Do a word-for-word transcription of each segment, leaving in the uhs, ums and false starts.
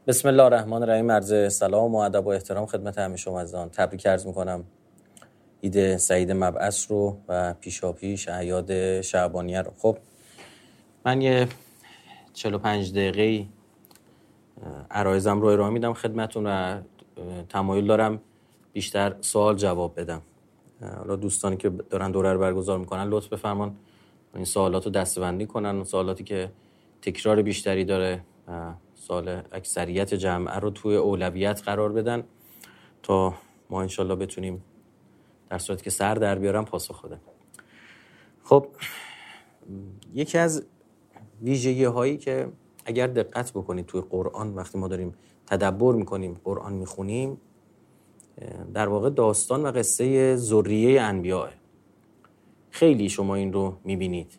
بسم الله الرحمن الرحیم. عرض سلام و ادب و احترام خدمت همه شما عزیزان. تبریک عرض میکنم عید سعید مبعث رو و پیشاپیش اعیاد شعبانیه رو. خب من یه چهل و پنج دقیقه عرایزم رو ارائه میدم خدمتون و تمایل دارم بیشتر سوال جواب بدم. حالا دوستانی که دارن دوره رو برگزار میکنن لطف بفرمان این سوالات رو دسته‌بندی کنن، سوالاتی که تکرار بیشتری داره سوال اکثریت جمعه رو توی اولویت قرار بدن تا ما انشالله بتونیم در صورتی که سر در بیارم پاسخ بدم. خب یکی از ویژگی هایی که اگر دقت بکنید توی قرآن وقتی ما داریم تدبر میکنیم قرآن میخونیم، در واقع داستان و قصه ذریه انبیاء. خیلی شما این رو میبینید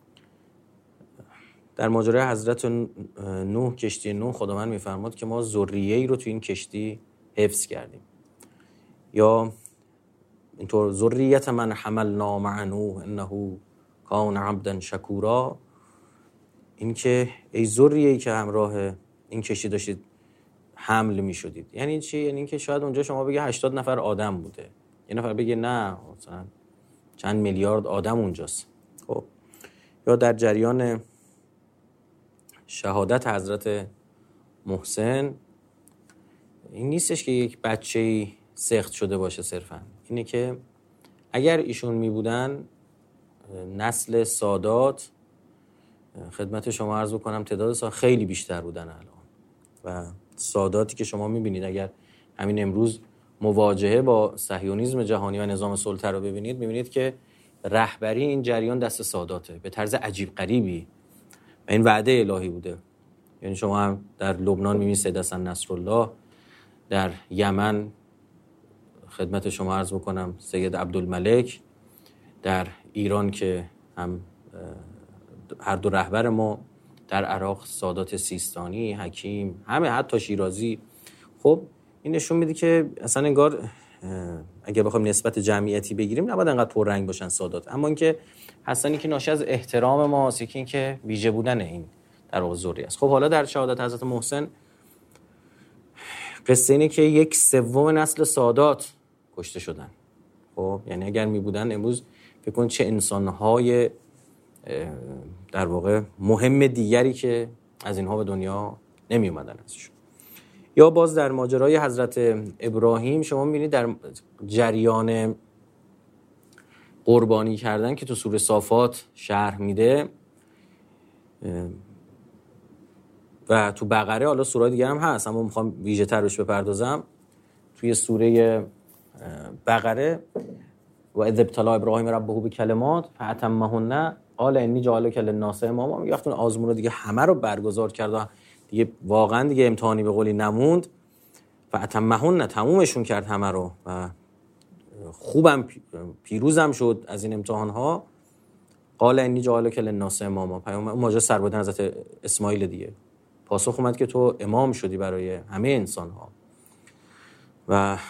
در ماجرای حضرت نوح، کشتی نوح، خداوند میفرماد که ما ذریه‌ای رو تو این کشتی حفظ کردیم. یا اینطور ذریت من حملنا مع نوح انه کان عبدا شکورا، این که ای ذریه‌ای که همراه این کشتی داشتید حمل میشدید. یعنی چی؟ یعنی که شاید اونجا شما بگه هشتاد نفر آدم بوده، یه نفر بگه نه مثلا چند میلیارد آدم اونجاست. خب یا در جریان شهادت حضرت محسن این نیستش که یک بچه‌ای سخت شده باشه، صرفا اینه که اگر ایشون می بودن نسل سادات، خدمت شما عرض بکنم تعداد سا خیلی بیشتر بودن الان. و ساداتی که شما می بینید اگر همین امروز مواجهه با صهیونیسم جهانی و نظام سلطه رو ببینید، می بینید که رهبری این جریان دست ساداته به طرز عجیب غریبی و این وعده الهی بوده. یعنی شما هم در لبنان می‌بینید سید حسن نصرالله، در یمن خدمت شما عرض بکنم سید عبدالملک، در ایران که هم هر دو رهبر ما، در عراق سادات سیستانی، حکیم، همه حتی شیرازی. خب این نشون میده که اصلا انگار اگه بخوایم نسبت جمعیتی بگیریم نباید انقدر پررنگ باشن سادات، اما اینکه هستن که ناشی از احترام ماست، یکی اینکه ویژه بودن این در واقع ذریه است. خب حالا در شهادت حضرت محسن قصه اینه که یک سوم نسل سادات کشته شدن. خب یعنی اگر می بودن امروز فکر کن چه انسان‌های در واقع مهم دیگری که از اینها به دنیا نمی اومدن ازشون. یا باز در ماجرای حضرت ابراهیم شما می‌بینید در جریان قربانی کردن که تو سوره صافات شرح میده و تو بقره، حالا سوره دیگه هم هست اما میخوام ویژه تر روش بپردازم. توی سوره بقره و اذ ابتلی ابراهیم ربه بکلمات فاتمهن قال انی جاعلک للناس اماما، میگه وقتی اون آزمون رو دیگه همه رو برگزار کرد و دیگه واقعا دیگه امتحانی به قولی نموند، فاتمهن تمومشون کرد همه رو و خوبم پیروزم شد از این امتحان ها. قال انی جاعلک للناس اماما، پیام ماجرا سربردن حضرت اسماعیل دیگه، پاسخ اومد که تو امام شدی برای همه انسان ها. و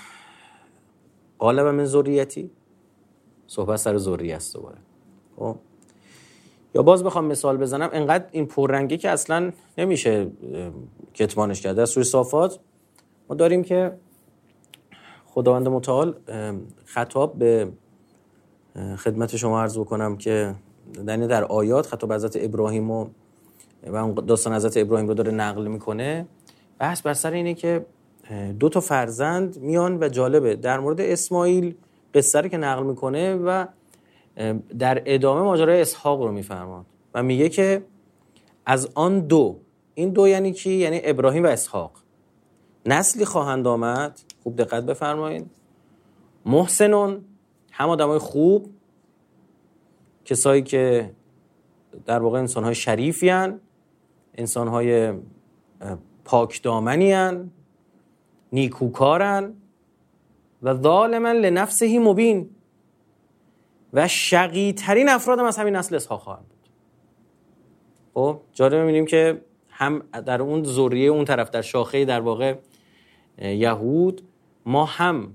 قال و من ذریتی، صحبت سر ذریه است دوباره. خب یا باز بخوام مثال بزنم، انقدر این پررنگی که اصلا نمیشه کتمانش کرد. در سوره صافات ما داریم که خداوند متعال خطاب به خدمت شما عرض بکنم که در آیات خطاب حضرت ابراهیم و و داستان حضرت ابراهیم رو داره نقل میکنه. بحث بر سر اینه که دو تا فرزند میان و جالبه در مورد اسماعیل قصه رو که نقل میکنه و در ادامه ماجرای اسحاق رو میفرماد و میگه که از آن دو، این دو یعنی کی؟ یعنی ابراهیم و اسحاق، نسلی خواهند آمد. خوب دقت بفرمایید. محسنون، هم آدمای خوب، کسایی که در واقع انسان‌های شریفی هن، انسان‌های پاکدامنی هن، نیکوکارن، و ظالما لنفسه مبین، و شقی ترین افراد هم از همین نسل اسحاق خواهند بود. خب جالب می‌بینیم که هم در اون ذریه اون طرف در شاخه در واقع یهود ما هم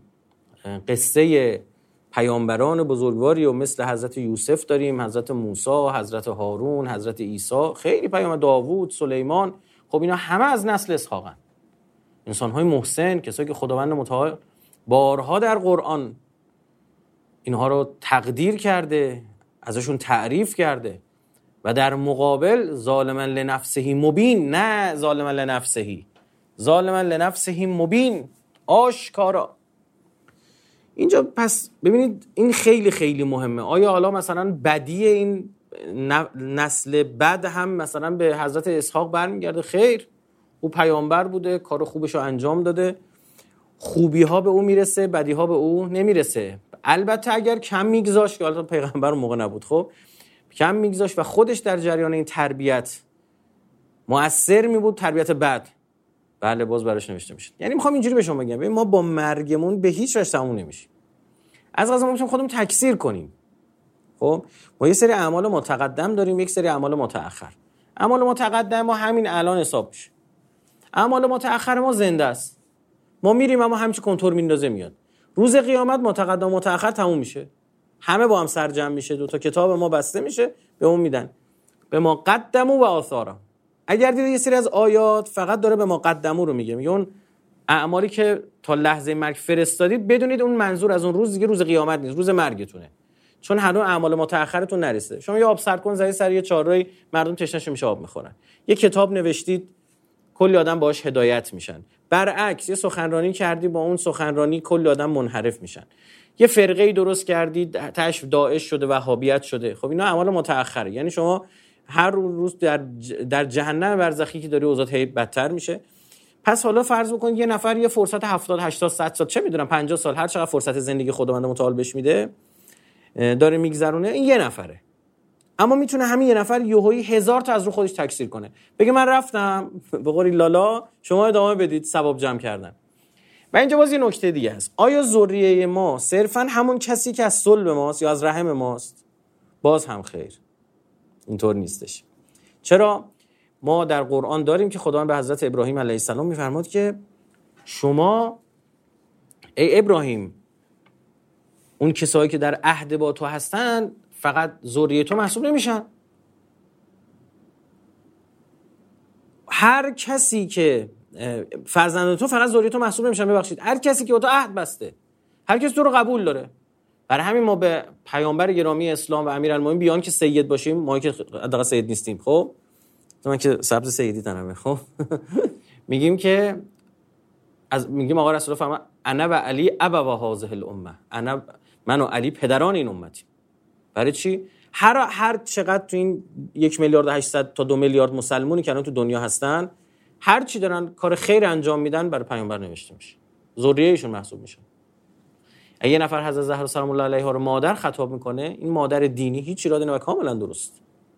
قصه پیامبران بزرگواری و مثل حضرت یوسف داریم، حضرت موسی، حضرت هارون، حضرت عیسی، خیلی پیامبر، داوود، سلیمان. خب اینا همه از نسل اسحاقن. انسان‌های محسن، کسایی که خداوند متعال بارها در قرآن اینها رو تقدیر کرده، ازشون تعریف کرده و در مقابل ظالما لنفسه مبین، نه ظالما لنفسه، ظالما لنفسه مبین، آشکارا. اینجا پس ببینید این خیلی خیلی مهمه. آیا حالا مثلا بدی این نسل بد هم مثلا به حضرت اسحاق برمیگرده؟ خیر، او پیامبر بوده، کار خوبش رو انجام داده، خوبی ها به او میرسه، بدی ها به او نمیرسه. البته اگر کم میگذاشت، که حالا پیغمبر اون موقع نبود، خب کم میگذاشت و خودش در جریان این تربیت مؤثر میبود، تربیت بد، بله باز براش نوشته میشه. یعنی میخوام اینجوری به شما بگم، ببین ما با مرگمون به هیچ وجه تموم نمیشیم. از قضا ما میتونیم خودمون تکثیر کنیم. خب ما یه سری اعمال متقدم داریم، یک سری اعمال متأخر. اعمال متقدم ما همین الان حساب میشه. اعمال متأخر ما زنده است. ما میریم اما همین کنتور میندازه میاد. روز قیامت متقدم و متأخر تموم میشه. همه با هم سرجم میشه، دو تا کتاب ما بسته میشه، به اون میدن. به ما قدموا و آثارا. اگر دیدید یه سری از آیات فقط داره به ما قدموا رو میگه، میگه اون اعمالی که تا لحظه مرگ فرستادید، بدونید اون منظور از اون روز دیگه روز قیامت نیست، روز مرگتونه. چون هنوز اعمال متأخرتون نرسیده. شما یه آب سرکن زدید سر یه چهارراهی، مردم تشنه‌شون میشه آب میخورن. یه کتاب نوشتید، کلی آدم باهاش هدایت میشن. برعکس یه سخنرانی کردی، با اون سخنرانی کلی آدم منحرف میشن. یه فرقه‌ای درست کردی، تاش داعش شده، وهابیت شده. خب اینا اعمال متأخره. یعنی شما هر روز در در جهنم برزخی که داری اوضاع هی بدتر میشه. پس حالا فرض بکن یه نفر یه فرصت هفتاد هشتاد صد سال، چه میدونم پنجاه سال، هر چقدر فرصت زندگی خداوند متعال بهش میده داره میگذرونه، این یه نفره. اما میتونه همین یه نفر یهویی هزار تا از رو خودش تکثیر کنه، بگه من رفتم به قولی لالا، شما ادامه بدید ثواب جمع کردن. و اینجا باز یه نکته دیگه است، آیا ذریه ما صرفا همون کسی که از صلب ماست یا از رحم ماست؟ باز هم خیر، اینطور نیستش. چرا؟ ما در قرآن داریم که خداوند به حضرت ابراهیم علیه السلام میفرماد که شما ای ابراهیم، اون کسایی که در عهد با تو هستن فقط ذریه تو محسوب نمیشن. هر کسی که فرزند تو فقط ذریه تو محسوب نمیشن، ببخشید، هر کسی که با تو عهد بسته، هر کسی تو رو قبول داره. برای همین ما به پیامبر گرامی اسلام و امیرالمومنین بیان که سید باشیم، ما که حداقل سید نیستیم، خب من که سبز سیدی تنمه، خب میگیم که از میگیم آقا رسول الله فرما انا و علی ابوا هذه الامه، انا من و علی پدران این امتی. برای چی؟ هر هر چقدر تو این یک میلیارد و هشتصد تا دو میلیارد مسلمونی که الان تو دنیا هستن، هر چی دارن کار خیر انجام میدن برای پیامبر نوشته میشه، ذریه ایشون محسوب میشن. اگه یه نفر حضرت زهرا سلام الله علیها رو مادر خطاب میکنه، این مادر دینی هیچ ایرادی نداره و کاملا درست.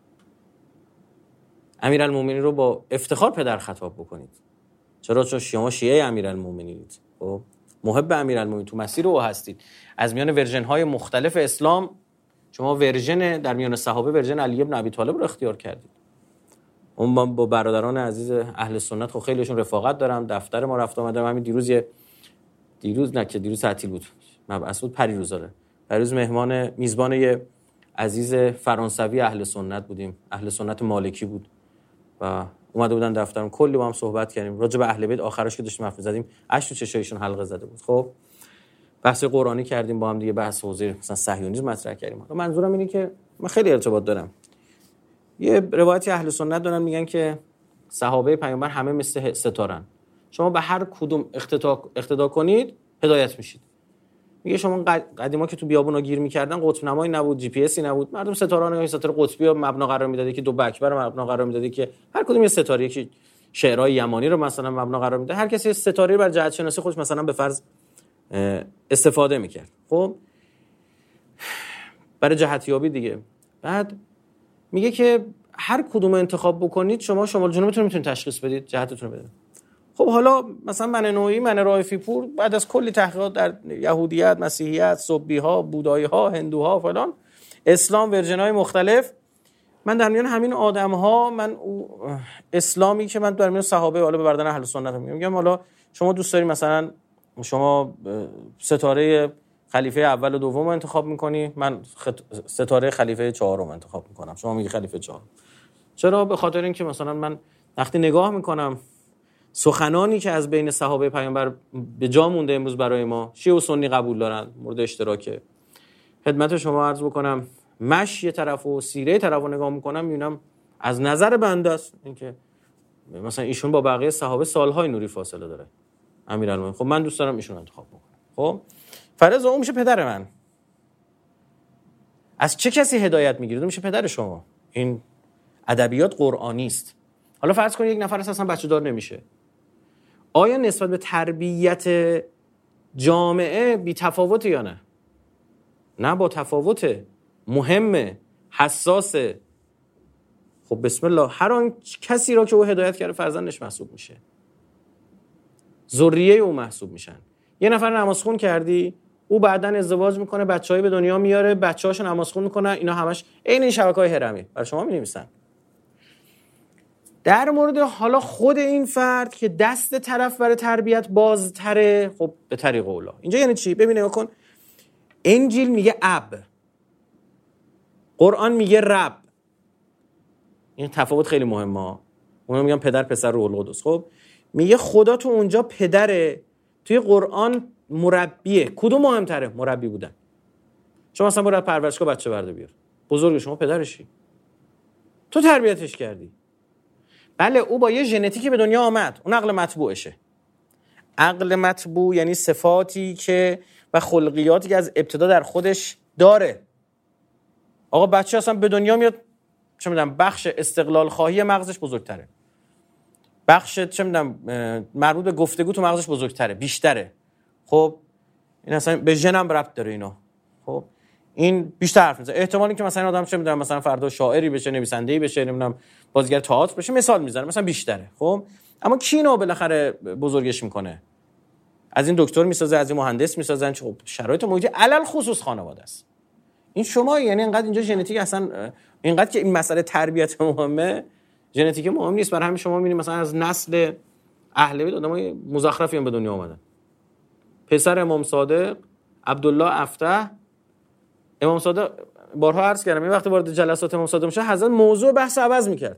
امیرالمومنین رو با افتخار پدر خطاب بکنید. چرا؟ چون شما شیعه امیرالمومنینید، خب محب امیرالمومنین، تو مسیر او هستید. از میان ورژن های مختلف اسلام شما ورژن در میان صحابه ورژن علی ابن ابی طالب رو اختیار کردید. اون با برادران عزیز اهل سنت خب خیلیشون رفاقت دارم، دفتر ما رفت آمدم. همین دیروز یه دیروز نه که دیروز تعطیل بود، مبعث بود، پریروزاره، پریروز مهمان میزبان یه عزیز فرانسوی اهل سنت بودیم، اهل سنت مالکی بود و اومده بودن دفترم، کلی با هم صحبت کردیم راجع به اهل بیت. آخرش که داشتیم حرف زدیم اشک تو چشایشون حلقه زده بود. خب بحث قرآنی کردیم با هم دیگه، بحث حوزه مثلا صهیونیسم مطرح کردیم. منظورم اینه که من خیلی ارتباط دارم. یه روایتی اهل سنت دارن میگن که صحابه پیامبر همه مثل ستارن، شما به هر کدوم اقتدا اقتدا کنید هدایت میشید. میگه شما قدیما که تو بیابونا گیر میکردن قطب نمایی نبود، جی پی اسی نبود، مردم ستاره رو ستاره قطبی رو مبنا قرار میدادی که دو بکبر رو مبنا قرار میدادی که هر کدوم یه ستاره، یکی شعرهای یمانی رو مثلا مبنا قرار میداد، هر کسی ستاره بر جهت شناسی خودش مثلا به فرض استفاده میکرد، خب برای جهتیابی دیگه. بعد میگه که هر کدوم انتخاب بکنید شما شمال جنوبتون میتونید تشخیص بدید، جهتتون رو بده. خب حالا مثلا من نوعی، من رائفی پور، بعد از کلی تحقیقات در یهودیت، مسیحیت، سبی ها، بودایی ها، هندوها فلان، اسلام، ورژن های مختلف، من در میان همین آدم ها، من او اسلامی که من در میان صحابه حالا به بردن اهل سنت میگم، میگم حالا شما دوست داری مثلا شما ستاره خلیفه اول و دوم انتخاب میکنی، من خط... ستاره خلیفه چهارم انتخاب میکنم، شما میگی خلیفه چهارم. چرا؟ به خاطر اینکه مثلا من وقتی نگاه میکنم سخنانی که از بین صحابه پیامبر به جا مونده امروز برای ما، شیعه و سنی قبول دارن، مورد اشتراکه. خدمت شما عرض بکنم مشی طرف و سیره طرف رو نگاه میکنم میبینم از نظر بنده است اینکه مثلا ایشون با بقیه صحابه سالهای نوری فاصله داره، امیرالمومنین. خب من دوست دارم ایشون انتخاب بکنم. خب فرض اون میشه پدر من. از چه کسی هدایت میگیرید؟ میشه پدر شما. این ادبیات قرآنی است. حالا فرض کنید یک نفر اصلا بچه دار نمیشه، آیا نسبت به تربیت جامعه بی تفاوته یا نه؟ نه، با تفاوته، مهمه، حساسه. خب بسم الله، هر آن کسی را که او هدایت کرده فرزندش محسوب میشه، ذریه او محسوب میشن. یه نفر نمازخون کردی، او بعدن ازدواج میکنه، بچه‌ای به دنیا میاره، بچه‌هاشو نمازخون میکنه، اینا همش عین این شبکه‌های هرمی برای شما می‌نویسن. در مورد حالا خود این فرد که دست طرف برای تربیت بازتره، خب به طریق اولا. اینجا یعنی چی؟ ببین نگاه کن، انجیل میگه اب، قرآن میگه رب. این تفاوت خیلی مهمه. اونا میگن پدر، پسر، روح القدس. خب میگه خدا تو اونجا پدره، توی قرآن مربیه. کدوم مهمتره؟ مربی بودن. شما مثلا برو پرورشگاه بچه برده بیار، بزرگ شما پدرشی، تو تربیتش کردی. بله او با یه ژنتیکی به دنیا آمد، اون عقل مطبوعشه. عقل مطبوع یعنی صفاتی که و خلقیاتی که از ابتدا در خودش داره. آقا بچه اصلا به دنیا میاد، چه میدونم بخش استقلال خواهی مغزش بزرگتره، بخش چه میدونم مربوط به گفتگو تو مغزش بزرگتره، بیشتره. خب این اصلا به ژنم ربط داره اینا. خب این بیشتر حرف میزنه. احتمالی که مثلا آدم چه میدونم مثلا فردا شاعری بشه، نویسنده‌ای بشه، نمیدونم بازیگر تئاتر بشه، مثال میزنه، مثلا بیشتره. خب اما کی اینو بالاخره بزرگش میکنه؟ از این دکتر میسازه، از این مهندس میسازن. خب شرایط محیطی علل خصوص خانواده است. این شما یعنی اینقدر اینجا ژنتیک اصلا اینقدر که این مسئله تربیت مهمه، ژنتیک مهم نیست. برای همین شما میبینید مثلا از نسل اهل بیت آدمای مزخرفی هم به دنیا اومدن. پسر امام صادق عبدالله افتح، امام صادق بارها عرض کردم این وقتی وارد جلسات امام صادق میشه حضرت موضوع بحث عوض میکرد.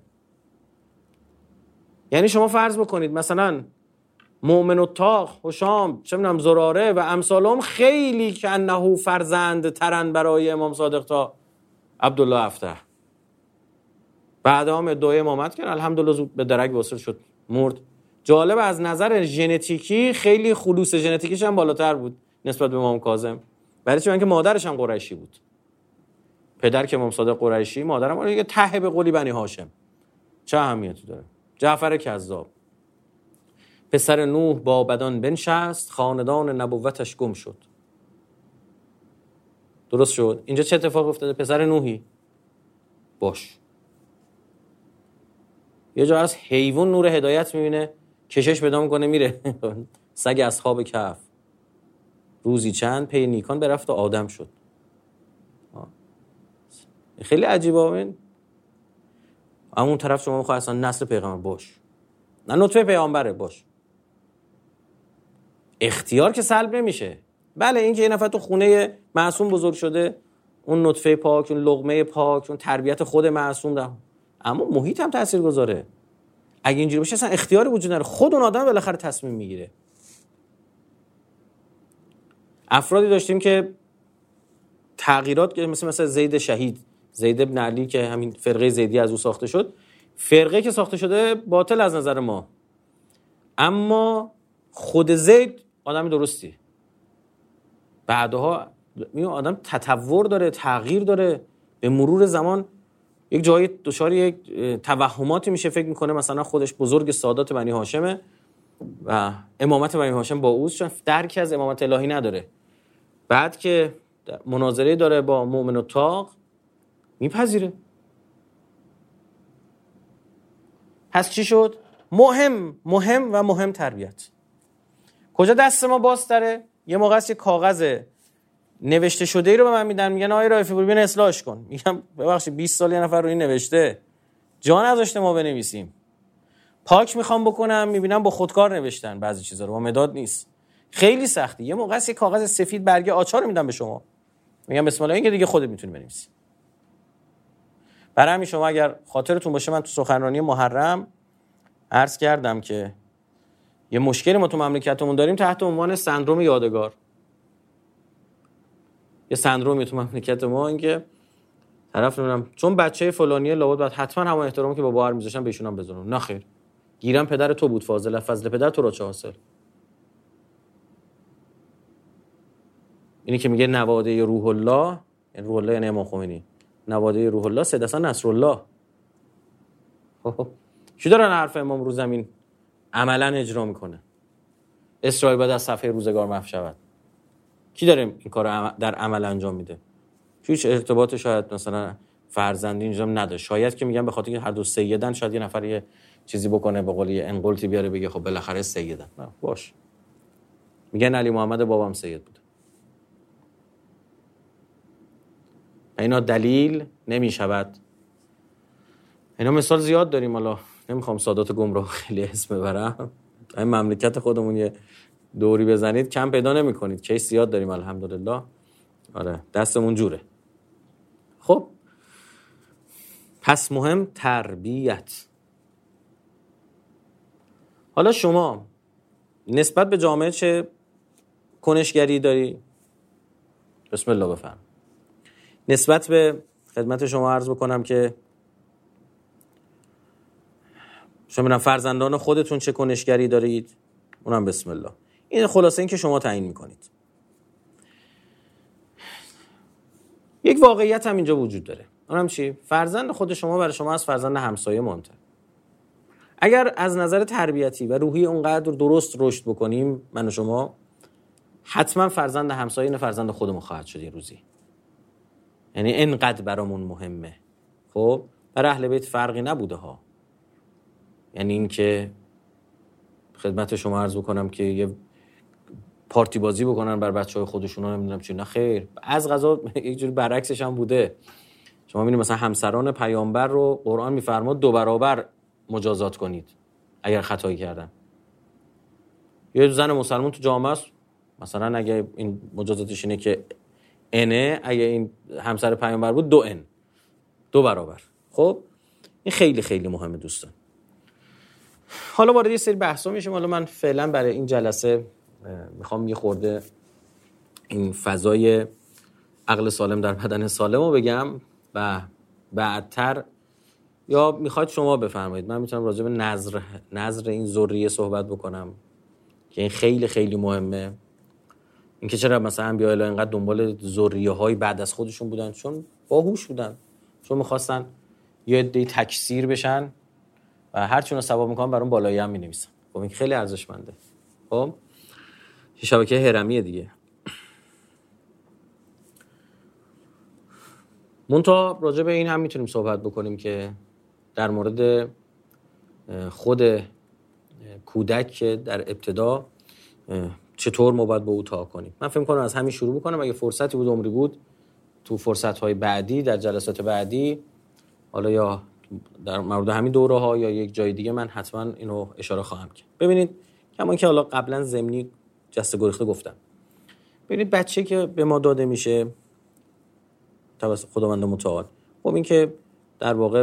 یعنی شما فرض بکنید مثلا مؤمن الطاق، هشام، چه میدونم زراره و امثالهم خیلی که انه فرزند ترن برای امام صادق تا عبدالله افتح. بعد هم ادعای امامت کرد، الحمدلله زود به درک واصل شد، مرد. جالب از نظر ژنتیکی خیلی خلوص ژنتیکیش هم بالاتر بود نسبت به امام کاظم. برای چون که مادرش هم قریشی بود. پدر که امام صادق قریشی، مادرم اون دیگه ته به قولی بنی هاشم. چه اهمیتی داره؟ جعفر کذاب، پسر نوح با بدان بنشست، خاندان نبوتش گم شد. درست شد؟ اینجا چه اتفاق افتاده؟ پسر نوحی باش، یه جا از حیوان نور هدایت میبینه، کشش پیدا میکنه میره. سگ اصحاب کهف روزی چند پی نیکان برفت و آدم شد. خیلی عجیبه. این همون طرف شما میخواه اصلا نسل پیغمبر باش، نه نطفه پیغمبره باش. اختیار که سلب نمیشه. بله این که یه نفر تو خونه معصوم بزرگ شده، اون نطفه پاک، اون لقمه پاک، اون تربیت خود معصوم ده، اما محیط هم تأثیر گذاره. اگه اینجوری باشه اصلا اختیاری وجود نداره، خود اون آدم بالاخره تصمیم میگیره. افرادی داشتیم که تغییرات مثل مثلا زید شهید، زید ابن علی که همین فرقه زیدی از او ساخته شد، فرقه که ساخته شده باطل از نظر ما، اما خود زید آدم درستی. بعدها میگم آدم تطور داره، تغییر داره، به مرور زمان یک جایی دچار یک توهماتی میشه، فکر میکنه مثلا خودش بزرگ سادات بنی هاشمه و امامت بنی هاشم با اوست، چون درکی از امامت الهی نداره. بعد که مناظره داره با مؤمن الطاق میپذیره. پس چی شد؟ مهم مهم و مهم تربیت. کجا دست ما باز داره؟ یه موقع است یه کاغذ نوشته شده ای رو به من میدن، میگن آقای رایفی برو ببین اصلاحش کن. میگم ببخشید بیست سال یه نفر رو این نوشته، جا نذاشته ما بنویسیم. پاک میخوام بکنم، میبینم با خودکار نوشتن بعضی چیزا رو، با مداد نیست. خیلی سختی. یه موقع است یه کاغذ سفید برگه آچار رو میدن به شما، میگم بسم الله، این که دیگه خودت میتونی بنویسی. برای همین شما اگر خاطرتون باشه من تو سخنرانی محرم عرض کردم که یه مشکلی ما تو مملکتمون داریم تحت عنوان سندروم یادگار. یه سندرومی تو مملکت ما این که طرف نمیدونم چون بچه فلانیه لابد بعد حتما همون احترامی که با باور میذاشن بهشون هم بذارن. نه خیر، گیرم پدر تو بود فاضل، فضل پدر تو را چه حاصل. اینی که میگه نواده روح الله، یعنی روح الله یعنی امام خمینی، نواده روح الله سید حسن نصرالله. کی دارن حرف امام رو زمین عملا اجرا میکنه؟ اسرائیل باید از صفحه روزگار محو شود. کی داره این کارو در عمل انجام میده؟ هیچ ارتباط شاید مثلا فرزندی اینجا نداره. شاید که میگن به خاطر که هر دو سیدن شاید یه نفر یه چیزی بکنه، به قول یه انقلتی بیاره بگه خب بالاخره سیدن. نه باش، میگن علی محمد بابام سید بود. اینا دلیل نمیشود. اینا مثال زیاد داریم، حالا نمیخوام سادات گمراه خیلی اسم ببرم. این مملکت خودمون یه دوری بزنید کم پیدا نمی‌کنید. کیس زیاد داریم الحمدلله. آره دستمون جوره. خب پس مهم تربیت. حالا شما نسبت به جامعه چه کنشگری داری؟ بسم الله بفرم. نسبت به خدمت شما عرض بکنم که شما میرم فرزندان خودتون چه کنشگری دارید؟ اونم بسم الله. این خلاصه این که شما تعیین میکنید. یک واقعیت هم اینجا وجود داره. اونم چی؟ فرزند خود شما برای شما از فرزند همسایه مهمتر. اگر از نظر تربیتی و روحی اونقدر درست رشد بکنیم من و شما، حتما فرزند همسایه نه فرزند خودمون خواهد شد یه روزی. یعنی اینقدر برامون مهمه. خب برای اهل بیت فرقی نبوده ها. یعنی این که خدمت شما عرض بکنم که یه پارتی بازی بکنن بر بچهای خودشون، نمیدونم چی، نه خیر. از قضا یک جوری برعکسش هم بوده. شما میبینید مثلا همسران پیامبر رو قرآن میفرماد دو برابر مجازات کنید اگر خطایی کردن. یه زن مسلمان تو جامعه است، مثلا اگه این مجازاتش اینه که انه، اگه این همسر پیامبر بود دو ان، دو برابر. خب این خیلی خیلی مهمه دوستان. حالا وارد یه سری بحثا میشیم. حالا من فعلا برای این جلسه میخوام یه خورده این فضای عقل سالم در بدن سالم رو بگم و بعدتر یا میخواید شما بفرمایید. من میتونم راجع به نظر نظر این ذریه صحبت بکنم که این خیلی خیلی مهمه. اینکه چرا مثلا انبیاء الله اینقدر دنبال ذریه‌های بعد از خودشون بودن؟ چون باهوش بودن، چون میخواستن یه عده تکثیر بشن و هر چون ثواب میکنن برام بالایی هم مینویسن. خب این خیلی ارزشمنده. خب شبکه هرمیه دیگه. منتها راجع به این هم میتونیم صحبت بکنیم که در مورد خود کودک که در ابتدا چطور ما باید با او تا کنیم. من فکر می‌کنم از همین شروع بکنم. اگه فرصتی بود عمری بود تو فرصت‌های بعدی در جلسات بعدی، حالا یا در مورد همین دوره‌ها یا یک جای دیگه، من حتما اینو اشاره خواهم کرد. ببینید کما اینکه حالا قبلا ضمنی جسته گریخته گفتم. ببینید بچه که به ما داده میشه توسط خداوند متعال، خب این که در واقع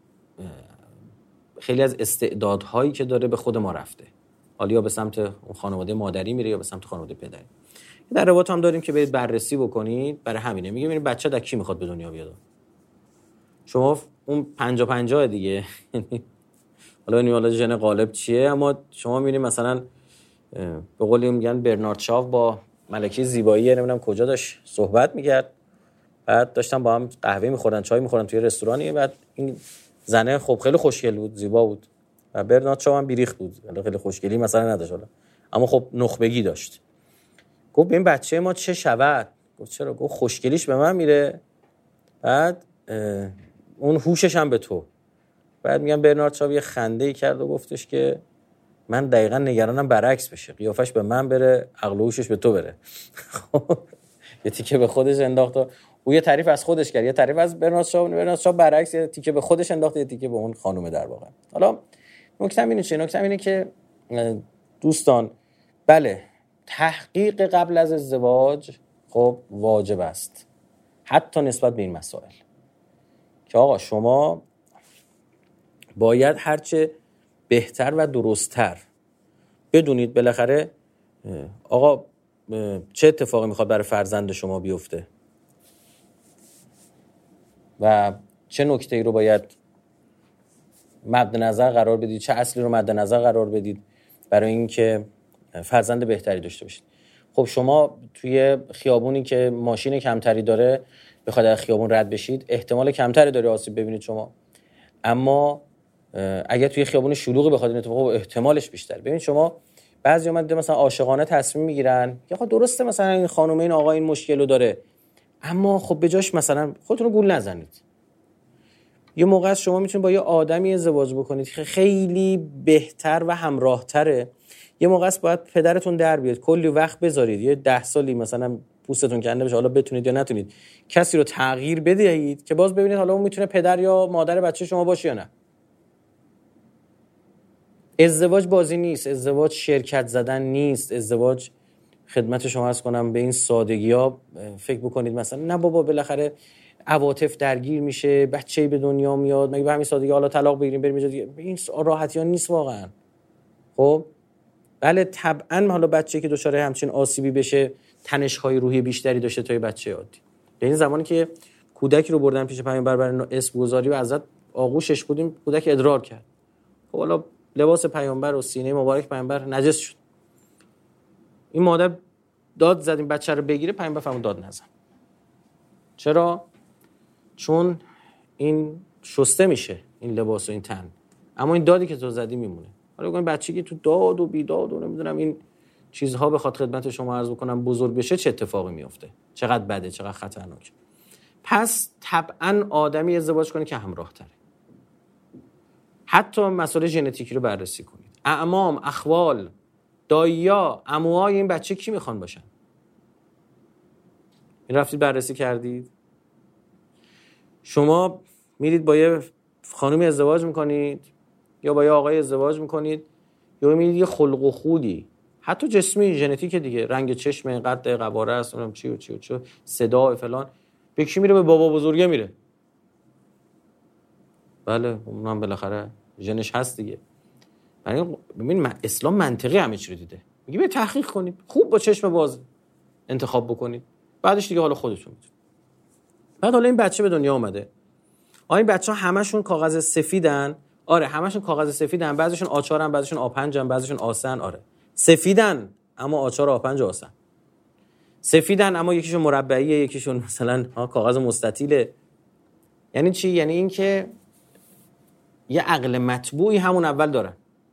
خیلی از استعدادهایی که داره به خود ما رفته، حالا یا به سمت اون خانواده مادری میره یا به سمت خانواده پدری. در روایت هم داریم که برید بررسی بکنید. برای همینه میگه ببینید بچه در کی میخواد به دنیا بیاد. شما اون پنجاه پنجاه دیگه حالا این حالا ژن غالب چیه، اما شما میبینید مثلا به قولی میگن برنارد شاو با ملکه زیبایی نمیدونم کجا داشت صحبت میکرد، بعد داشتن با هم قهوه میخوردن، چای میخوردن توی رستورانی، بعد این زنه خب خیلی خوشگل بود، زیبا بود و برنارد شاو هم بیریخت بود، خیلی خوشگلی مثلا نداشت حالا، اما خب نخبگی داشت. گفت این بچه ما چه شود؟ گفت چرا؟ گفت خوشگلیش به من میره، بعد اون هوشش هم به تو. بعد میگم برنارد شاو یه خنده‌ای کرد و گفتش که من دقیقاً نگرانم برعکس بشه، قیافش به من بره، عقل و هوشش به تو بره. یه تیکه به خودش انداخت و او یه تعریف از خودش کرد، یه تعریف از برنارد شاو، برنارد شاو برعکس یه تیکه به خودش انداخت، یه تیکه به اون خانم در واقع. حالا نکته اینه چه؟ نکته اینه که دوستان بله تحقیق قبل از ازدواج خب واجب است، حتی نسبت به این مسائل که آقا شما باید هرچه بهتر و درستتر بدونید بالاخره آقا چه اتفاقی میخواد برای فرزند شما بیفته و چه نکته‌ای رو باید مد نظر قرار بدید، چه اصلی رو مد نظر قرار بدید برای اینکه فرزند بهتری داشته باشید. خب شما توی خیابونی که ماشین کمتری داره بخواید از خیابون رد بشید، احتمال کمتری داره آسیب ببینید شما. اما اگر توی خیابون شلوغی بخواد این اتفاق، احتمالش بیشتر. ببینید شما بعضی اومد مثلا عاشقانه تصمیم میگیرن که خب درسته مثلا این خانم این آقا این مشکلو داره، اما خب به جاش مثلا خودتون رو گول نزنید. یه موقع از شما میتونید با یه آدمی ازدواج بکنید که خیلی بهتر و همراهتره. یه موقع است باید پدرتون در بیاد، کلی وقت بذارید، یه ده سالی مثلا پوستتون کنده بشه، حالا بتونید یا نتونید کسی رو تغییر بدهید که باز ببینید حالا اون میتونه پدر یا مادر بچه شما باشه یا نه. ازدواج بازی نیست، ازدواج شرکت زدن نیست، ازدواج خدمت شما عرض کنم به این سادگی‌ها فکر بکنید مثلا نه بابا بالاخره عواطف درگیر میشه، بچه‌ای به دنیا میاد، مگه به همین سادگی حالا طلاق بگیریم بریم اینجا دیگه، این راحتی‌ها نیست واقعا. خب بله طبعا حالا بچه‌ای که دچار همچین آسیبی بشه تنش‌های روحی بیشتری داشته تا بچه عادی. یعنی زمانی که کودکی رو بردن پیش پیامبر برای اسم گذاری و ازت آغوشش بودیم، کودک ادرار کرد. خب حالا لباس پیامبر و سینه مبارک پیامبر نجس شد. این مادر داد زدیم بچه رو بگیره، پیامبر فرمود داد نزن. چرا؟ چون این شسته میشه این لباس و این تن، اما این دادی که تو زدی میمونه. حالا بگم بچگی تو داد و بیداد و نمیدونم این چیزها بخواد خدمت شما عرض بکنم بزرگ بشه چه اتفاقی میفته، چقدر بده، چقدر خطرناکه. پس طبعا آدمی ازدواج کنه که همراه تره. حتی مسئله ژنتیکی رو بررسی کنید. اعمام، اخوال، داییا، عموهای این بچه کی میخوان باشن؟ این رفتید بررسی کردید؟ شما میرید با یه خانومی ازدواج میکنید یا با یه آقای ازدواج میکنید یا میرید یه خلق و خولی حتی جسمی ژنتیک دیگه، رنگ چشم، قد قواره است، اونم چی و چی و چی، صدا فلان، به کی میره؟ به بابا بزرگه میره. بله اونم بالاخره ژنش هست دیگه. یعنی ببین اسلام منطقی همه چی رو دیده، میگه به تحقیق کنید، خوب با چشم باز انتخاب بکنید، بعدش دیگه حالا خودتون میتونید. بعد حالا این بچه به دنیا اومده، آ این بچه‌ها همشون کاغذ سفیدن، آره همشون کاغذ سفیدن، بعضیشون آچارن، بعضیشون آپنجن، بعضیشون آسن، آره سفیدن اما آچار آپنج آسن، سفیدن اما یکیشون مربعیه، یکیشون مثلا ها کاغذ مستطیله. یعنی چی؟ یعنی این که یه عقل مطبوعی همون اول دارن.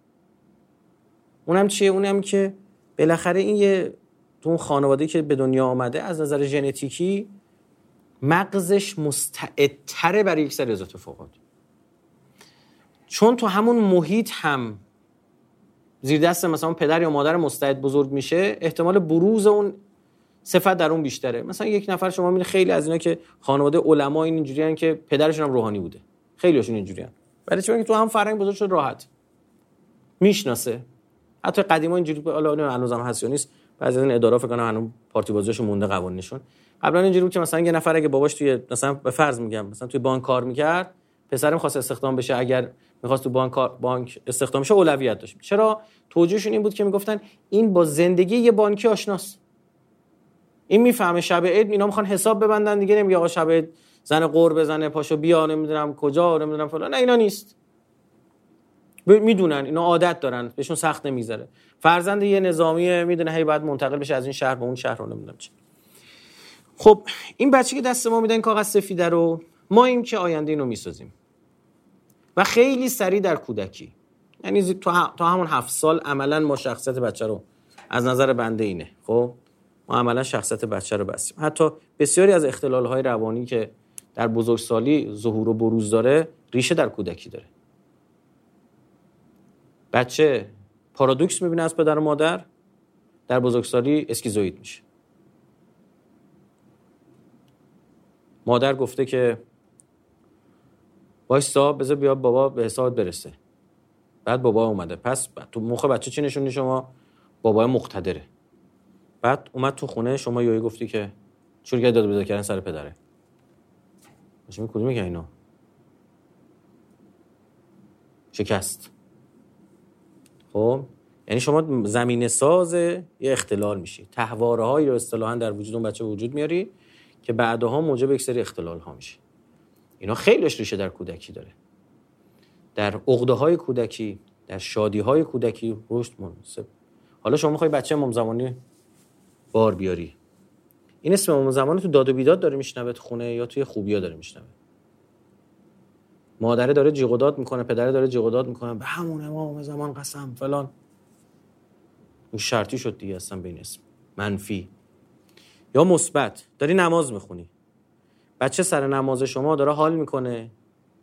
اونم چیه؟ اونم که بالاخره این یه تو اون خانواده‌ای که به دنیا آمده از نظر ژنتیکی مغزش مستعدتره برای یک سری از اتفاقات، چون تو همون محیط هم زیر دست مثلا پدر یا مادر مستعد بزرگ میشه، احتمال بروز اون صفت در اون بیشتره. مثلا یک نفر شما میبینید خیلی از اینا که خانواده علما این اینجوریان که پدرشون هم روحانی بوده، خیلیشون اینجوریان، ولی چون که تو هم فرهنگ بزرگ شد راحت میشناسه. حتی قدیما اینجوری حالا هنوزم هست یا نیست، بعضی از این ادارا فکر کنم هنوز پارتی بازیاشون مونده قوانینشون. قبلا اینجوری بود که مثلا یه نفر اگه باباش توی مثلا به فرض میگم مثلا توی بانک کار میکرد، پسرم خواست استخدام بشه، اگر میخواست تو بانک بانک استخدام شه اولویت داشت. چرا؟ توجیهشون این بود که میگفتن این با زندگی یه بانکی آشناست، این میفهمه شب عید اینا میخوان حساب ببندن دیگه، نمیگه آقا شب عید زن قور بزنه پاشو بیا نمیدونم کجا نمیدونم فلان، نه اینا نیست، میدونن اینا عادت دارن بهشون سخت نمیذاره. فرزند یه نظامیه میدونه هی بعد منتقل بشه از این شهر به اون شهر رو نمیدونم چی. خب این بچه که دست ما میدن کاغذ سفیده رو، ما این که آینده اینو میسازیم و خیلی سریع در کودکی، یعنی تو تا همون هفت سال عملا ما شخصیت بچه رو از نظر بنده اینه، خب ما عملا شخصیت بچه رو بسیم. حتی بسیاری از اختلال‌های روانی که در بزرگسالی ظهور و بروز داره ریشه در کودکی داره. بچه پارادوکس میبینه از پدر و مادر، در بزرگسالی اسکیزوئید میشه. مادر گفته که وایسا بذار بیا بابا به حسابت برسه، بعد بابا اومده، پس تو مخ بچه چی نشونی شما؟ بابای مقتدره. بعد اومد تو خونه شما یهو گفتی که چورگه داد بذار کردن سر پدره. چه میگه کدوم که اینا شکست؟ خب یعنی شما زمینه ساز یه اختلال میشی، تحواره‌هایی رو اصطلاحاً در وجود اون بچه وجود میاری که بعدها موجب یک سری اختلال‌ها میشه. اینا خیلیش ریشه در کودکی داره، در عقده‌های کودکی، در شادی‌های کودکی رشد مناسب. حالا شما می‌خوای بچه امام زمانی بار بیاری، این اسم امام زمانی تو داد و بیداد داره میشنوه تو خونه یا توی خوبی‌ها داره میشنوه؟ مادره داره جیغ و داد میکنه، پدره داره جیغ و داد میکنه به همون امام زمان قسم فلان. اون شرطی شد دیگه اصلا به این اسم. منفی یا مثبت. داری نماز میخونی، بچه سر نماز شما داره حال میکنه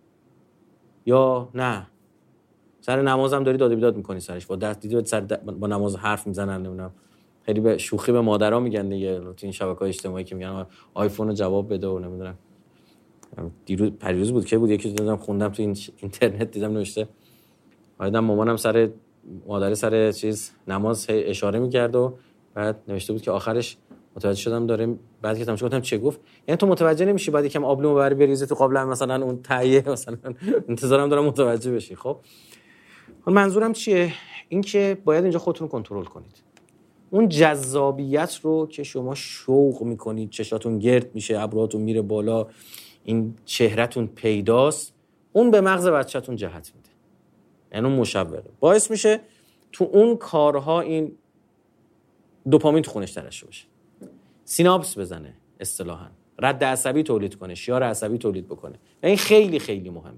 یا نه؟ سر نمازم داری داد و بیداد میکنی سرش، با دست دیدی سر د... با نماز حرف میزنن، نمیدونم خیلی به شوخی به مادرها میگن دیگه تو این شبکه‌های اجتماعی که میگن آیفون رو جواب بده و نمیدونم. دیروز پریروز بود که بود یکی دیدم خوندم تو این اینترنت دیدم نوشته بعدم مامانم سر مادر سر چیز نماز اشاره میکرد و بعد نوشته بود که آخرش متوجه شدم داره، بعد که تماشا کردم چه گفت، یعنی تو متوجه نمیشی بعد یکم آبلیمو ببری بریزه تو قابلمه مثلا اون تهیه مثلا انتظارم دارم متوجه بشی. خب منظورم چیه؟ این که باید اینجا خودتون کنترل کنید. اون جذابیت رو که شما شوق میکنید، چشاتون گرد میشه، ابروهاتون میره بالا، این چهرهتون پیداست، اون به مغز بچه‌تون جهت میده، یعنی اون مشوقه، باعث میشه تو اون کارها این دوپامین تو خونش ترشح بشه، سیناپس بزنه اصطلاحاً، رد عصبی تولید کنه، شیار عصبی تولید بکنه. و این خیلی خیلی مهمه.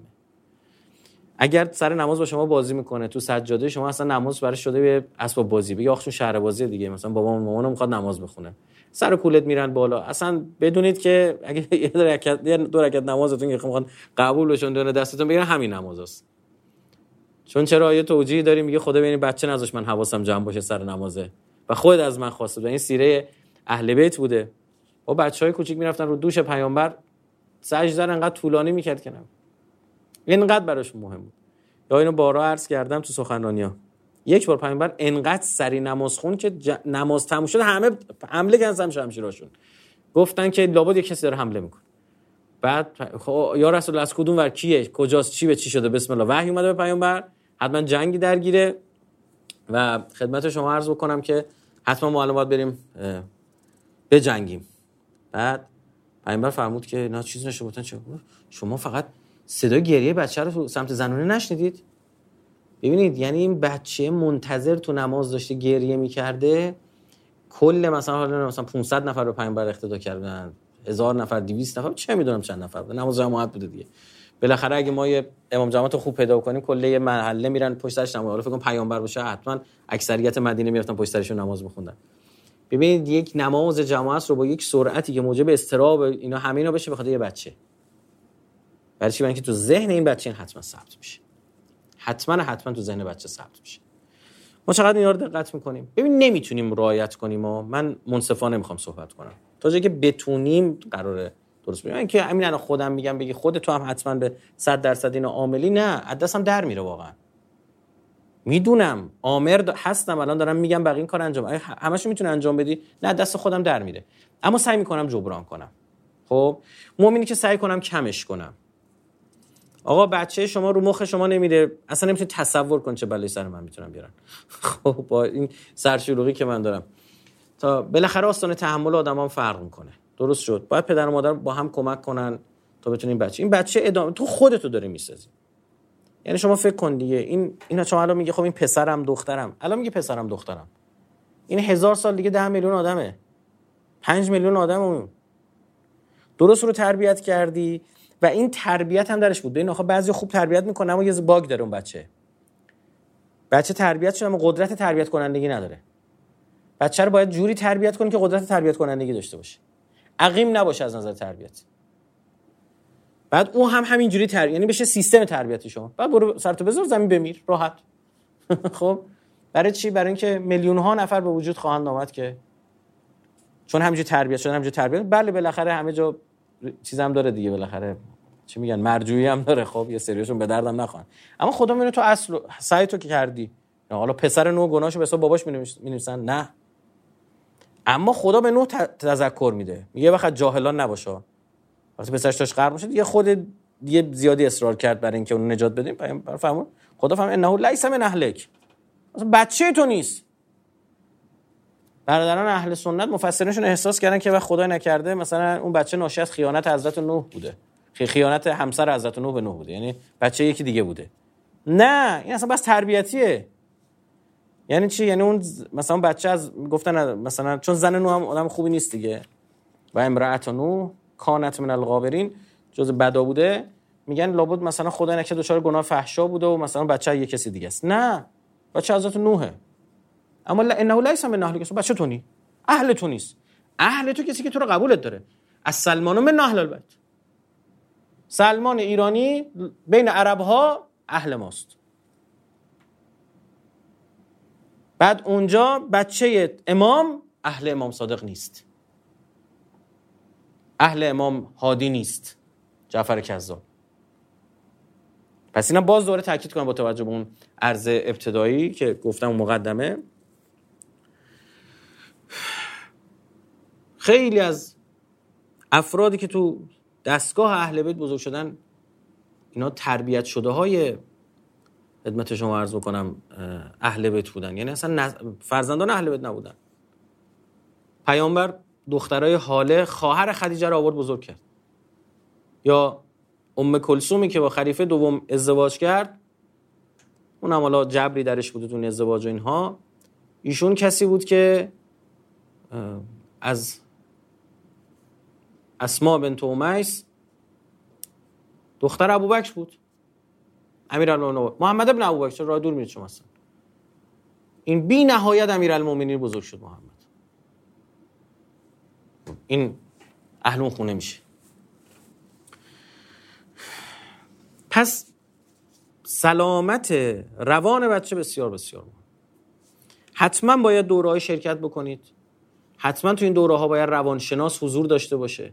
اگر سر نماز با شما بازی میکنه، تو سجاده شما اصلا نماز براش شده به اسباب بازی، بگی آخ چون شهر بازی دیگه، مثلا بابام مامانم میخواد نماز بخونه، سر کولت میرن بالا، اصلا بدونید که اگه یه دو رکعت یه دو رکعت نمازتون که میخوان قبول بشون دونه دستتون بگیرن همین نمازاست. چون چرا یه توجیه داریم میگه خدا ببین بچه نذاش من حواسم جمع باشه سر نمازه و خود از من خواسته. این سیره اهل بیت بوده. با بچهای کوچیک میرفتن رو دوش پیامبر سجده انقدر طولانی میکرد که نه اینقدر براش مهم بود. یا اینو بارها عرض کردم تو سخنرانی‌ها، یک بار پیامبر انقدر سری نماز خون که ج... نماز تموم شد همه حمله کردن شمشیراشون، گفتن که لابد یک کسی داره حمله میکنه. بعد خب یا رسول الله از کدوم ور کیه، کجاست، چی به چی شده، بسم الله، وحی اومده به پیامبر، حتما جنگی درگیره و خدمت شما عرض بکنم که حتما معلومات بریم بجنگیم. بعد پیامبر فرمود که نه چیز نشه. گفتن چه؟ شما فقط صدای گریه بچه رو تو سمت زنونه نشنیدید؟ ببینید یعنی این بچه منتظر تو نماز داشته گریه میکرده، کل مثلا حالا مثلا پانصد نفر رو پیامبر اقتدا کردن، هزار نفر، دویست نفر، چه میدونم چند نفر بود، نماز جماعت بوده دیگه. بالاخره اگه ما یه امام جماعت خوب پیدا کنیم کل یه محله میرن پشت سرش نماز، حالا فکر کنم پیامبر باشه حتما اکثریت مدینه میرفتن پشت سرشون نماز میخوندن. ببینید یک نماز جماعت رو با یک سرعتی که موجب اضطراب اینا همینا بشه بخاطر یه بچه، برای چی؟ برای اینکه تو ذهن این بچه این حتما ثبت میشه، حتما حتما تو ذهن بچه ثبت میشه. ما چقدر اینا رو دقت میکنیم؟ ببین نمیتونیم رعایت کنیم و من منصفانه میخوام صحبت کنم، تا جایی که بتونیم قراره درست بگم. اینکه همین الان خودم میگم بگی خود تو هم حتما به صد درصد اینا عاملی، نه، از دستم در میره واقعا. میدونم عامر هستم الان دارم میگم بقیه این کار انجام همه‌شو میتونه انجام بدی، نه دست خودم در میره، اما سعی میکنم جبران کنم. خب مؤمنی که سعی کنم کمش کنم. آقا بچه شما رو مخ شما نمیره، اصلا نمیتونی تصور کن چه بلایی سر من میتونم بیارن. خب با این سرشلوغی که من دارم تا بالاخره آستانه تحمل آدمام فرق میکنه. درست شد، باید پدر و مادر با هم کمک کنن تا بتونین بچه این بچه ادامه تو خودتو داره میسازی. یعنی شما فکر کن دیگه این اینا چون الان میگه خب این پسرم دخترم، الان میگه پسرم دخترم، این هزار سال دیگه ده میلیون آدمه، پنج میلیون آدمه، درست رو تربیت کردی و این تربیت هم درش بود. این آخه بعضی خوب تربیت میکنه اما یه باگ داره اون بچه. بچه تربیت شده اما قدرت تربیت کنندگی نداره. بچه رو باید جوری تربیت کنی که قدرت تربیت کنندگی داشته باشه، عقیم نباشه از نظر تربیت. بعد اون هم همین جوری تربیت، یعنی بشه سیستم تربیتی شما. بعد برو سرتو بذار زمین بمیر راحت. خب برای چی؟ برای اینکه میلیون ها نفر به وجود خواهند آمد که چون همینجوری تربیت شدن، همینجوری تربیت، بله بالاخره همه جا چیزام داره دیگه، بالاخره چی میگن مرجوعی هم داره. خب یه سریاشون به دردم نخوان، اما خدا میونه تو اصل سعی تو که کردی. حالا پسر نوح گناهشو به حساب باباش می‌نویسن، نه، اما خدا به نوح تذکر میده، میگه وقت جاهلان نباشه. وقتی پسرش داشت غرق میشه دیگه خود دیگه زیادی اصرار کرد برای اینکه اون نجات بدیم. پیامبر فرمود، خدا فرمود انه لیس من اهلک، اصلا بچه تو نیست. برادران اهل سنت مفسرینشون احساس کردن که وقت خدای نکرده مثلا اون بچه ناشی از خیانت حضرت نوح بوده، خیانت همسر حضرت نوح به نوح بوده، یعنی بچه یکی دیگه بوده. نه، این اصلا بس تربیتیه. یعنی چی؟ یعنی اون مثلا بچه از گفتن مثلا چون زن نوح هم آدم خوبی نیست دیگه، و امرأت نوح کانت من الغابرین، جز بدا بوده، میگن لابد مثلا خدای نکرده دچار گناه فحشا بوده و مثلا بچه یه کسی دیگه است. نه، بچه حضرت نوحه. اما انه لیس من اهلک، بچه تو نی، اهل تو نیست. اهل تو کسی که تو رو قبولت داره. از سلمان من اهل البیت، سلمان ایرانی بین عرب ها اهل ماست. بعد اونجا بچه امام اهل امام صادق نیست، اهل امام هادی نیست، جعفر کذاب. پس اینا باز دوباره تاکید کنم با توجه به اون عرض ابتدایی که گفتم مقدمه، خیلی از افرادی که تو دستگاه اهل بیت بزرگ شدن اینا تربیت شده های خدمت شما عرض بکنم اهل بیت بودن، یعنی اصلا فرزندان اهل بیت نبودن. پیامبر دخترای حاله خواهر خدیجه رو آورد بزرگ کرد، یا ام کلثومی که با خلیفه دوم ازدواج کرد، اون هم حالا جبری درش بود اون ازدواج و اینها، ایشون کسی بود که از اسماء بنت امیس دختر ابوبکر بود، امیرالمومنین محمد ابن ابوبکر. چرا راه دور میرید شما اصلا؟ این بی نهایت امیرالمومنین بزرگ شد محمد. این اهل اون خونه میشه. پس سلامت روان بچه بسیار بسیار مهم. حتما باید دوره‌های شرکت بکنید، حتما تو این دوره‌ها باید روانشناس حضور داشته باشه.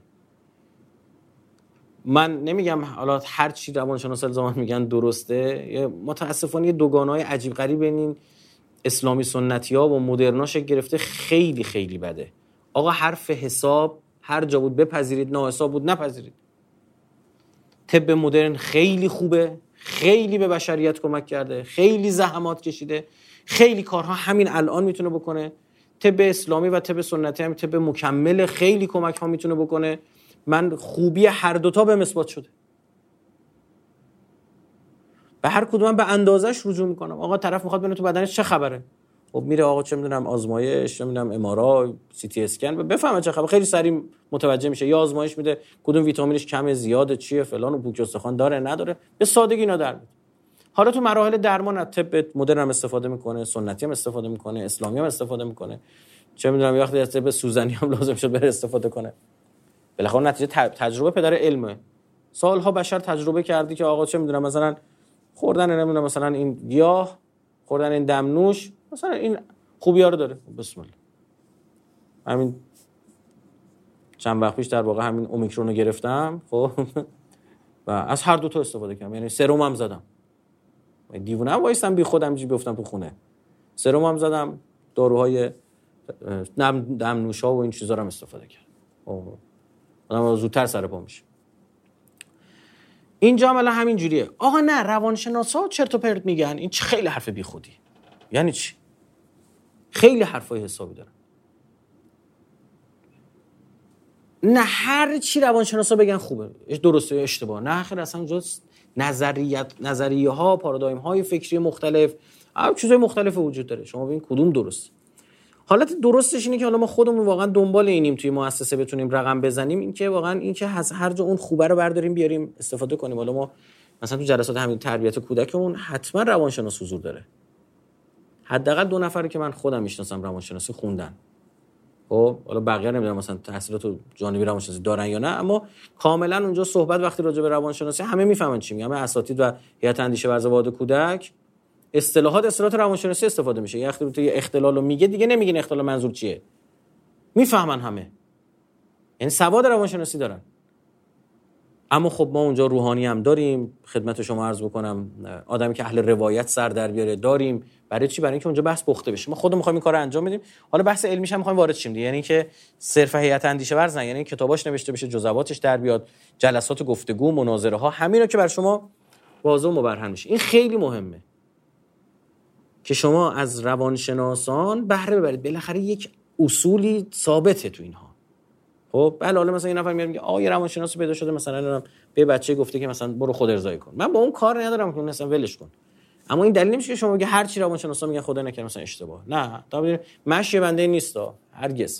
من نمیگم حالا هر چی روانشناس الزاما میگن درسته، متاسفانه دوگانه‌های عجیب غریب بین اسلامی سنتی‌ها و مدرنا شکل گرفته، خیلی خیلی بده. آقا حرف حساب هر جا بود بپذیرید، ناحساب بود نپذیرید. طب مدرن خیلی خوبه، خیلی به بشریت کمک کرده، خیلی زحمات کشیده، خیلی کارها همین الان میتونه بکنه. طب اسلامی و طب سنتی هم طب مکمل، خیلی کمک ها میتونه بکنه. من خوبی هر دوتا به اثبات شده. به هر کدوم به اندازش رجوع میکنم. آقا طرف میخواد ببینه تو بدنش چه خبره، خب میره آقا چه میدونم آزمایش، چه میدونم ام آر آی، سی تی اسکن، بفهمه چه خبره، خیلی سریع متوجه میشه. یا آزمایش میده کدوم ویتامینش کمه، زیاده، چیه، فلان و پوک استخوان داره نداره، به سادگی اینا در میاد. حالا تو مراحل درمان از طب مدرن هم استفاده میکنه، سنتی هم استفاده میکنه، اسلامی هم استفاده میکنه، چه میدونم یه وقتی از طب سوزنی هم لازم شد بره استفاده کنه. بالاخره نتیجه تجربه پدر علمه. سالها بشر تجربه کردی که آقا چه میدونم مثلا خوردن نمیدونم مثلا این گیاه، خوردن این دمنوش مثلا این خوبی‌ها رو داره. بسم الله. همین چند وقت پیش در واقع همین اومیکرون رو گرفتم، خب و از هر دو تا استفاده کردم. یعنی سرم هم زدم، من دیوونه وایسم بی خودم جی بیفتم تو خونه، سرم هم زدم، داروهای دم دمنوشا و این چیزا رو هم استفاده کردم. آدم زودتر سر پا میشه. اینجا هم همین جوریه. آقا نه، روانشناسا چرت و پرت میگن، این چه خیلی حرف بی خودی. یعنی چی؟ خیلی حرفای حسابی دارن. نه هر چی روانشناسا بگن خوبه، درسته یا اشتباه، نه خیر، اصلا جز نظریات، نظریه ها، پارادایم های فکری مختلف، هر چیزای مختلف وجود داره. شما ببین کدوم درست. حالت درستش اینه که حالا ما خودمون واقعا دنبال اینیم توی مؤسسه بتونیم رقم بزنیم، این که واقعا این که هر جا اون خوبه رو برداریم بیاریم استفاده کنیم. حالا ما مثلا تو جلسات همین تربیت کودکمون حتما روانشناس حضور داره. حداقل دو نفری که من خودم میشناسم روانشناسی خوندن. خب حالا بقیه نمیدونم مثلا تحصیلات جانبی روانشناسی دارن یا نه، اما کاملا اونجا صحبت وقتی راجع به روانشناسی همه میفهمن چی میگم. همه اساتید و هیئت اندیشه ورز واد کودک اصطلاحات اصطلاحات روانشناسی استفاده میشه. یه وقتی تو یه اختلالو میگه دیگه نمیگین اختلال منظور چیه، میفهمن همه، یعنی سواد روانشناسی دارن. اما خب ما اونجا روحانی هم داریم، خدمت شما عرض بکنم آدمی که اهل روایت سر در بیاره داریم. برای چی؟ برای اینکه اونجا بحث پخته بشه. ما خودمون می‌خوایم این کارو انجام بدیم. حالا بحث علمیش هم می‌خوایم وارد شیم دیگه، یعنی که صرف هیئت اندیشه ورز نه، یعنی کتاباش نوشته بشه، جزواتش در بیاد، جلسات گفتگو، مناظره ها، همینا که بر شما واضح و مبرهن میشه. این خیلی مهمه که شما از روانشناسان بهره ببرید. بالاخره یک اصولی ثابته تو اینها. خب بله، حالا مثلا این نفر میاد میگه آ یه روانشناس پیدا شده مثلا به بچه گفته که مثلا برو خود ارضایی کن. من با اون کار ندارم که مثلا ولش کن. اما این دلیل نمیشه که شما بگی هر چی روانشناسا میگن خدا نکنه مثلا اشتباه. نه، تا ببین مشی بنده نیستا، هرگز.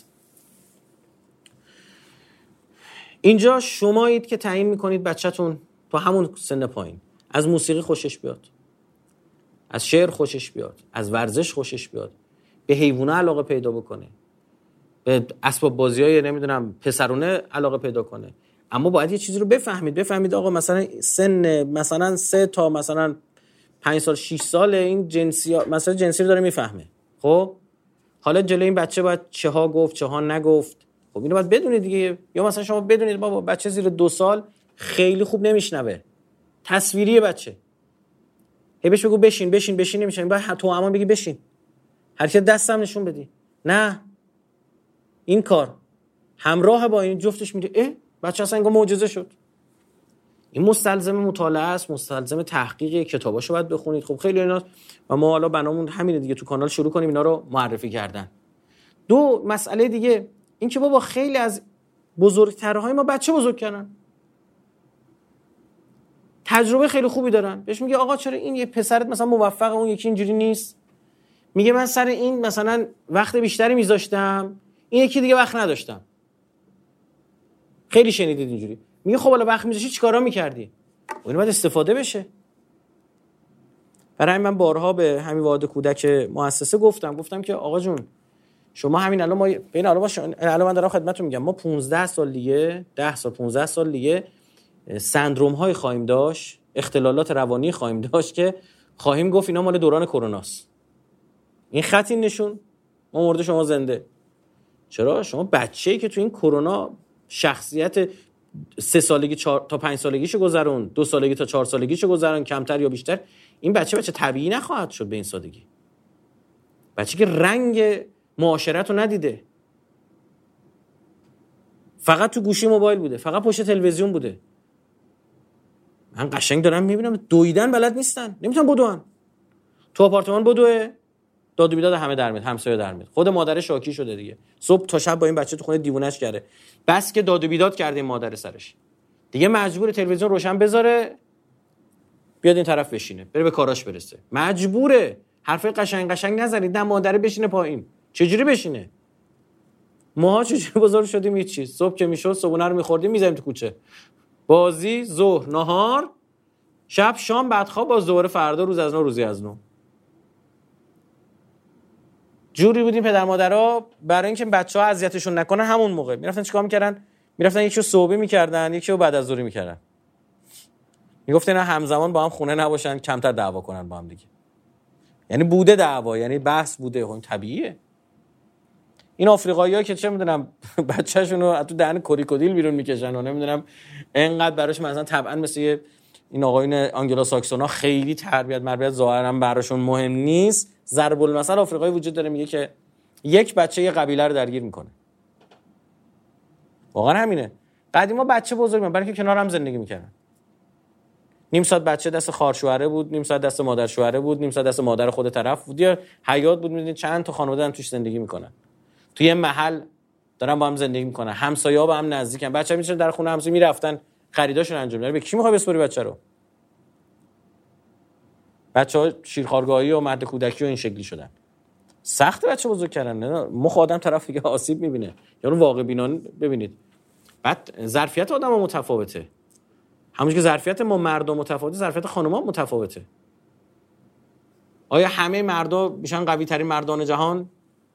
اینجا شمایید که تعیین میکنید بچه‌تون تو همون سن پایین از موسیقی خوشش بیاد، از شعر خوشش بیاد، از ورزش خوشش بیاد، به حیوانات علاقه پیدا بکنه، به اسباب بازیای نمیدونم پسرونه علاقه پیدا کنه. اما باید یه چیزی رو بفهمید. بفهمید آقا مثلا سن مثلا سه تا مثلا پنج سال شش سال این جنسی مثلا جنسی رو داره میفهمه. خب حالا جلوی این بچه باید چه ها گفت چه ها نگفت. خب اینو باید بدونید دیگه. یا مثلا شما بدونید بابا بچه زیر دو سال خیلی خوب نمیشنوه، تصویریه بچه، هی بهش بگو بشین بشین بشین نمیشه، باید تو امان بگی بشین، حرکت دستم نشون بدی. نه، این کار همراه با این جفتش میره اه بچه اصلا انگار معجزه شد. این مستلزم مطالعه است، مستلزم تحقیق، کتاباشو باید بخونید. خب خیلی اینا و ما حالا بنامون همینه دیگه، تو کانال شروع کنیم اینا رو معرفی کردن. دو مسئله دیگه این که بابا خیلی از بزرگترهای ما بچه بزرگ کردن، تجربه خیلی خوبی دارن. بهش میگه آقا چرا این یه پسرت مثلا موفقه اون یکی اینجوری نیست؟ میگه من سر این مثلا وقت بیشتری میذاشتم، این یکی دیگه وقت نداشتم. خیلی شنیدید اینجوری. میگه خب حالا وقت میذاشی چیکارا میکردی؟ اون باید استفاده بشه. برای من بارها به همین واحد کودک مؤسسه گفتم گفتم که آقا جون شما همین الان ما ببین الان باشه الان من دارم خدمتتون میگم ما پانزده سال دیگه ده سال پانزده سال دیگه سندروم های خواهیم داشت، اختلالات روانی خواهیم داشت که خواهیم گفت اینا مال دوران کروناست. این خط این نشون ما مرده شما زنده. چرا؟ شما بچه‌ای که تو این کرونا شخصیت سه سالگی چهار تا پنج سالگیشو گذرون، دو سالگی تا چهار سالگیشو گذرون، کمتر یا بیشتر، این بچه بچه طبیعی نخواهد شد به این سادگی. بچه که رنگ معاشرت رو ندیده، فقط تو گوشی موبایل بوده، فقط پشت تلویزیون بوده. من قشنگ دارم میبینم دویدن بلد نیستن، نمیتونن بدوئن. تو آپارتمان بدوه، داد و بیداد همه در میاد، همسایه در میاد. خود مادر شاکی شده دیگه، صبح تا شب با این بچه تو خونه دیوونه‌اش کرده. بس که داد و بیداد کرده این مادر سرش، دیگه مجبور تلویزیون روشن بذاره بیاد این طرف بشینه، بره به کاراش برسه. مجبوره. حرفای قشنگ قشنگ نزنید، نه مادر بشینه پایین. چجوری بشینه؟ ماها چجوری بزرگ شدیم هیچ چیز. صبح که میشد صبحونه رو میخوردیم میذاریم تو کوچه. بازی، ظهر، نهار، شب، شام، بعد خواب، باز دوباره فردا روز از نو روزی از نو. جوری بودیم پدر مادرها برای اینکه بچه‌ها اذیتشون نکنن همون موقع میرفتن چیکار میکردن؟ میرفتن یکیو صبحی میکردن، یکیو بعد از ظهری میکردن. میگفتن اینا همزمان با هم خونه نباشن، کمتر دعوا کنن با هم دیگه. یعنی بوده دعوا، یعنی بحث بوده، اون طبیعیه. این آفریقایی‌ها که چه میدونم بچه‌شون رو تو دهن کوریکودیل بیرون میکشن و نمیدونم اینقدر براش مثلا طبعا مثل این آقایون آنگلو ساکسونا خیلی تربیت مربیت ظاهرا براشون مهم نیست. ضرب المثل آفریقایی وجود داره میگه که یک بچه یه قبیله رو درگیر میکنه. واقعا همینه. قدیما بچه بزرگ من برای که کنار هم زندگی میکردن. نیم ساعت بچه دست خواهرشوهره بود، نیم ساعت دست مادر شوهره بود، نیم ساعت دست مادر خود طرف بود. یا حیات بود، میدونید چند تا خانواده هم توش زندگی میکنن. توی محل دارن با هم زندگی میکنن، همسایه‌ها با هم نزدیکن. بچه‌ها میشن در خونه همسایه میرفتن خریداشون انجام میدن. به کی میخوای بسپری بچه رو؟ بچه‌ها شیرخوارگاهی و مرد کودکی و این شکلی شدن. سخت بچه بزرگ کردن. نه مخ آدم طرف دیگه آسیب میبینه. یارو واقع بینانه ببینید. بعد ظرفیت آدم‌ها متفاوته. همونش که ظرفیت ما مردم متفاوته، ظرفیت خانم‌ها متفاوته. آیا همه مردا میشن قوی ترین مردان جهان؟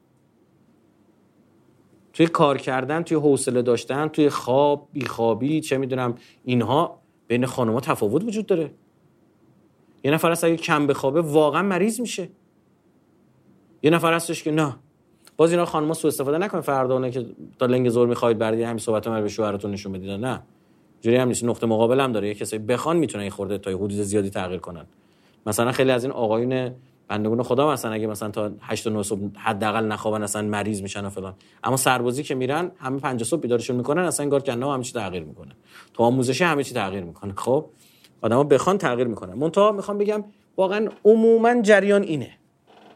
توی کار کردن، توی حوصله داشتن، توی خواب، بیخوابی، چه میدونم اینها بین خانم‌ها تفاوت وجود داره. یه نفر هست اگه کم بخوابه واقعا مریض میشه. یه نفر هستش که نه. باز اینا خانم‌ها سوء استفاده نکنه فردانه که تا لنگ زور می‌خواید بردی همین صحبت‌ها رو به شوهرتون نشون بدید. نه. جوری هم نیست. نقطه مقابل هم داره. یه کسی بخوان میتونن خورده تا حدود زیادی تغییر کنن. مثلا خیلی از این آقایون بندگان خدا مثلا اگه مثلا تا هشت تا نه صبح حداقل نخوابن اصلا مریض میشن و فلان، اما سربازی که میرن همه پنج صبح بیدارشون میکنن، اصلا انگار کنه همه چی تغییر میکنه. تو آموزشی همه چی تغییر میکنه. خب آدما بخوان تغییر میکنن. منتها میخوام بگم واقعا عموما جریان اینه.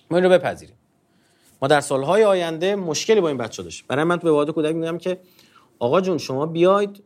ما این رو بپذیریم. ما در سالهای آینده مشکلی با این بچه داشت. برای من تو به وادی کودک میگم که آقا جون شما بیاید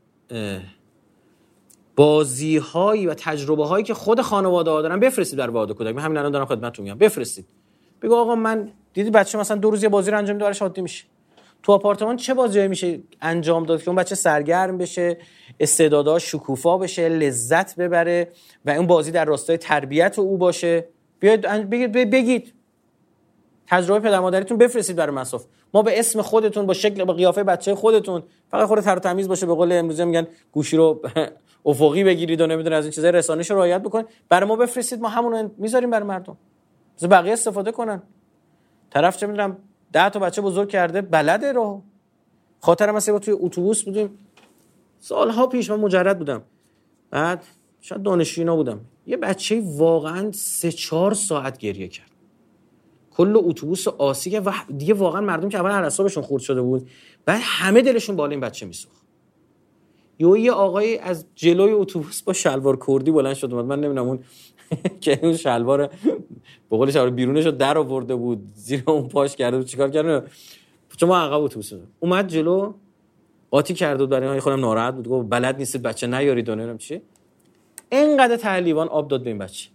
بازی‌هایی و تجربه‌هایی که خود خانواده ها دارن بفرستید در وادی کودک. من همین الان دارم خدمتتون میگم بفرستید. بگو آقا من دیدی بچه مثلا دو روز یه بازی رو انجام میده براش عادی میشه. تو آپارتمان چه بازیایی میشه انجام داد که اون بچه سرگرم بشه، استعداداش شکوفا بشه، لذت ببره و اون بازی در راستای تربیت او باشه. بیاید بگید بگید تجربه پدر مادریتون بفرستید برای مصاف. ما به اسم خودتون با شکل با قیافه بچه خودتون فقط خود تر و تمیز باشه، به قول امروزی میگن گوشی رو افقی بگیرید و نمیدونم از این چیزای رسانه‌شو رعایت بکنید، برای ما بفرستید، ما همون میذاریم برای مردم. مثلا بقیه استفاده کنن. طرف چه میدونم ده تا بچه بزرگ کرده بلده رو. خاطر من سه توی اتوبوس بودیم سالها پیش، من مجرد بودم، بعد شاید دانشجوینا بودم، یه بچه واقعا سه چهار ساعت گریه کرد، کل اتوبوس آسیگه و دیگه واقعا مردم که اول اعصابشون خورد شده بود، بعد همه دلشون بالا این بچه میسوخت. یه یه آقای از جلوی اتوبوس با شلوار کردی بلند شد اومد، من نمیدونم اون که اون شلوار به قول شلوار بیرونشو در آورده بود زیر اون پاش کرده بود چیکار کرد، چون ما عقب اتوبوس اومد جلو قاطی کرد بود، برای خودم ناراحت بود، گفت بلد نیستید بچه نیارید و نمیدونم چی. اینقدر تعلیوان آب داد به این بچه،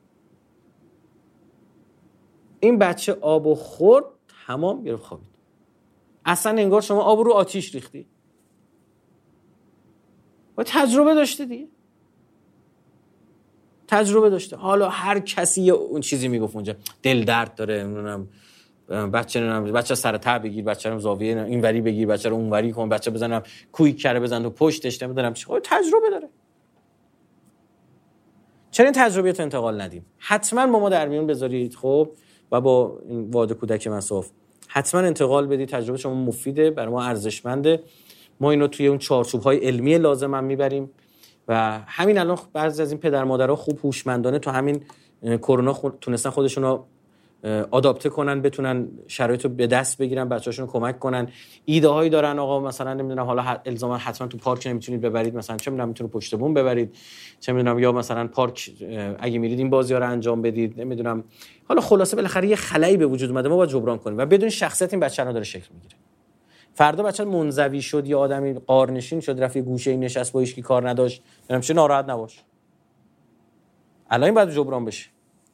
این بچه آبو خورد تمام گرفت خوابید. اصلا انگار شما آب رو آتیش ریختی. و تجربه داشته دیگه، تجربه داشته. حالا هر کسی اون چیزی میگفت اونجا، دل درد داره، نمیدونم بچه نمیدونم بچه سر ته بگیر، بچه رو زاویه اینوری بگیر، بچه رو اونوری کن، بچه بزنم کویک کره بزن تو پشتش، نمیدونم چی. خب تجربه داره. چرا این تجربه رو انتقال ندیم؟ حتما با ما در میون بذارید خب، و با این وادی کودک مصاف حتما انتقال بدید. تجربه شما مفیده، برای ما ارزشمنده. ما اینو توی اون چارچوب‌های علمی لازم هم میبریم و همین الان بعضی از این پدر مادرها خوب هوشمندانه تو همین کرونا خود تونستن خودشون رو آداپته کنن، بتونن شرایط رو به دست بگیرن، بچه‌هاشون رو کمک کنن. ایده هایی دارن آقا مثلا نمیدونم حالا الزاما حتما تو پارک نمیتونید ببرید، مثلا چه میدونم میتونه پشت بوم ببرید، چه میدونم یا مثلا پارک اگه میرید این بازی‌ها رو انجام بدید، نمیدونم. حالا خلاصه بالاخره یه خلایی به وجود اومده، ما باید جبران کنیم و بدون شخصیت این بچه‌ها داره شکل میگیره. فردا بچه منزوی شد یا آدمی قارنشین شد رفت یه گوشه این نشست با هیچ کی کار نداشت، نمیدونم چه، ناراحت نباش. الان این باید جبران بشه.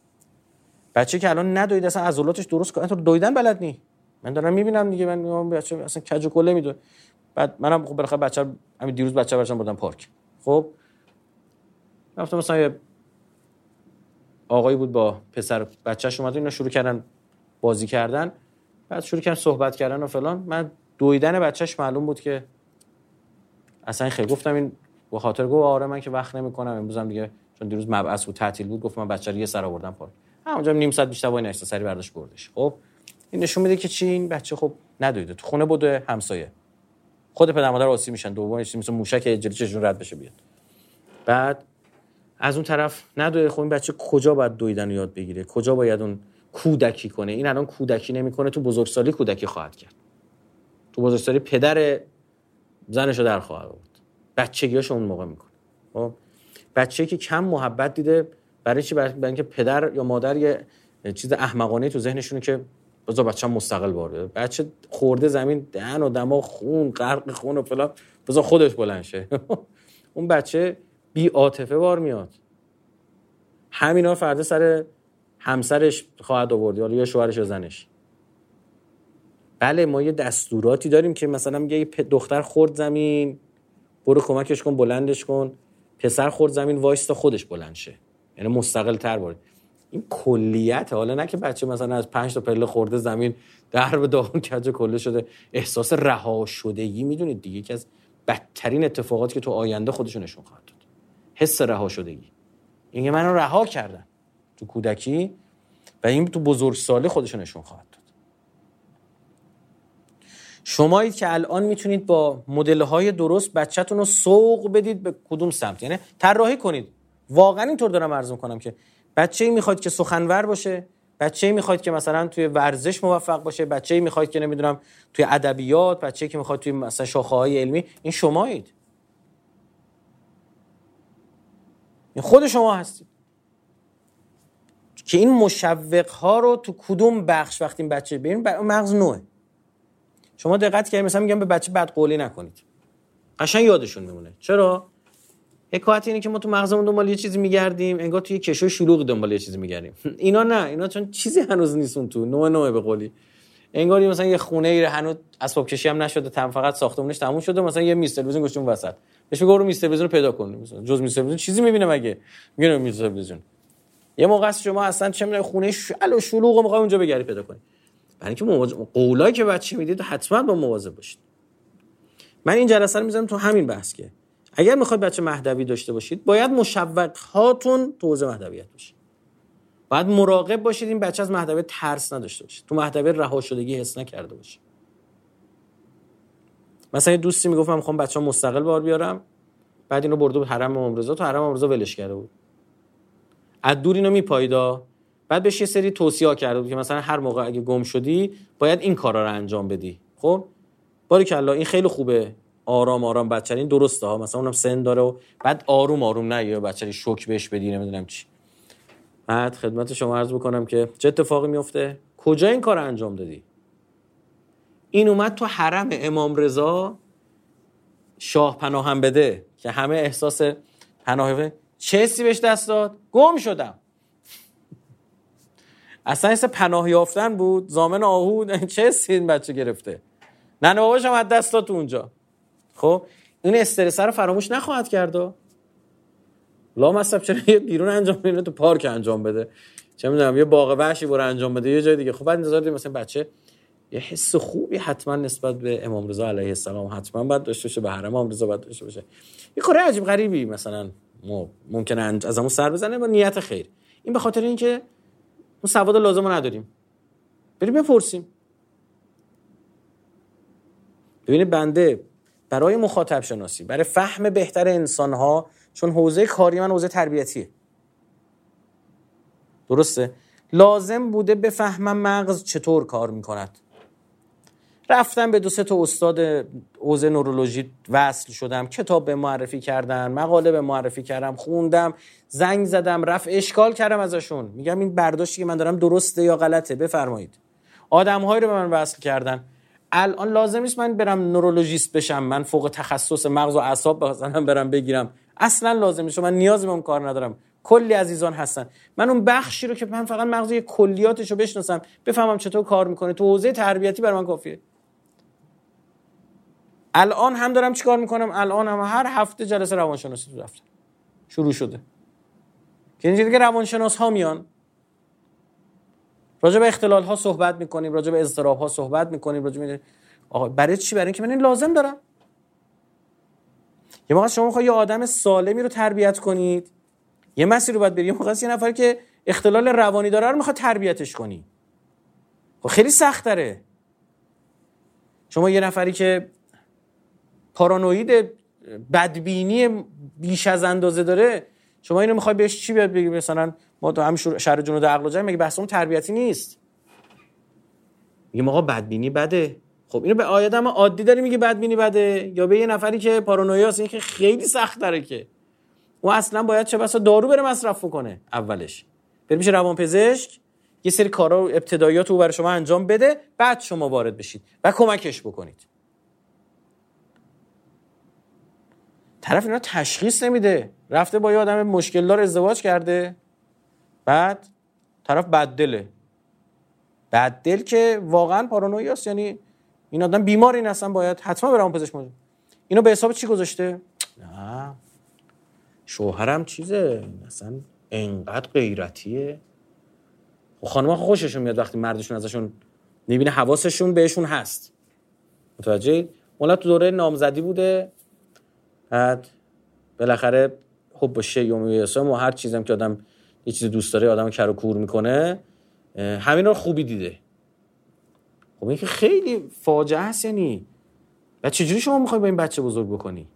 بچه که الان ندوید اصلا عضلاتش درست کنه، تو دویدن بلد نی. من دارم میبینم دیگه، من بچه اصلا کج و کله میدونه. بعد منم خب بالاخره بچه همین دیروز بچه برشم بردم پارک. خب رفتم مثلا یه آقایی بود با پسر بچه‌ش اومد، اینا شروع کردن بازی کردن، بعد شروع کردن صحبت کردن و فلان. من دویدن بچه‌ش معلوم بود که اصلا خیلی گفتم این به خاطر گفت آره من که وقت نمی‌کنم امروزم دیگه، چون دیروز مبعث بود تعطیل بود، گفتم من بچه رو یه سر آوردم پارک. همونجا نیم ساعت بیشتر وای نشسته، سری برداشت بردش. خب این نشون میده که چی، این بچه خب ندویده، تو خونه بوده همسایه، خود پدر مادر آسیب میشن، دومش مثل موشک جلوی چشمون رد بشه بیاد. بعد از اون طرف ندویده، خب این بچه کجا باید دویدن رو یاد بگیره، کجا باید اون کودکی کنه؟ این الان کودکی نمیکنه، تو بزرگسالی کودکی خواهد کرد، تو بزرگسالی پدر زنشو در خواهد آورد، بچگیاشو اون موقع میکنه. خب بچه‌ای که کم محبت دیده، برای چی؟ برای اینکه پدر یا مادر یه چیز احمقانه تو ذهنشونه که بذار بچه‌م مستقل باره، بچه خورده زمین، دهن و دماغ خون، غرق خون و فلان، بذار خودش بلند شه. اون بچه بی عاطفه بار میاد. همینا فردا سر همسرش خواهد آورد یا شوهرش یا زنش. بله ما یه دستوراتی داریم که مثلا میگه یه دختر خورد زمین برو کمکش کن بلندش کن، پسر خورد زمین وایستا خودش بلند شه، یعنی مستقل تر باشه. این کلیت، حالا نه که بچه مثلا از پنج تا پله خورده زمین درب داغون کج کله شده، احساس رها شدگی، میدونید دیگه یکی از بدترین اتفاقاتی که تو آینده خودشون نشون خواهد داد، حس رها شدگی. اینکه منو رها کردن تو کودکی و این تو بزرگسالی خودشون نشون خواهد داد. شمایید که الان میتونید با مدل‌های درست بچه‌تون رو سوق بدید به کدوم سمت، یعنی طراحی کنید. واقعا اینطور دارم عرض می‌کنم که بچه‌ای میخواد که سخنور باشه، بچه‌ای میخواد که مثلا توی ورزش موفق باشه، بچه‌ای میخواد که نمیدونم توی ادبیات، بچه‌ای که میخواد توی مثلا شاخه‌های علمی، این شمایید. این خود شما هستید. که این مشوق ها رو تو کدوم بخش وقتی این بچه ببینیم مغز نوعه. شما دقت کردید مثلا میگم به بچه بد قولی نکنید، قشنگ یادشون میمونه. چرا؟ حکایت اینه که ما تو مغزمون دنبال یه چیزی میگردیم، انگار توی کشوی شلوغ دنبال یه چیزی میگردیم. اینا نه، اینا چون چیزی هنوز نیستون تو نوع نوع به قولی، انگار مثلا یه خونه ای هنوز اسباب کشی هم نشده، تم فقط ساختمونش تموم شده، مثلا یه میز تلویزیون گذاشتیم وسط، بهش میگه برو میز تلویزیون رو پیدا کن، مثلا جز میز تلویزیون چیزی میبینه مگه؟ میگه میز تلویزیون. یه موقع است شما اصلا چه میدونی خونه شل و شلوغ میخوای اونجا بگردی پیدا کنی. برای اینکه مواظب قولایی که بچه میدید حتما با مواظب باشید. من این جلسه رو میذارم تو همین بحث که اگر میخواید بچه مهدوی داشته باشید باید مشوق هاتون تو حوزه مهدویت باشه. باید مراقب باشید این بچه از مهدویت ترس نداشته باشه، تو مهدویت رها شدگی حس نکرده باشه. مثلا یه دوستی میگفت من میخوام بچه‌ام مستقل بار بیارم، بعد اینو برده بود حرم امام رضا، تو حرم امام رضا ولش کرده بود، از دور اینو میپاییدا، بعد بهش یه سری توصیه کرده بود که مثلا هر موقع اگه گم شدی باید این کارا رو انجام بدی. خب باریکالله این خیلی خوبه، آرام آرام بچه این درسته ها، مثلا اونم سن داره و بعد آروم آروم نه یا بچه شوک بهش بدی نمیدونم چی. بعد خدمت شما عرض بکنم که چه اتفاقی میفته؟ کجا این کار انجام دادی؟ این اومد تو حرم امام رضا، شاه پناهم بده که همه احساس پناه، چه حسی بهش دست داد؟ گم شدم. اصلا حس پناه یافتن بود، ضامن آهو. چه حسی این بچه گرفته؟ ننه باباش هم از دست داد تو اونجا. خب این استرس رو فراموش نخواهد کرد. لا مصرف چرا یه بیرون انجام بده، تو پارک انجام بده، چه میدونم یه باغ وحشی برو انجام بده یه جای دیگه. خب بعد انتظار داریم مثلا بچه یه حس خوبی حتما نسبت به امام رضا علیه السلام حتما باید داشته باشه، به حرم امام رضا باید داشته باشه. یه کار عجیب غریبی مثلا ممکنه از همون سر بزنه با نیت خیر، این به خاطر اینکه اون سواد لازمو نداریم. بریم بپرسیم. ببینید بنده برای مخاطب شناسی، برای فهم بهتر انسان‌ها، چون حوزه کاری من حوزه تربیتیه، درسته؟ لازم بوده بفهمم مغز چطور کار میکند. رفتم به دو سه تا استاد حوزه نورولوژی وصل شدم، کتاب به معرفی کردن، مقاله به معرفی کردم، خوندم، زنگ زدم، رفع اشکال کردم ازشون، میگم این برداشتی که من دارم درسته یا غلطه بفرمایید. آدم‌هایی رو به من وصل کردن. الان لازم نیست من برم نورولوژیست بشم، من فوق تخصص مغز و اعصاب مثلا برم بگیرم، اصلا لازم نیست، من نیازی به اون کار ندارم. کلی عزیزان هستن، من اون بخشی رو که من فقط مغز کلیاتش رو بشناسم، بفهمم چطور کار میکنه، تو حوزه تربیتی برای من کافیه. الان هم دارم چیکار میکنم؟ الان هم هر هفته جلسه روانشناسی تو دفتر شروع شده که اینجوری که روانشناس ها میان راجع به اختلال ها صحبت میکنیم، راجع به اضطراب ها صحبت میکنیم، راجع به آقا برای چی؟ برای اینکه من این لازم دارم. یه موقع شما میخواید یه آدم سالمی رو تربیت کنید، یه مسیر رو باید برید. یه موقع یه نفری که اختلال روانی داره رو میخواد تربیتش کنی، خب خیلی سخت داره. شما یه نفری که پارانوید بدبینی بیش از اندازه داره، شما اینو میخوای بهش چی بیاد بگی؟ مثلا ما تو هم شهر جنود عقل و جمع مگه بحثمون تربیتی نیست؟ میگه آقا بدبینی بده. خب اینو به آدم عادی داری میگه بدبینی بده، یا به یه نفری که پارانویاست؟ این که خیلی سخت داره که اون اصلا باید چه بسا دارو بره مصرف کنه، اولش بره میشه روانپزشک، یه سری کارا و ابتداییات رو برای شما انجام بده، بعد شما وارد بشید و کمکش بکنید. طرف اینا تشخیص نمیده، رفته با یه آدم مشکل دار ازدواج کرده، بعد طرف بددله، بددل که واقعا پارانویاست، یعنی این آدم بیمار، این اصلا باید حتما به روانپزشک مراجعه. اینو به حساب چی گذاشته؟ نه شوهرم چیزه، اصلا انقدر غیرتیه. خب خانم‌ها خوششون میاد وقتی مردشون ازشون میبینه حواسشون بهشون هست. متوجه؟ مولا تو دوره نامزدی بوده، بعد بالاخره حب و شیء و یاسم و هر چیزی هم که آدم یه چیز دوست داره آدمو کر و کور میکنه، همین رو خوبی دیده. خب این که خیلی فاجعه است. یعنی و چجوری شما میخوای با این بچه بزرگ بکنی؟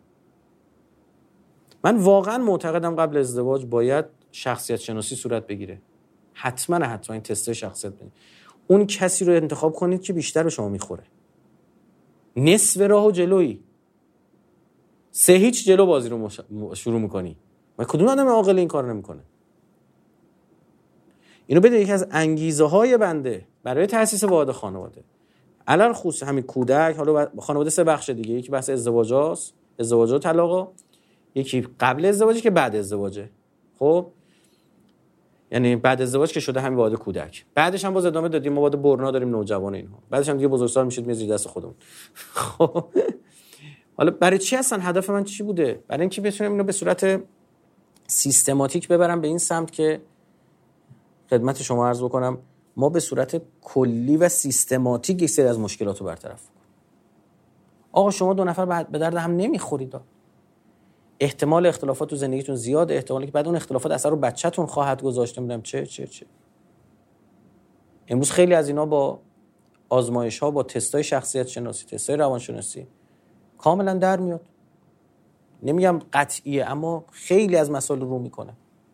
من واقعا معتقدم قبل ازدواج باید شخصیت شناسی صورت بگیره. حتما حتما این تست شخصیت بگیره. اون کسی رو انتخاب کنید که بیشتر به شما میخوره. نصف راهو جلویی، سه هیچ جلو بازی رو مش... شروع میکنی. و کدوم آدم عاقل این کار نمیکنه؟ اینو بده یکی از انگیزه های بنده برای تأسیس واحد خانواده. علل خصوص همین کودک، حالا خانواده سه بخش دیگه، یکی بحث ازدواجاست، ازدواج و طلاق، یکی قبل ازدواجی که بعد ازدواجه. خب یعنی بعد ازدواج که شده همین واحد کودک، بعدش هم باز ادامه دادیم ما واحد برنا داریم، نوجوان اینها، بعدش هم دیگه بزرگسال میشید میذارید دست خودمون. خب حالا برای چی اصلا هدف من چی بوده؟ برای اینکه بتونم اینو به صورت سیستماتیک ببرم به این سمت که خدمت شما عرض بکنم ما به صورت کلی و سیستماتیک یک سری از مشکلات رو برطرف کنیم. آقا شما دو نفر بعد به درد هم نمیخورید، احتمال اختلافات تو زندگیتون زیاده، احتمالی که بعد اون اختلافات اثر رو بچه‌تون خواهد گذاشت، نمیدونم چه چه چه. امروز خیلی از اینا با آزمایش‌ها، با تست‌های شخصیت شناسی، تست‌های روانشناسی کاملا در میاد. نمیگم قطعیه اما خیلی از مسائل رو میکنه.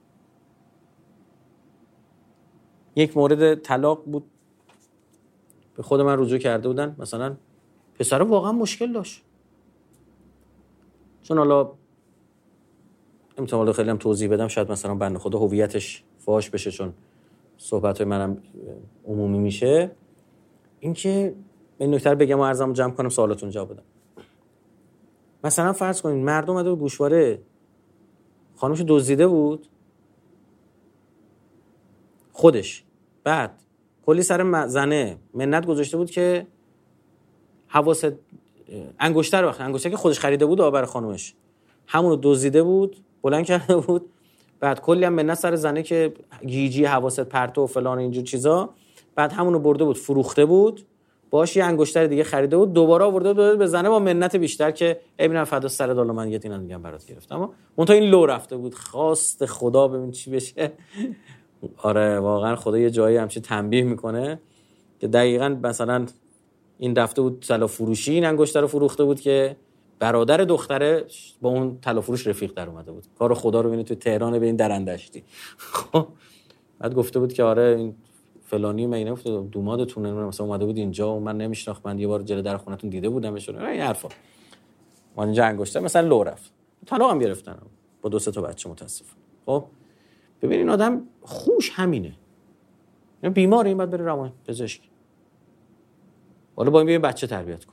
یک مورد طلاق بود به خود من رجوع کرده بودن، مثلا پسر واقعا مشکل داشت، چون حالا امتحالا خیلی هم توضیح بدم شاید مثلا بنده خدا هویتش فاش بشه چون صحبت‌های منم عمومی میشه. این که این نکته رو بگم و عرضمو جمع کنم سوالاتون جواب بدم. مثلا فرض کنید مرد اومده به گوشواره خانمش دزدیده بود خودش، بعد کلی سر زنه منت گذاشته بود که حواست انگشتر وقت انگشتری که خودش خریده بود برای خانمش همون رو دزدیده بود، بلند کرده بود، بعد کلی هم منت سر زنه که گیجی حواست پرتو و فلان اینجور چیزا، بعد همون رو برده بود فروخته بود، باشه یه انگشتر دیگه خریده بود دوباره آورده بود به زنه با منت بیشتر که ای ببینم فدا سر دالا من یه دینا میگم برات گرفتم، اما اون تا این لو رفته بود. خواست خدا ببین چی بشه. آره واقعا خدا یه جایی همچین تنبیه میکنه که دقیقاً مثلا این رفته بود طلا فروشی، این انگشتر رو فروخته بود که برادر دختره با اون طلا فروش رفیق در اومده بود. کار خدا رو ببینید تو تهران ببین درندشتی. خب بعد گفته بود که آره این فلانی من اینو دومادتونه مثلا اومده بود اینجا و من نمیشناخت، من یه بار جلوی در خونتون دیده بودمش، این حرفا. من اینجا انگشتر مثلا لو رفت، طلاق هم گرفتن با دو سه تا بچه متاسفانه. خب ببین این آدم خوش همینه، این بیماره، این بعد بره روان پزشک، حالا با این ببین بچه تربیت کن.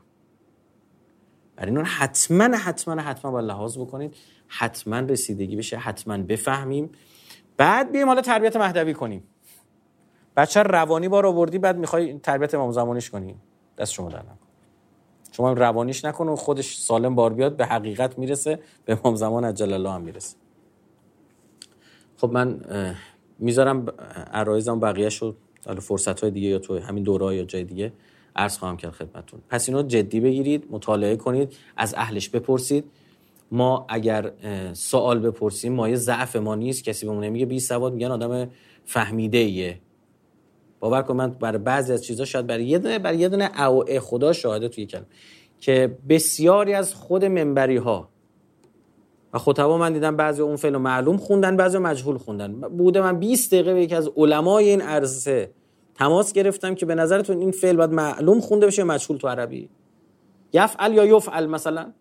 برای اینا حتما حتما حتما باید لحاظ بکنید، حتما رسیدگی بشه، حتما بفهمیم، بعد بیایم حالا تربیت مهدوی کنیم. بچه روانی بار آوردی بعد میخوای تربیت امام زمانیش کنی، دست شما در نکن. شما روانیش نکن و خودش سالم بار بیاد به حقیقت میرسه، به امام زمان عجل الله هم میرسه. خب من میذارم عرایزم بقیه‌شو حالا فرصت‌های دیگه یا تو همین دوره‌ها یا جای دیگه عرض خواهم کرد خدمتتون. پس اینو جدی بگیرید، مطالعه کنید، از اهلش بپرسید. ما اگر سوال بپرسیم مایه ضعف ما نیست، کسی بهمون نمیگه بی سواد، میگن آدم فهمیده ایه. باور کن من برای بعضی از چیزا شاید برای یه دونه برای یه دونه او خدا شاهده توی کلمه که بسیاری از خود منبری‌ها و خطبا من دیدم بعضی اون فعل معلوم خوندن، بعضی مجهول خوندن. بوده من بیست دقیقه به یکی از علمای این عرصه تماس گرفتم که به نظرتون این فعل باید معلوم خونده بشه یا مجهول تو عربی؟ یفعل یا یفعل مثلا،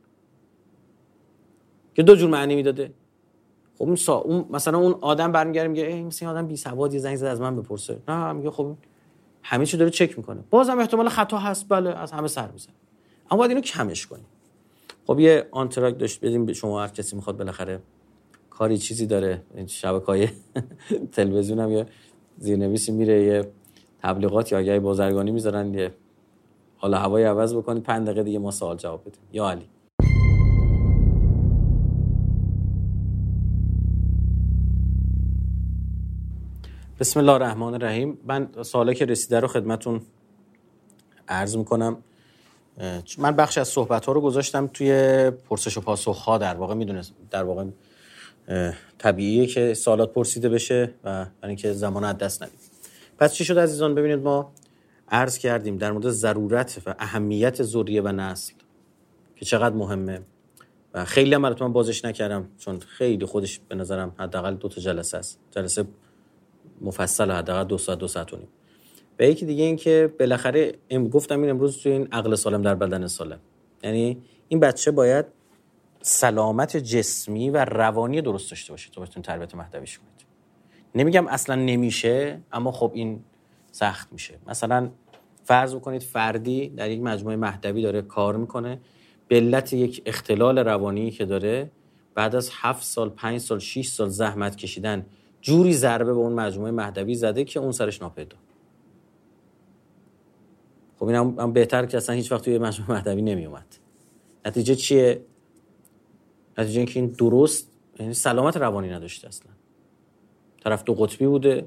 که دو جور معنی میداده. خب اون, سا... اون مثلا اون آدم برمیگره میگه ای مثلا آدم بی سوادی زنگ زد از من بپرسه، نه میگه خب همه چی داره چک میکنه، بازم احتمال خطا هست، بله از همه سر میزنه، اما باید اینو کمش کنیم. خب یه آنتراک داشت بدیم به شما، هر کسی میخواد بالاخره کاری چیزی داره، این شبکه‌های تلویزیون هم یه زیرنویسی میره یه تبلیغات یا آگهی بازرگانی میذارن، یه حالا هوای عوض بکنید پنج دقیقه دیگه ما سوال جواب بدیم. یا علی. بسم الله الرحمن الرحیم. من سوالی که رسیده رو خدمتون عرض میکنم. من بخش از صحبت‌ها رو گذاشتم توی پرسش و پاسخ‌ها، در واقع میدونست در واقع طبیعیه که سوالات پرسیده بشه و برای اینکه زمان از دست ندیم. پس چی شد عزیزان؟ ببینید ما عرض کردیم در مورد ضرورت و اهمیت ذریه و نسل که چقدر مهمه و خیلی هم البته من بازش نکردم چون خیلی خودش به نظرم حداقل دو تا جلسه است، جلسه مفصل حداقل دو ساعت دو ساعت و نیم. و یکی دیگه این که بالاخره ام گفتم این امروز توی این عقل سالم در بدن سالم، یعنی این بچه باید سلامت جسمی و روانی درست داشته باشه تا بتونید تربیت مهدویش کنید. نمیگم اصلا نمیشه، اما خب این سخت میشه. مثلا فرض بکنید فردی در یک مجموعه مهدوی داره کار میکنه، به علت یک اختلال روانی که داره، بعد از هفت سال، پنج سال، شش سال زحمت کشیدن جوری ضربه به اون مجموعه مهدوی زده که اون سرش ناپیدا. خب این هم, هم بهتر که اصلا هیچ وقت توی مجموعه مهدوی نمی اومد. نتیجه چیه؟ نتیجه اینکه این درست یعنی سلامت روانی نداشته اصلا. طرف دو قطبی بوده،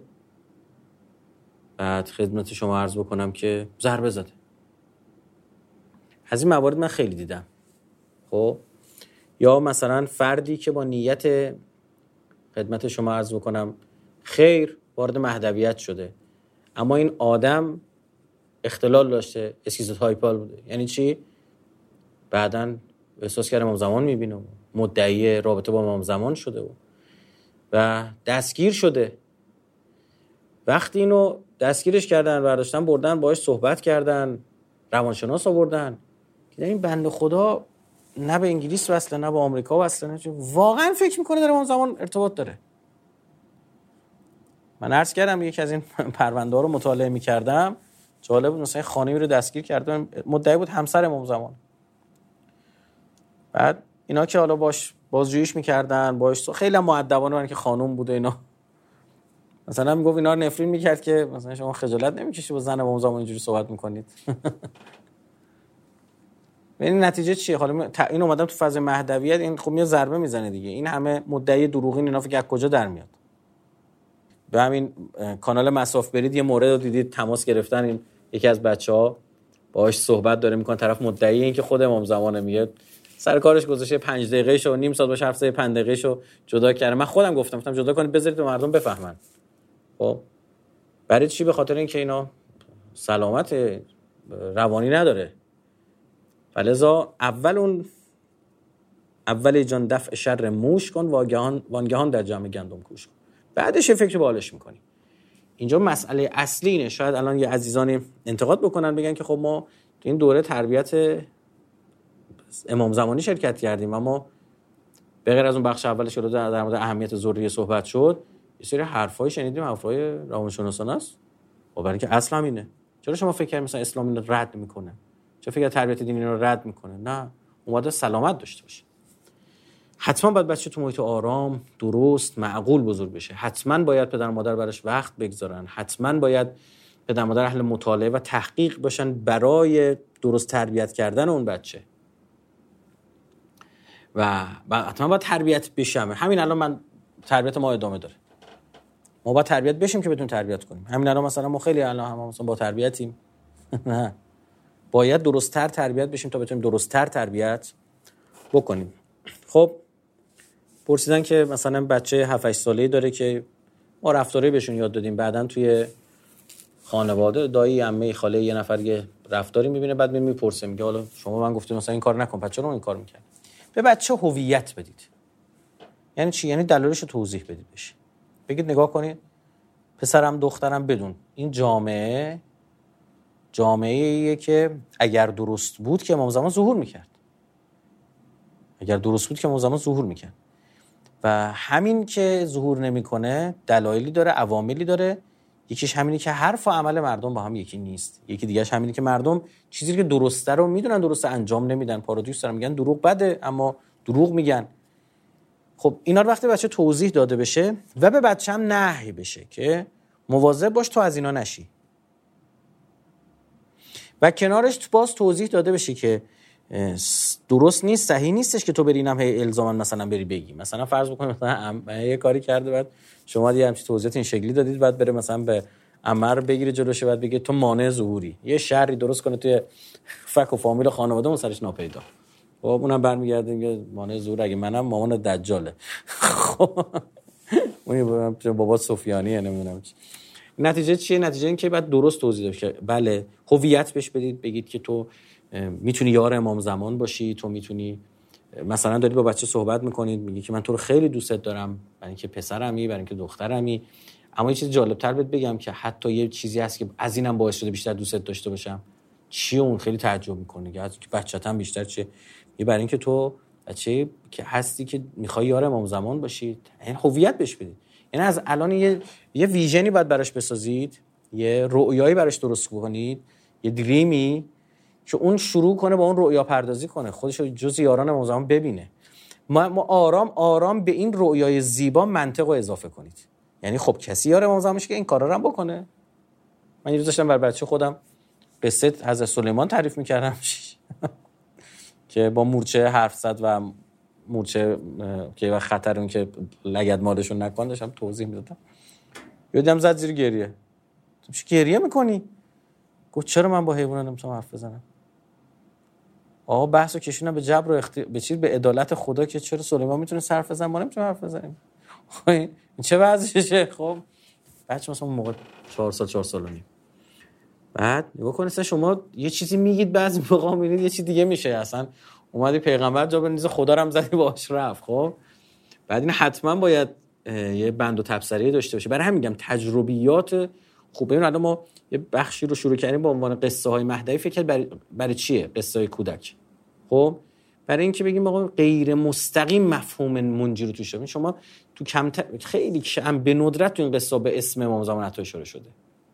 بعد خدمت شما عرض بکنم که ضربه زده. از این موارد من خیلی دیدم. خب یا مثلا فردی که با نیت خدمت شما عرض بکنم خیر وارد مهدویت شده، اما این آدم اختلال داشته، اسکیزوتایپال بوده. یعنی چی؟ بعدن احساس کرده امام زمان میبینه، مدعی رابطه با امام زمان شده و, و دستگیر شده. وقتی اینو دستگیرش کردن، برداشتن بردن باهاش صحبت کردن، روانشناس آوردن که این بنده خدا نه به انگلیس وصله نه به آمریکا وصله، نه واقعا فکر میکنه در امام زمان ارتباط داره. من عرض کردم یکی از این پرونده ها رو مطالعه میکردم، جالب بود. مثلا خانمی رو دستگیر کردن، مدعی بود همسر امام زمان. بعد اینا که حالا باش بازجوییش میکردن، باش خیلی مؤدبانه برن که خانم بوده اینا، مثلا میگفت اینا رو نفرین میکرد که مثلا شما خجالت نمیکشی با زن امام زمان اینجوری صحبت میکنید. این نتیجه چیه؟ حالا این اومدم تو فاز مهدویت، این خب میاد ضربه میزنه دیگه. این همه مدعی دروغین اینا فکر کجا در میاد؟ به همین کانال مساف برید یه مورد رو دیدید تماس گرفتن، این یکی از بچه‌ها باهاش صحبت داره میکنه، طرف مدعی این که خود امام زمانه، میگه سر کارش گذاشته پنج دقیقه شو نیم ساعت باش حرف زده، پنج دقیقه شو جدا کرده. من خودم گفتم گفتم جدا کنید بذارید به مردم بفهمن. خب برای چی؟ به خاطر اینکه اینا سلامت روانی نداره. فلذا اول اون اول جان دفع شر موش کن، واگهان وانگهان در جمع گندم کوش کن، بعدش فکر بالش میکنی. اینجا مسئله اصلی اینه. شاید الان یه عزیزانی انتقاد بکنن بگن که خب ما تو این دوره تربیت امام زمانی شرکت کردیم، اما به غیر از اون بخش اولش رو در مورد اهمیت ذریه صحبت شد، یه سری حرفای شنیدیم، حرفای روانشناسانه است. و برای اینکه اصل همینه. چرا شما فکر کنید مثلا اسلام اینو رد میکنه؟ چرا فکر تربیت دینی رو رد میکنه؟ نه، اومده سلامت داشته باشه. حتما باید بچه تو محیط آرام، درست، معقول بزرگ بشه. حتما باید پدر مادر براش وقت بگذارن. حتما باید پدر مادر اهل مطالعه و تحقیق باشن برای درست تربیت کردن اون بچه. و حتما باید تربیت بشم. همین الان من تربیت ما ادامه داره. ما باید تربیت بشیم که بتونیم تربیت کنیم. همین الان مثلا ما خیلی الان هم مثلا با تربیتیم. نه. باید درست‌تر تربیت بشیم تا بتونیم درست‌تر تربیت بکنیم. خب پرسیدن که مثلا بچه هفت هشت ساله‌ای داره که ما رفتاری بهشون یاد دادیم، بعدن توی خانواده دایی، عمه، خاله یه نفر یه رفتاری می‌بینه، بعد میاد میپرسه، میگه حالا شما من گفتم مثلا این کار نکن، بچه رو این کار می‌کنه. به بچه هویت بدید. یعنی چی؟ یعنی دلایلش رو توضیح بدید بشه. بگید نگاه کنید پسرم دخترم بدون این جامعه جامعه‌ایه که اگر درست بود که امام زمان ظهور میکرد. اگر درست بود که امام زمان ظهور میکرد. و همین که ظهور نمیکنه دلایلی داره، عواملی داره. یکیش همینی که حرف و عمل مردم با هم یکی نیست. یکی دیگه‌اش همینی که مردم چیزی که درسته رو میدونن درست انجام نمیدن. پارادوکس دارن، میگن دروغ بده اما دروغ میگن. خب اینا رو وقتی بچه توضیح داده بشه و به بچه هم نهی بشه که مواظب باش تو از اینا نشی، و کنارش باز توضیح داده بشه که درست نیست، صحیح نیستش که تو بری اینم هی الزاما مثلا بری بگی. مثلا فرض بکنید مثلا یه کاری کرده، بعد شما دیگه همین توضیحات این شکلی دادید، بعد بره مثلا به عمر بگیره جلوشه، بعد بگه تو مانع ظهوری، یه شری درست کنه توی فک و فامیل خانواده اون سرش ناپیدا. خب اونم برمیگرده میگه مانع ظهور اگه منم مامان دجاله. خب اون بابا سفیانیه نمیدونم چی. نتیجه چیه؟ نتیجه این که بعد درست توضیح بشه. بله هویت بهش بدید، بگید که تو میتونی یار امام زمان باشی، تو میتونی مثلا داری با بچه صحبت میکنید، میگی که من تو رو خیلی دوست دارم، برای اینکه پسرمی، برای اینکه دخترمی. اما یه چیز جالب‌تر بهت بگم که حتی یه چیزی هست که از اینم باعث شده بیشتر دوست داشته باشم. چیه اون؟ خیلی تعجب میکنه که از بچه‌تم بیشتر چیه؟ یه برای اینکه تو بچه که هستی که میخوای یار امام زمان باشی، این هویت بهش بدید. یعنی از الان یه یه ویژنی باید براش بسازید، یه رؤیایی براش درست کنید، یه دریمی که اون شروع کنه با اون رؤیا پردازی کنه، خودش رو جز یاران امام زمان ببینه. ما, ما آرام آرام به این رؤیای زیبا منطق رو اضافه کنید. یعنی خب کسی یار امام زمان میشه که این کارا رو هم بکنه. من یه روز داشتم بر بچه خودم قصه حضرت سلیمان تعریف میکردم که با مورچه حرف زد و مورچه که خطر اون که لگد مالشون نکن داشتم توضیح میدادم. یادم زد زیر گریه. تو چه گریه میکنی؟ گفت چرا من با حیوانات نمیتونم حرف بزنم؟ آقا بحثو کشوندن به جبر و اختی... به چیز به عدالت خدا که چرا سلیمان میتونه حرف بزنه ما نمیتونیم حرف بزنیم. این چه وضعشه؟ خب بچه مثلا اون موقع چهار سال چهار سال و نیم. بعد نگاه کن اصلا شما یه چیزی میگید بعضی موقع میبینید یه چیز دیگه میشه. اصلا اومدی پیغمبر جا بنیز خدا رو هم زدی باهاش رفت. خب بعد این حتما باید یه بند و تبصره داشته باشه. برای همین میگم تجربیات خوب. ببین الان ما یه بخشی رو شروع کردیم با عنوان قصه های مهدوی. فکر کرد برای, برای چیه قصه های کودک؟ خب برای اینکه بگیم آقا غیر مستقیم مفهوم منجی رو توش داریم. شما تو کم ت... خیلی کم به ندرت تو این قصه به اسم امام زمان عطا اشاره شده.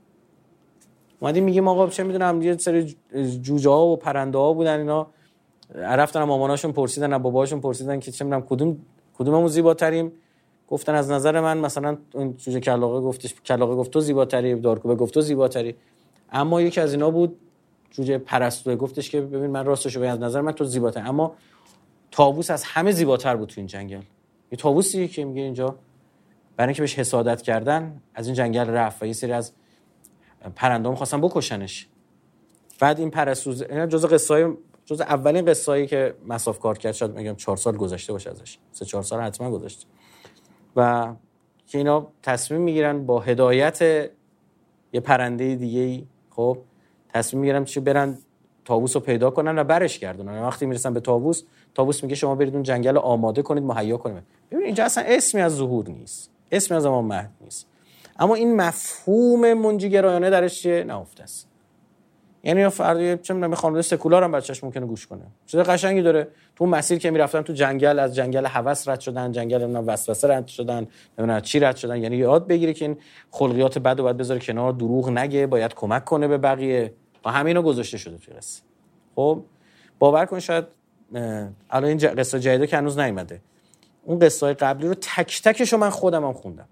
اومدیم میگیم آقا چه میدونم یه سری جوجه ها و پرنده ها بودن اینا رفتن ماماناشون پرسیدن از باباشون پرسیدن که چه میدونم کدوم کدوممون زیباتریم. گفتن از نظر من مثلا اون جوجه کلاغه گفتش کلاغه گفت تو زیباتری، دارکوبه گفت تو زیباتری. اما یکی از اینا بود جوجه پرستو گفتش که ببین من راستشو بگم از نظر من تو زیباتری. اما طاووس از همه زیباتر بود تو این جنگل. یه طاووسی که میگه اینجا برای اینکه بهش حسادت کردن از این جنگل رفت و یه سری از پرنده‌ها می‌خواستن بکشنش. بعد این پرستو اینا جزء قصه‌های جزء اولین قصه‌ای که مصاف کار کرد شاید میگم چهار سال گذشته باشه ازش. سه چهار سال حتما گذشته. و که اینا تصمیم میگیرن با هدایت یه پرنده دیگه‌ای خب تصمیم میگیرن چه برن طاووس رو پیدا کنن و برش گردونن. وقتی میرسن به طاووس، طاووس میگه شما برید اون جنگل رو آماده کنید مهیا کنید. ببین اینجا اصلا اسمی از ظهور نیست، اسمی از امام مهدی نیست، اما این مفهوم منجیگرایانه درش چیه؟ نهفته است. یعنی فردی چه میدونم خانواده سکولار هم بچه‌ش ممکنه گوش کنه. چیز قشنگی داره. تو مسیر که میرفتن تو جنگل، از جنگل هوس رد شدن، جنگل نمیدونم وسوسه رد شدن، نمیدونم چی رد شدن. یعنی یاد بگیره که این خلقیات بد رو باید بذاره کنار، دروغ نگه، باید کمک کنه به بقیه. و همینا گذاشته شده توی قصه. خب باور کن شاید الان این قصه جدیده که هنوز نیومده، اون قصه‌های قبلی رو تک تکشو من خودم هم خوندم.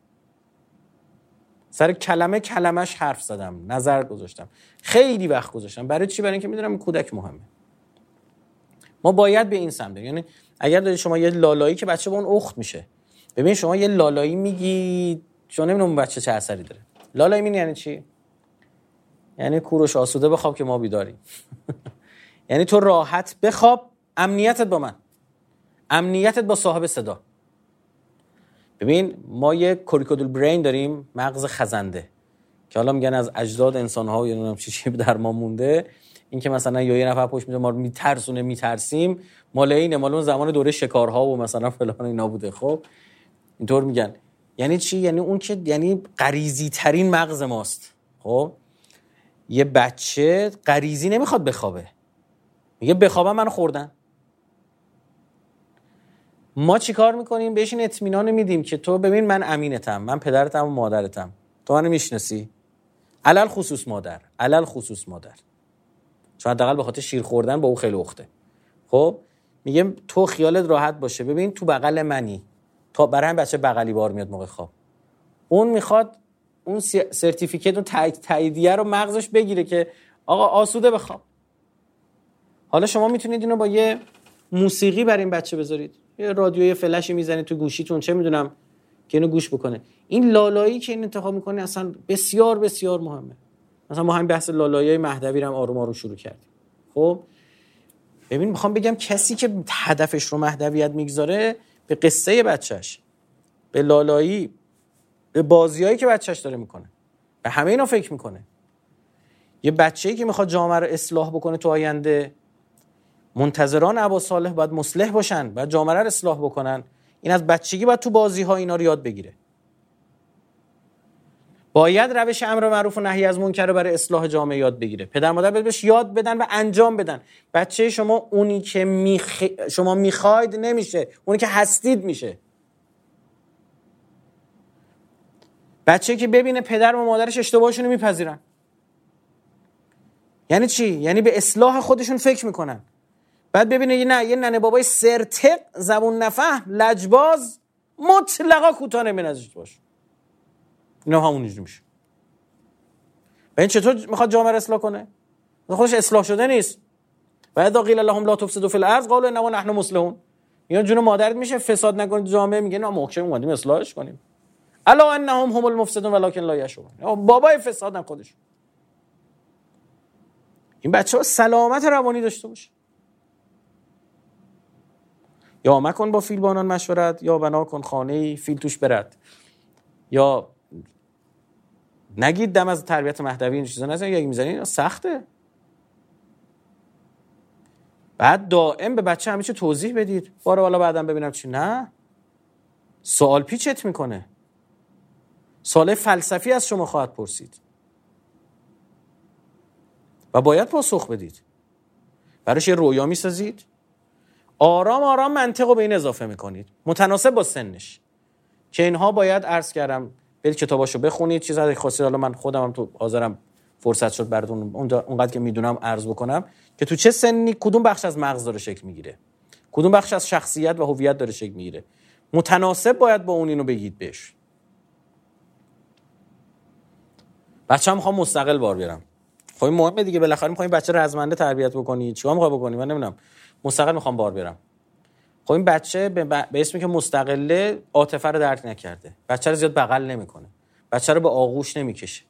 سر کلمه کلمش حرف زدم، نظر گذاشتم، خیلی وقت گذاشتم. برای چی؟ برای اینکه میدونم کودک مهمه. ما باید به این سمت بریم. یعنی اگر دارید شما یه لالایی که بچه با اون اخت میشه، ببین شما یه لالایی میگی شما نمیدونم بچه چه اثری داره. لالایی میگی یعنی چی؟ یعنی کوروش آسوده بخواب که ما بیداریم. یعنی تو راحت بخواب، امنیتت با من، امنیتت با صاحب صدا. ببین ما یه کوریکودل برین داریم، مغز خزنده، که حالا میگن از اجداد انسان‌ها یا نمیدونم چی چی در ما مونده. این که مثلا یا یه نفر پشت میذاره ما رو میترسونه میترسیم، مال اینه، مال اون زمان دوره شکارها و مثلا فلان اینا بوده. خب اینطور میگن. یعنی چی؟ یعنی اون که یعنی غریزی ترین مغز ماست. خب یه بچه غریزی نمیخواد بخوابه، میگه بخوابم منو خوردن. ما چی کار میکنیم؟ بهش این اطمینان میدیم که تو ببین من امینتم، من پدرتم و مادرتم، تو منو میشناسی، علل خصوص مادر، علل خصوص مادر، چون حداقل به خاطر شیر خوردن با او خیلی اخته. خب میگم تو خیالت راحت باشه، ببین تو بغل منی. تا برای هم بچه بغلی بار میاد موقع خواب، اون میخواد اون سرتیفیکت اون تاییدیه رو مغزش بگیره که آقا آسوده بخواب. حالا شما میتونید اینو با یه موسیقی برای این بچه بذارید، یه رادیوی فلشی میزنید تو گوشیتون، چه میدونم که اینو گوش بکنه. این لالایی که این انتخاب میکنه اصلا بسیار بسیار مهمه. مثلا ما همین بحث لالایی مهدوی رو هم آروم آروم شروع کردیم. خب ببین میخوام بگم کسی که هدفش رو مهدویت میگذاره به قصه بچهش، به لالایی، به بازیایی که بچهش داره میکنه، به همه اینا فکر میکنه. یه بچه‌ای که میخواد جامعه رو اصلاح بکنه تو آینده، منتظران ابا صالح باید مصلح باشن، باید جامعه رو اصلاح بکنن. این از بچگی باید تو بازی‌ها اینا رو یاد بگیره. باید روش امر معروف و نهی از منکر رو برای اصلاح جامعه یاد بگیره. پدر مادر باید بهش یاد بدن و انجام بدن. بچه شما اونی که میخ... شما میخواید نمیشه، اونی که هستید میشه. بچه که ببینه پدر و مادرش اشتباهشون رو میپذیرن. یعنی چی؟ یعنی به اصلاح خودشون فکر میکنن. بعد ببینه یه نه یه ننه بابای سرتق، زبون نفهم، لجباز، مطلقا کوتاه نمیاد ازش باشه. اینا همون اینجوری میشه. ببین چطور میخواد جامعه اصلاح کنه؟ خودش اصلاح شده نیست. بعد قیل لهم لا تفسدوا فی الارض قالوا انما نحن مصلحون. اینا جون مادرت میشه فساد نکنید جامعه، میگه نه محکم اومدیم اصلاحش کنیم. الا انهم هم المفسدون ولکن لا یشعرون. بابای فسادن خودش. این بچه‌ها سلامت روانی داشته باشه. یا مکن با فیلبانان مشورت، یا بنا کن خانه‌ای فیل توش برد. یا نگید دم از تربیت مهدوی این چیزا نزنید، یا میزنید سخته. بعد دائم به بچه همیشه توضیح بدید. باره والا بعدم ببینم چی. نه، سوال پیچت میکنه. سوال فلسفی از شما خواهد پرسید و باید پاسخ بدید. براش یه رویا میسازید، آرام آرام منطق رو به این اضافه میکنید متناسب با سنش، که اینها باید عرض کردم برید کتاباشو بخونید. چیز از خاصی حالا من خودم هم تو حاضرم فرصت شد براتون اونقدر که میدونم عرض بکنم که تو چه سنی کدوم بخش از مغز داره شکل میگیره، کدوم بخش از شخصیت و هویت داره شکل میگیره. متناسب باید با اون اینو بگید بهش. بچه‌م میخوام مستقل بار بیارم. خب این مهمه دیگه، بالاخره میخوام بچه رزمنده تربیت بکنی. چیکار میخوای بکنی؟ من نمیدونم. مستقل میخوام بار بیارم. خب این بچه به, ب... به اسمی که مستقله عاطفه رو درک نکرده. بچه رو زیاد بغل نمیکنه. بچه رو به آغوش نمیکشه.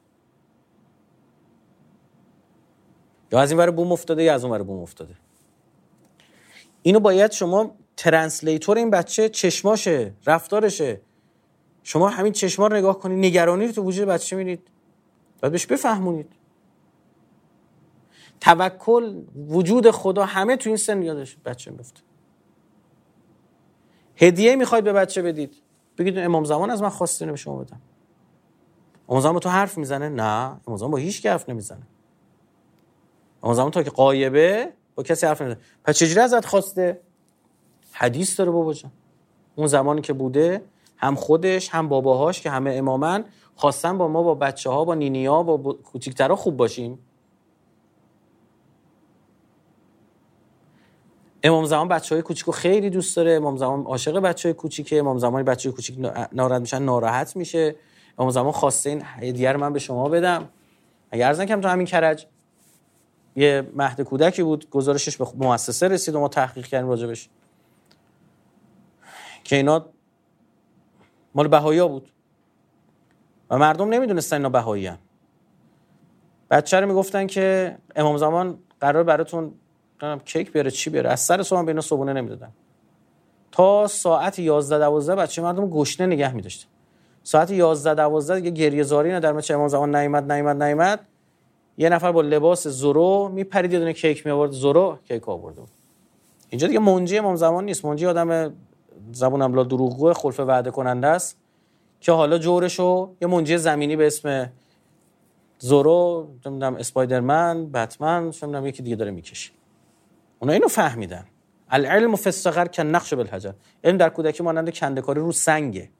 یا از این ور بوم افتاده یا از اون ور بوم افتاده. اینو باید شما ترنسلیتور این بچه چشماشه، رفتارشه. شما همین چشما رو نگاه کنید، نگرانی رو تو وجود بچه می‌بینید. باید بهش بفهمونید. توکل، وجود خدا، همه تو این سن یادش بچه میفته. هدیه میخواید به بچه بدید، بگید امام زمان از من خواسته اینو به شما بدم. امام زمان تو حرف میزنه؟ نه، امام زمان با هیچ کی حرف نمیزنه. امام زمان تا که غایبه با کسی حرف نمیزنه. پس چجوری ازت خواسته؟ حدیث داره بابا جان. اون زمانی که بوده هم خودش هم باباهاش که همه امامن خواستن با ما با بچه‌ها با نینی‌ها با کوچیک‌ترا خوب باشیم. امام زمان بچه‌های کوچیکو خیلی دوست داره. امام زمان عاشق بچه‌های کوچیکه. امام زمان بچه‌های کوچیک ناراحت میشن ناراحت میشه. امام زمان خواسته این هدیه رو من به شما بدم. اگه عرض نکنم تو همین کرج یه مهد کودکی بود، گزارشش به مؤسسه رسید و ما تحقیق کردیم راجبش که اینا مال بهائی‌ها بود و مردم نمیدونستن اینا بهائی‌ان. بچه رو میگفتن که امام زمان قرار براتون کیک بیاره چی بیاره، از سر صبح به اینا صبحونه نمیدادن. تا ساعت یازده دوازده بچه مردم گشنه نگه می‌داشتن. ساعت یازده دوازده دیگه گریه زاری نه در مچ امام زمان نیامد نیامد نیامد. یه نفر با لباس زورو میپرید یه دونه کیک می آورد، زورو کیک آورد. اینجا دیگه منجی امام زمان نیست، منجی آدم زبون املا دروغگو خلف وعده کننده است که حالا جورشو یه منجی زمینی به اسم زورو، نمیدونم اسپایدرمن، بتمن، نمیدونم یکی دیگه داره میکشه. اونا اینو فهمیدن. العلم فی الصغر کالنقش بالحجر. علم در کودکی مانند کنده‌کاری رو سنگه.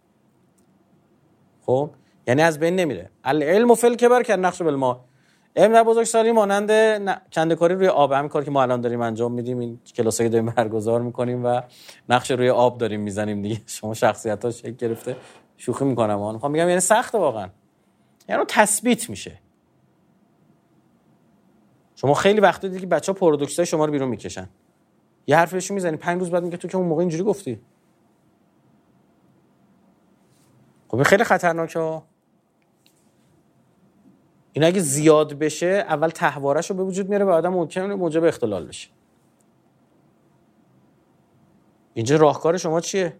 خب یعنی از بین نمیره. العلم فی الکبر کالنقش بالماء. علم در بزرگسالی مانند کنده‌کاری روی آب، همین کاری که ما الان داریم انجام میدیم، این کلاسایی داریم برگزار میکنیم و نقش روی آب داریم میزنیم دیگه. شما شخصیت‌ها شکل گرفته. شوخی میکنم آن. میخوام بگم یعنی سخته واقعا. یعنی تثبیت میشه. شما خیلی وقتا دیدی که بچه‌ها پارادوکسای شما رو بیرون میکشن. یه حرف بهشون میزنی پنج روز بعد میگه تو که اون موقع اینجوری گفتی. خب این خیلی خطرناکه. این اگه زیاد بشه اول تحوارش رو به وجود میاره و آدم ممکنه موجب اختلال بشه. اینجا راهکار شما چیه؟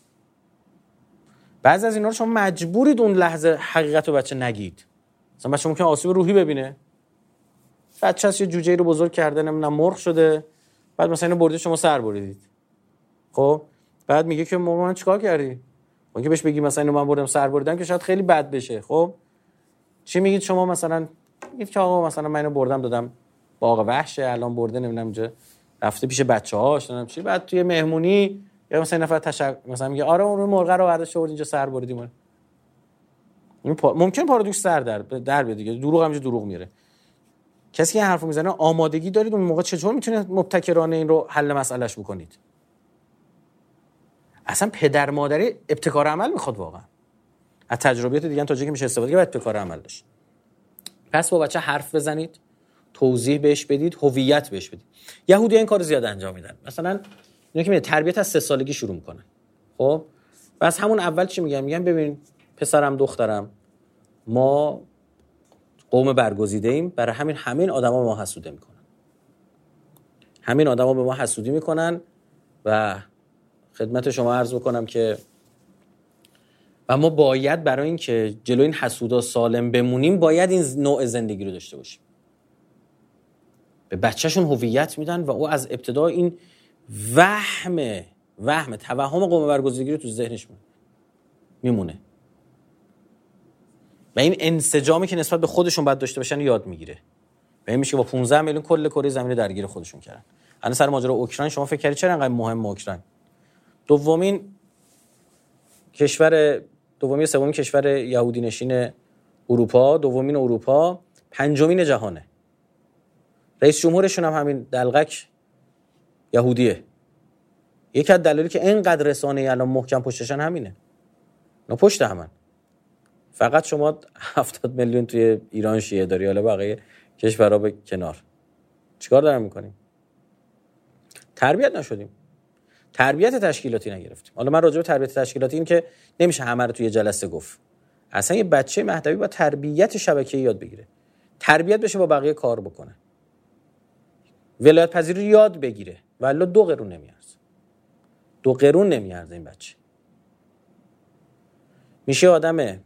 بعضی از اینا رو شما مجبورید اون لحظه حقیقت رو بچه نگید. مثلا بچه ممکنه آسیب روحی ببینه. بچه هست یه جوجه رو بزرگ کرده، نمیدونم مرغ شده، بعد مثلا اینو بردید شما سر بریدید. خب بعد میگه که مامان من چیکار کردی؟ اگه بهش بگی مثلا اینو من بردم سر بریدم که شاید خیلی بد بشه. خب چی میگید شما؟ مثلا میگید که آقا مثلا من اینو بردم دادم باغ وحشه، الان برده نمیدونم اینجا رفته پیش بچه‌هاش نمیدونم چی، بعد توی مهمونی یا مثلا نفر تشک مثلا میگه آره اون مرغ رو برداشت آورد اینجا سر بریدیم. ممکن پارادوکس در در در بیاد دیگه، دروغ همینجوری دروغ میاره. کسی که این حرفو میزنه آمادگی دارید اون موقع چطور میتونید مبتکرانه این رو حل مسئلهش بکنید؟ اصلا پدر مادری ابتکار عمل میخواد واقعا. از تجربیات دیگه تا جایی که میشه استفاده کرد ابتکار عمل داشت. پس با بچه حرف بزنید، توضیح بهش بدید، هویت بهش بدید. یهودی‌ها این کارو زیاد انجام میدن. مثلا اینا که میگن تربیت از سه سالگی شروع میکنن. خب بس همون اول چی میگن؟ میگن ببین پسرم دخترم، ما قوم برگزیده ایم، برای همین همین آدما به ما حسوده میکنن. همین آدما به ما حسودی میکنن و خدمت شما عرض بکنم که و ما باید برای این که جلوی این حسودا سالم بمونیم باید این نوع زندگی رو داشته باشیم. به بچه‌شون هویت میدن و او از ابتدا این وهم وهم توهم قوم برگزیدگی رو تو ذهنش میمونه و این انسجامی که نسبت به خودشون باید داشته باشن یاد میگیره. و این میشه که با پانزده میلیون کل کره زمین درگیر خودشون کردن. الان سر ماجرا اوکراین شما فکر کردید چرا انقدر مهم اوکراین؟ دومین کشور دومین سومین کشور یهودی نشین اروپا، دومین اروپا، پنجمین جهانه. رئیس جمهورشون هم همین دلقک یهودیه. یکی از دلایلی که اینقدر رسانه‌ای الان محکم پشتشن همینه. نه پشت همن. فقط شما هفتاد میلیون توی ایران شیعه داری، حالا بقیه کشورها به کنار. چیکار دارن میکنیم؟ تربیت نشدیم. تربیت تشکیلاتی نگرفتیم. حالا من راجع به تربیت تشکیلاتی این که نمیشه همه رو توی جلسه گفت. اصلا یه بچه مهدوی با تربیت شبکه‌ای یاد بگیره. تربیت بشه با بقیه کار بکنه. ولایت پذیری یاد بگیره. والله دو قرون نمیارزه. دو قرون نمیارزه این بچه. میشه آدم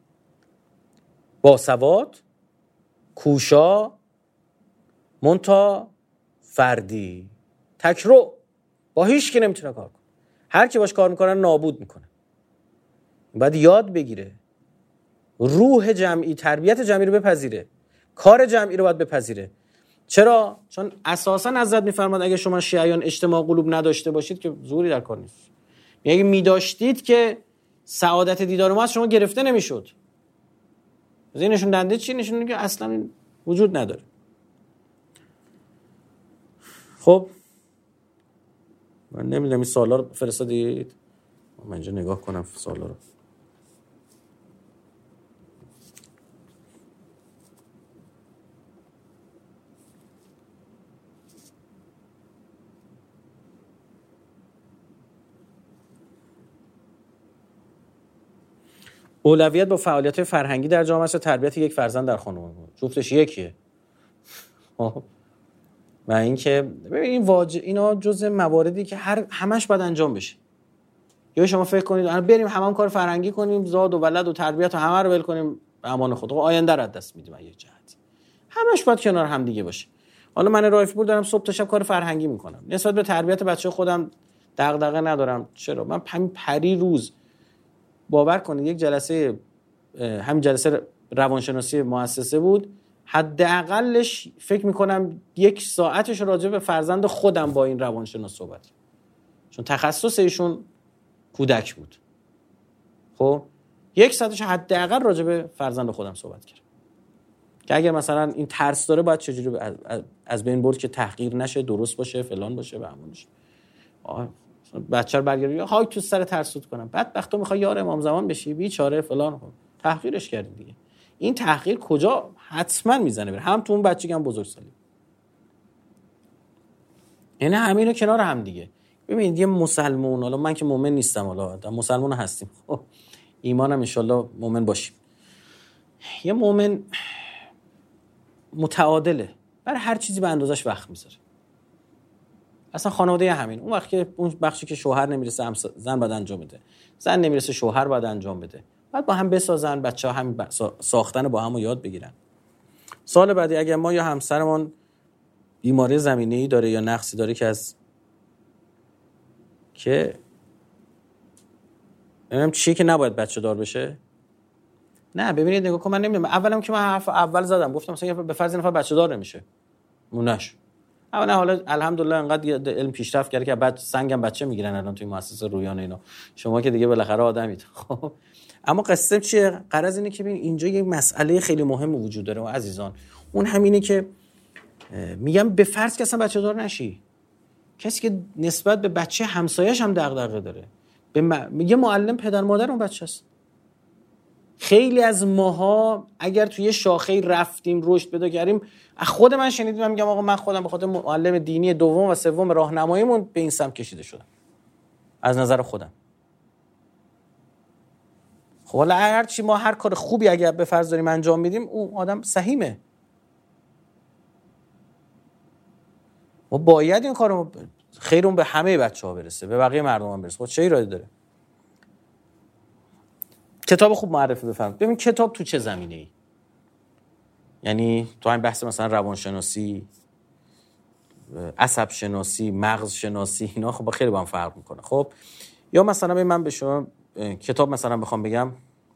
باسواد، کوشا، منتا فردی، تکرو، با هیچ کی نمیتونه کار کنه. هر کی باش کار میکنه نابود میکنه. باید یاد بگیره. روح جمعی، تربیت جمعی رو بپذیره. کار جمعی رو باید بپذیره. چرا؟ چون اساسا حضرت میفرماد اگه شما شیعیان اجتماع قلوب نداشته باشید که زوری در کار نیست. اگه میداشتید که سعادت دیدار ما از شما گرفته نمیشد. از این نشون دنده چی؟ نشون میده که اصلا وجود نداره. خب من نمیدونم این سوالا رو فرستادید؟ من اینجا نگاه کنم سوالا رو. اولویت با فعالیت فرهنگی در جامعه است و تربیت یک فرزند در خانواده. جفتش یکیه. و اینکه ببین واجب اینا جزء مواردی که هر همش باید انجام بشه. یا شما فکر کنید الان بریم همون کار فرهنگی کنیم، زاد و ولد و تربیت و همه رو ول کنیم به امان خود. آینده رو از دست میدیم از یک جهت. همش باید کنار هم دیگه باشه. حالا من رایف پور دارم صبح تا شب کار فرهنگی میکنم. نسبت به تربیت بچه خودم دغدغه ندارم. چرا؟ من همین پری روز باور کنید یک جلسه همین جلسه روانشناسی مؤسسه بود، حداقلش فکر میکنم یک ساعتش راجع به فرزند خودم با این روانشناس صحبت، چون تخصص ایشون کودک بود. خب یک ساعتش حداقل راجع به فرزند خودم صحبت کردم که اگر مثلا این ترس داره باید چجوری از بین برد که تحقیر نشه، درست باشه، فلان باشه و همون باشه. بچه‌ر برگردی یا های تو سر ترسوت کنم، بدبخت تو میخوای یار امام زمان بشی، بیچاره فلان، خب تحقیرش کردی دیگه. این تحقیر کجا حتما میزنه بره، هم تو اون بچگی هم بزرگسالی. یعنی همینو کنار هم دیگه. ببینید یه مسلمون، حالا من که مؤمن نیستم، حالا مسلمون هستیم، خب ایمانم ان شاءالله مؤمن باشیم. یه مؤمن متعادله، برای هر چیزی به اندازش وقت میذاره. اصلا خانواده همین، اون وقت که اون بخشی که شوهر نمیرسه زن باید انجام بده، زن نمیرسه شوهر باید انجام بده، بعد با هم بسازن، بچه‌ها همین ساختن با هم رو یاد بگیرن. سال بعدی اگر ما یا همسرمون بیماری زمینه‌ای داره یا نقصی داره که از که نمیدونم چیه که نباید بچه دار بشه، نه ببینید نگاه کن، من نمیدونم، اولم که من حرف اول زدم گفتم مثلا به فرض نفر بچه دار نمیشه، مونش اما حالا الحمدلله انقدر علم پیشرفت کرده که بعد سنگم بچه میگیرن الان توی مؤسسه رویان اینا. شما که دیگه بالاخره آدمید. خب اما قصه چیه؟ غرض اینه که ببین اینجا یه مسئله خیلی مهم وجود داره و عزیزان، اون همینه که میگم به فرض که اصلا بچه دار نشی، کسی که نسبت به بچه همسایه‌اش هم دغدغه داره، به م... یه معلم پدر مادر اون بچه است. خیلی از ماها اگر توی شاخه رفتیم رشد پیدا کردیم، خود من شنیدم، من میگم آقا من خودم به خاطر معلم دینی دوم و سوم راهنماییمون به این سمت کشیده شدم از نظر خودم. خب حالا هر چی ما هر کار خوبی اگر به فرض داریم انجام میدیم، اون آدم سهیمه. ما باید این کارو خیرون به همه بچه‌ها برسه، به بقیه مردم هم برسه. خب چه ایرادی داره؟ کتاب خوب معرفی بفرمایید. ببین کتاب تو چه زمینه‌ای؟ یعنی تو این بحث مثلا روانشناسی، عصب شناسی، مغز شناسی، اینا خب خیلی با هم فرق میکنه. خب یا مثلا ببین من به شما کتاب مثلا بخوام بگم،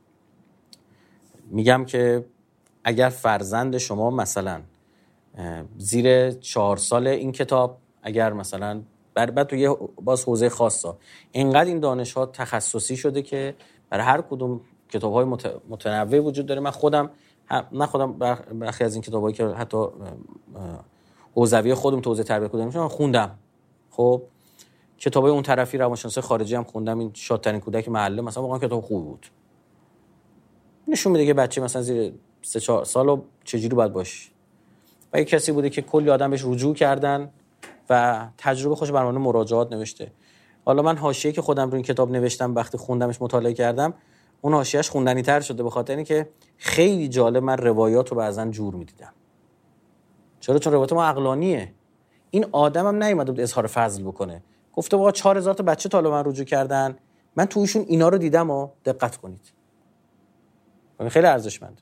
میگم که اگر فرزند شما مثلا زیر چهار سال، این کتاب اگر مثلا بعد تو یه باز حوزه خاصه اینقدر این دانش ها تخصصی شده که برای هر کدوم کتاب های متنوع وجود داره. من خودم من خودم برخی از این کتاب هایی که حتی حوزوی خودم تو حوزه تربیت کودک خوندم. خب کتاب های اون طرفی روانشناسی خارجی هم خوندم. این شادترین کودک محله مثلا واقعا کتاب خوبی بود، نشون میده که بچه مثلا زیر سه چهار سال چجوری باید باشه. و یک کسی بوده که کلی آدم بهش رجوع کردن و تجربه خوش بر مبنای مراجعات نوشته. حالا من حاشیه که خودم رو این کتاب نوشتم وقتی خوندمش مطالعه کردم، اون حاشیه‌اش خوندنی تر شده، به خاطر اینکه خیلی جالب من روایات رو بعضن جور میدیدم. چرا؟ چون روایت ما عقلانیه. این آدم هم نیومده بود اظهار فضل بکنه، گفته واقعا چهار هزار تا بچه تا حالا من رجوع کردن، من تویشون اینا رو دیدم و دقت کنید. خیلی ارزشمند.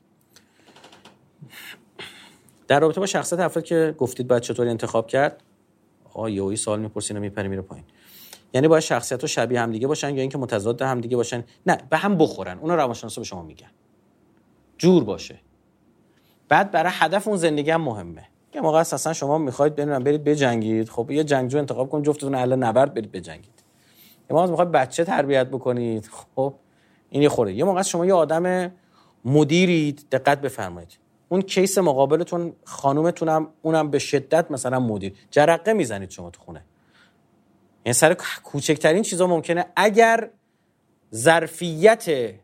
در رابطه با شخصیت افراد که گفتید باید چطوری انتخاب کرد، آ یهویی سوال میپرسین و میپره میره پایین. یعنی باید شخصیت‌ها شبیه هم دیگه باشن یا اینکه متضاد هم دیگه باشن؟ نه، به هم بخورن. اونا روانشناسا به شما میگن. جور باشه. بعد برای هدف اون زندگی هم مهمه. یه موقع اساسا شما میخواید ببینم برید بجنگید، خب یه جنگجو انتخاب کنید، جفتتون اهل نبرد برید بجنگید. یه موقع میخواید بچه تربیت بکنید، خب این یه خوره. یه موقع شما یه آدم مدیرید، دقت بفرمایید. اون کیس مقابلتون خانومتونم اونم به شدت مثلا مدیر، جرقه میزنید شما تو خونه. یعنی سر کوچکترین چیزا ممکنه اگر ظرفیت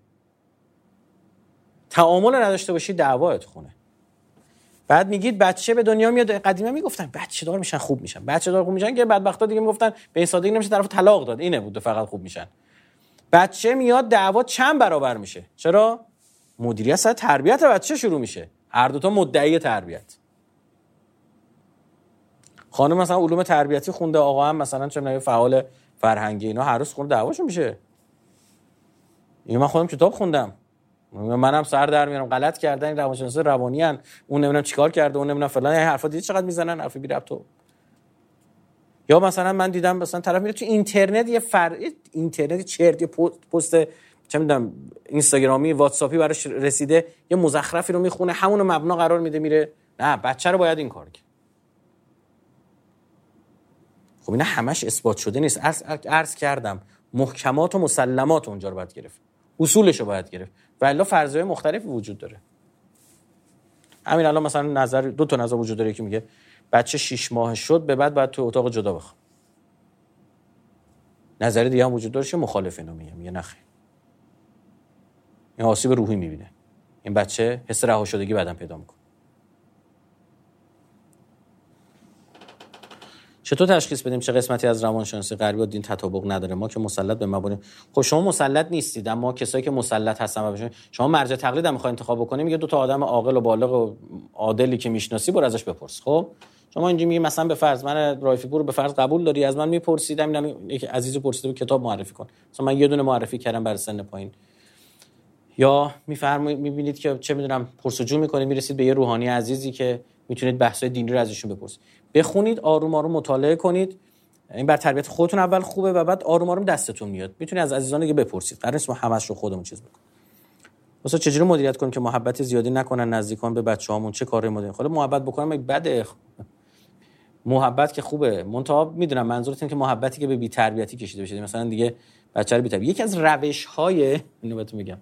تعامل نداشته باشید دعوا تو خونه. بعد میگید بچه به دنیا میاد، قدیما میگفتن بچه دار میشن خوب میشن، بچه دار خوب میشن که بدبختا دیگه میگفتن به این سادگی نمیشه طرف طلاق داد، اینه بود فقط خوب میشن. بچه میاد دعوا چند برابر میشه. چرا؟ مدیریت سر تربیت بچه شروع میشه. هر دو تا مدعی تربیت. خانم مثلا علوم تربیتی خونده، آقا هم مثلا چه می‌دونم فعال فرهنگی، اینا هر روز خونه دعواشون میشه. اینو من خودم کتاب خوندم، منم سر در میارم غلط کردن، این روانشناس روانی ان، اون نمیدونم چیکار کرده، اون نمیدونم فلان، این حرفا دیدی چقدر میزنن، حرف بی ربط. یا مثلا من دیدم مثلا طرف میره تو اینترنت یه فر اینترنت چرت، یه پست چه میدونم اینستاگرامی واتساپی براش رسیده، یه مزخرفی رو میخونه، همون رو مبنا قرار میده میره. نه، بچه رو باید این کار کنه. خب اینا همش اثبات شده نیست. عرض, عرض کردم محکمات و مسلمات اونجا رو باید گرفت، اصولش رو باید گرفت، و الا فرضیه مختلفی وجود داره. همین الان مثلا نظر دو تا نظر وجود داره که میگه بچه شش ماه شد به بعد باید تو اتاق جدا بخواب. نظر دیگه هم وجود داره که مخالف اینو میگه، میگه نخیر، این آسیب روحی میبینه، این بچه حس رها شدگی بعداً پیدا میکنه. چطور تشخیص بدیم چه قسمتی از روانشناسی غربی و دین تطابق نداره؟ ما که مسلط به مبانی، خب شما مسلط نیستید، اما کسایی که مسلط هستن باشن، شما مرجع تقلید هم میخواید انتخاب بکنید، میگه دو تا آدم عاقل و بالغ و عادلی که میشناسی برو ازش بپرس. خب شما اینجوری میگی مثلا به فرض من رایفی پور به فرض قبول داری، از من میپرسیدم، اینم یک عزیزی پرسیده کتاب معرفی کن، مثلا من یه دونه معرفی کردم برای سن پایین. یا میفرمایید میبینید که چه میدونم پرسجو میکنید، میرسید به یه روحانی عزیزی که میتونید بحث‌های دینی رو ازشون بپرسید، بخونید، آروم آروم مطالعه کنید. این بر تربیت خودتون اول خوبه و بعد آروم آروم دستتون میاد، میتونید از عزیزان دیگه بپرسید. قرار نیست ما همش رو خودمون چیز بکنیم. مثلا چجوری مدیریت کنیم که محبت زیادی نکنن نزدیکان به بچه‌هامون؟ چه کاری مدیریت؟ خب محبت بکنم بده، محبت که خوبه، منتها میدونم منظورت اینه که محبتی که به بی تربیتی کشیده بشه، مثلا دیگه بچه رو بی تربیت. یکی از روش‌های اینو بهتون میگم،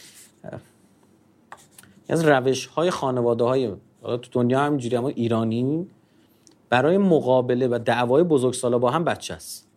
یکی از روش‌های خانواده‌های حالا تو دنیا همینجوری، اما ایرانی برای مقابله و دعوای بزرگسالا با هم بچه است.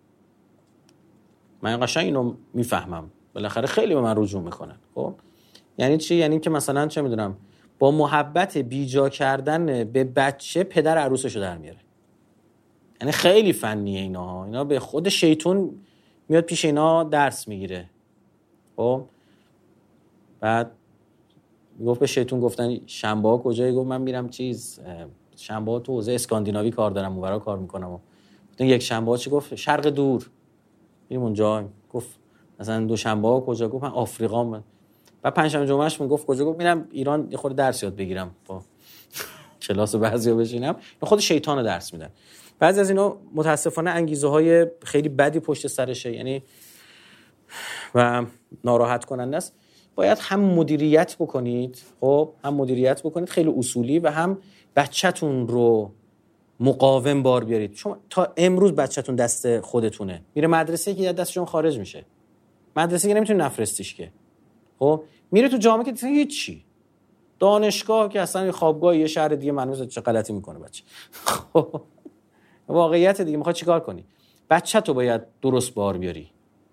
من قشنگ اینو میفهمم، بالاخره خیلی به من رجوع میکنن. خب یعنی چی؟ یعنی که مثلا چه میدونم با محبت بیجا کردن به بچه پدر عروسشو در میاره. یعنی خیلی فنیه اینا، اینا به خود شیطون میاد پیش اینا درس میگیره. خب بعد گفت به شیطون گفتن شنبه ها کجایی؟ گفت من میرم چیز شنبه ها تو حوزه اسکاندیناوی کار دارم، اونورا کار میکنم. گفتن یک شنبه ها چی؟ گفت شرق دور، میریم اونجا. گفت مثلا دو شنبه ها کجا؟ گفت من آفریقا. من بعد پنج شنبه جمعهش میگفت کجا؟ گفت میرم ایران یه خورده درس یاد بگیرم، با کلاس بعضیا بشینم. خود شیطان درس میدن. بعضی از اینا متاسفانه انگیزه های خیلی بدی پشت سرشه، یعنی و ناراحت کننده است. باید هم مدیریت بکنید، خب هم مدیریت بکنید خیلی اصولی، و هم بچه‌تون رو مقاوم بار بیارید. شما تا امروز بچه‌تون دست خودتونه، میره مدرسه که دست شما خارج میشه، مدرسه که نمیتونی نفرستیش که، خب میره تو جامعه که دیگه هیچی، دانشگاه که اصلا خوابگاه یه شهر دیگه منوز چه غلطی میکنه بچه. خب واقعیت دیگه، میخواد چیکار کنی؟ بچه‌تو باید درست بار بیاری.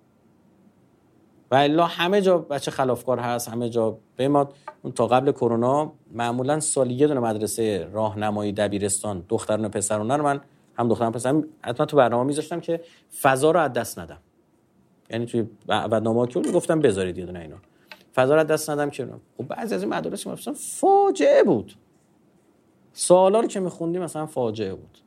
و الا همه جا بچه خلافکار هست، همه جا. به ما تا قبل کرونا معمولا سالی یه دونه مدرسه راهنمایی دبیرستان دختران و پسران رو من هم دختران پسران حتما تو برنامه میذاشتم که فضا رو از دست ندم. یعنی توی برنامه‌ها که گفتم بذارید یه دونه اینا فضا رو از دست ندم که خب بعضی از این مدارس مثلا فاجعه بود. سوالا رو که می‌خوندیم مثلا فاجعه بود.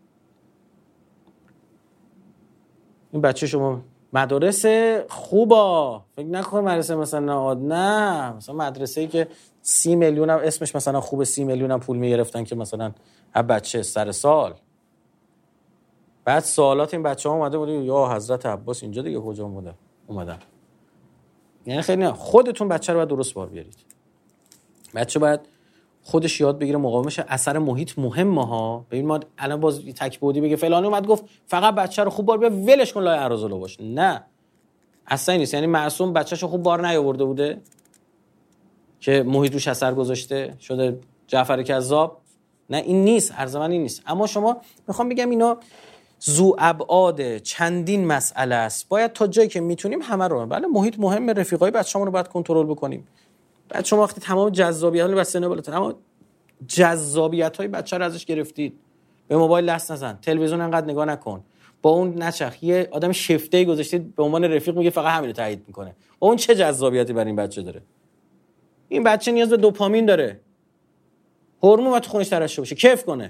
این بچه شما مدرسه خوبا، فکر نکن مدرسه مثلا نه، مثلا مدرسه‌ای که سی میلیون هم اسمش مثلا خوبه، سی میلیون هم پول میگرفتن که مثلا هر بچه سر سال. بعد سوالات این بچه‌ها اومده بود یا حضرت عباس اینجا دیگه کجا اومده اومدن. یعنی خیلی نه، خودتون بچه رو باید درست بار بیارید. بچه باید خودش یاد بگیره مقاومش. اثر محیط مهمه ها. ببین ما الان باز تک بودی بگه فلانی اومد گفت فقط بچه رو خوب بار بیار ولش کن لای ارازلو باش، نه اصلا نیست. یعنی معصوم بچه‌شو خوب بار نیاورده بوده که محیط روش اثر گذاشته شده جعفر کذاب؟ نه این نیست، عرض من این نیست. اما شما میخوام بگم اینا ذو ابعاد چندین مسئله است. باید تا جایی که میتونیم همه رو، بله محیط مهمه، رفیقای بچه‌مون رو باید کنترل بکنیم. بعد شما وقتی تمام جذابیت‌ها رو بس سن بالاتر، اما جذابیت‌های بچه رو ازش گرفتید، به موبایل دست نزن، تلویزیون انقدر نگاه نکن، با اون نچرخ، یه آدم شفته‌ای گذاشتید به عنوان رفیق میگه فقط همین رو تایید میکنه، اون چه جذابیتی برای این بچه داره؟ این بچه نیاز به دوپامین داره، هورمون وقتی خونش ترشح بشه کیف کنه.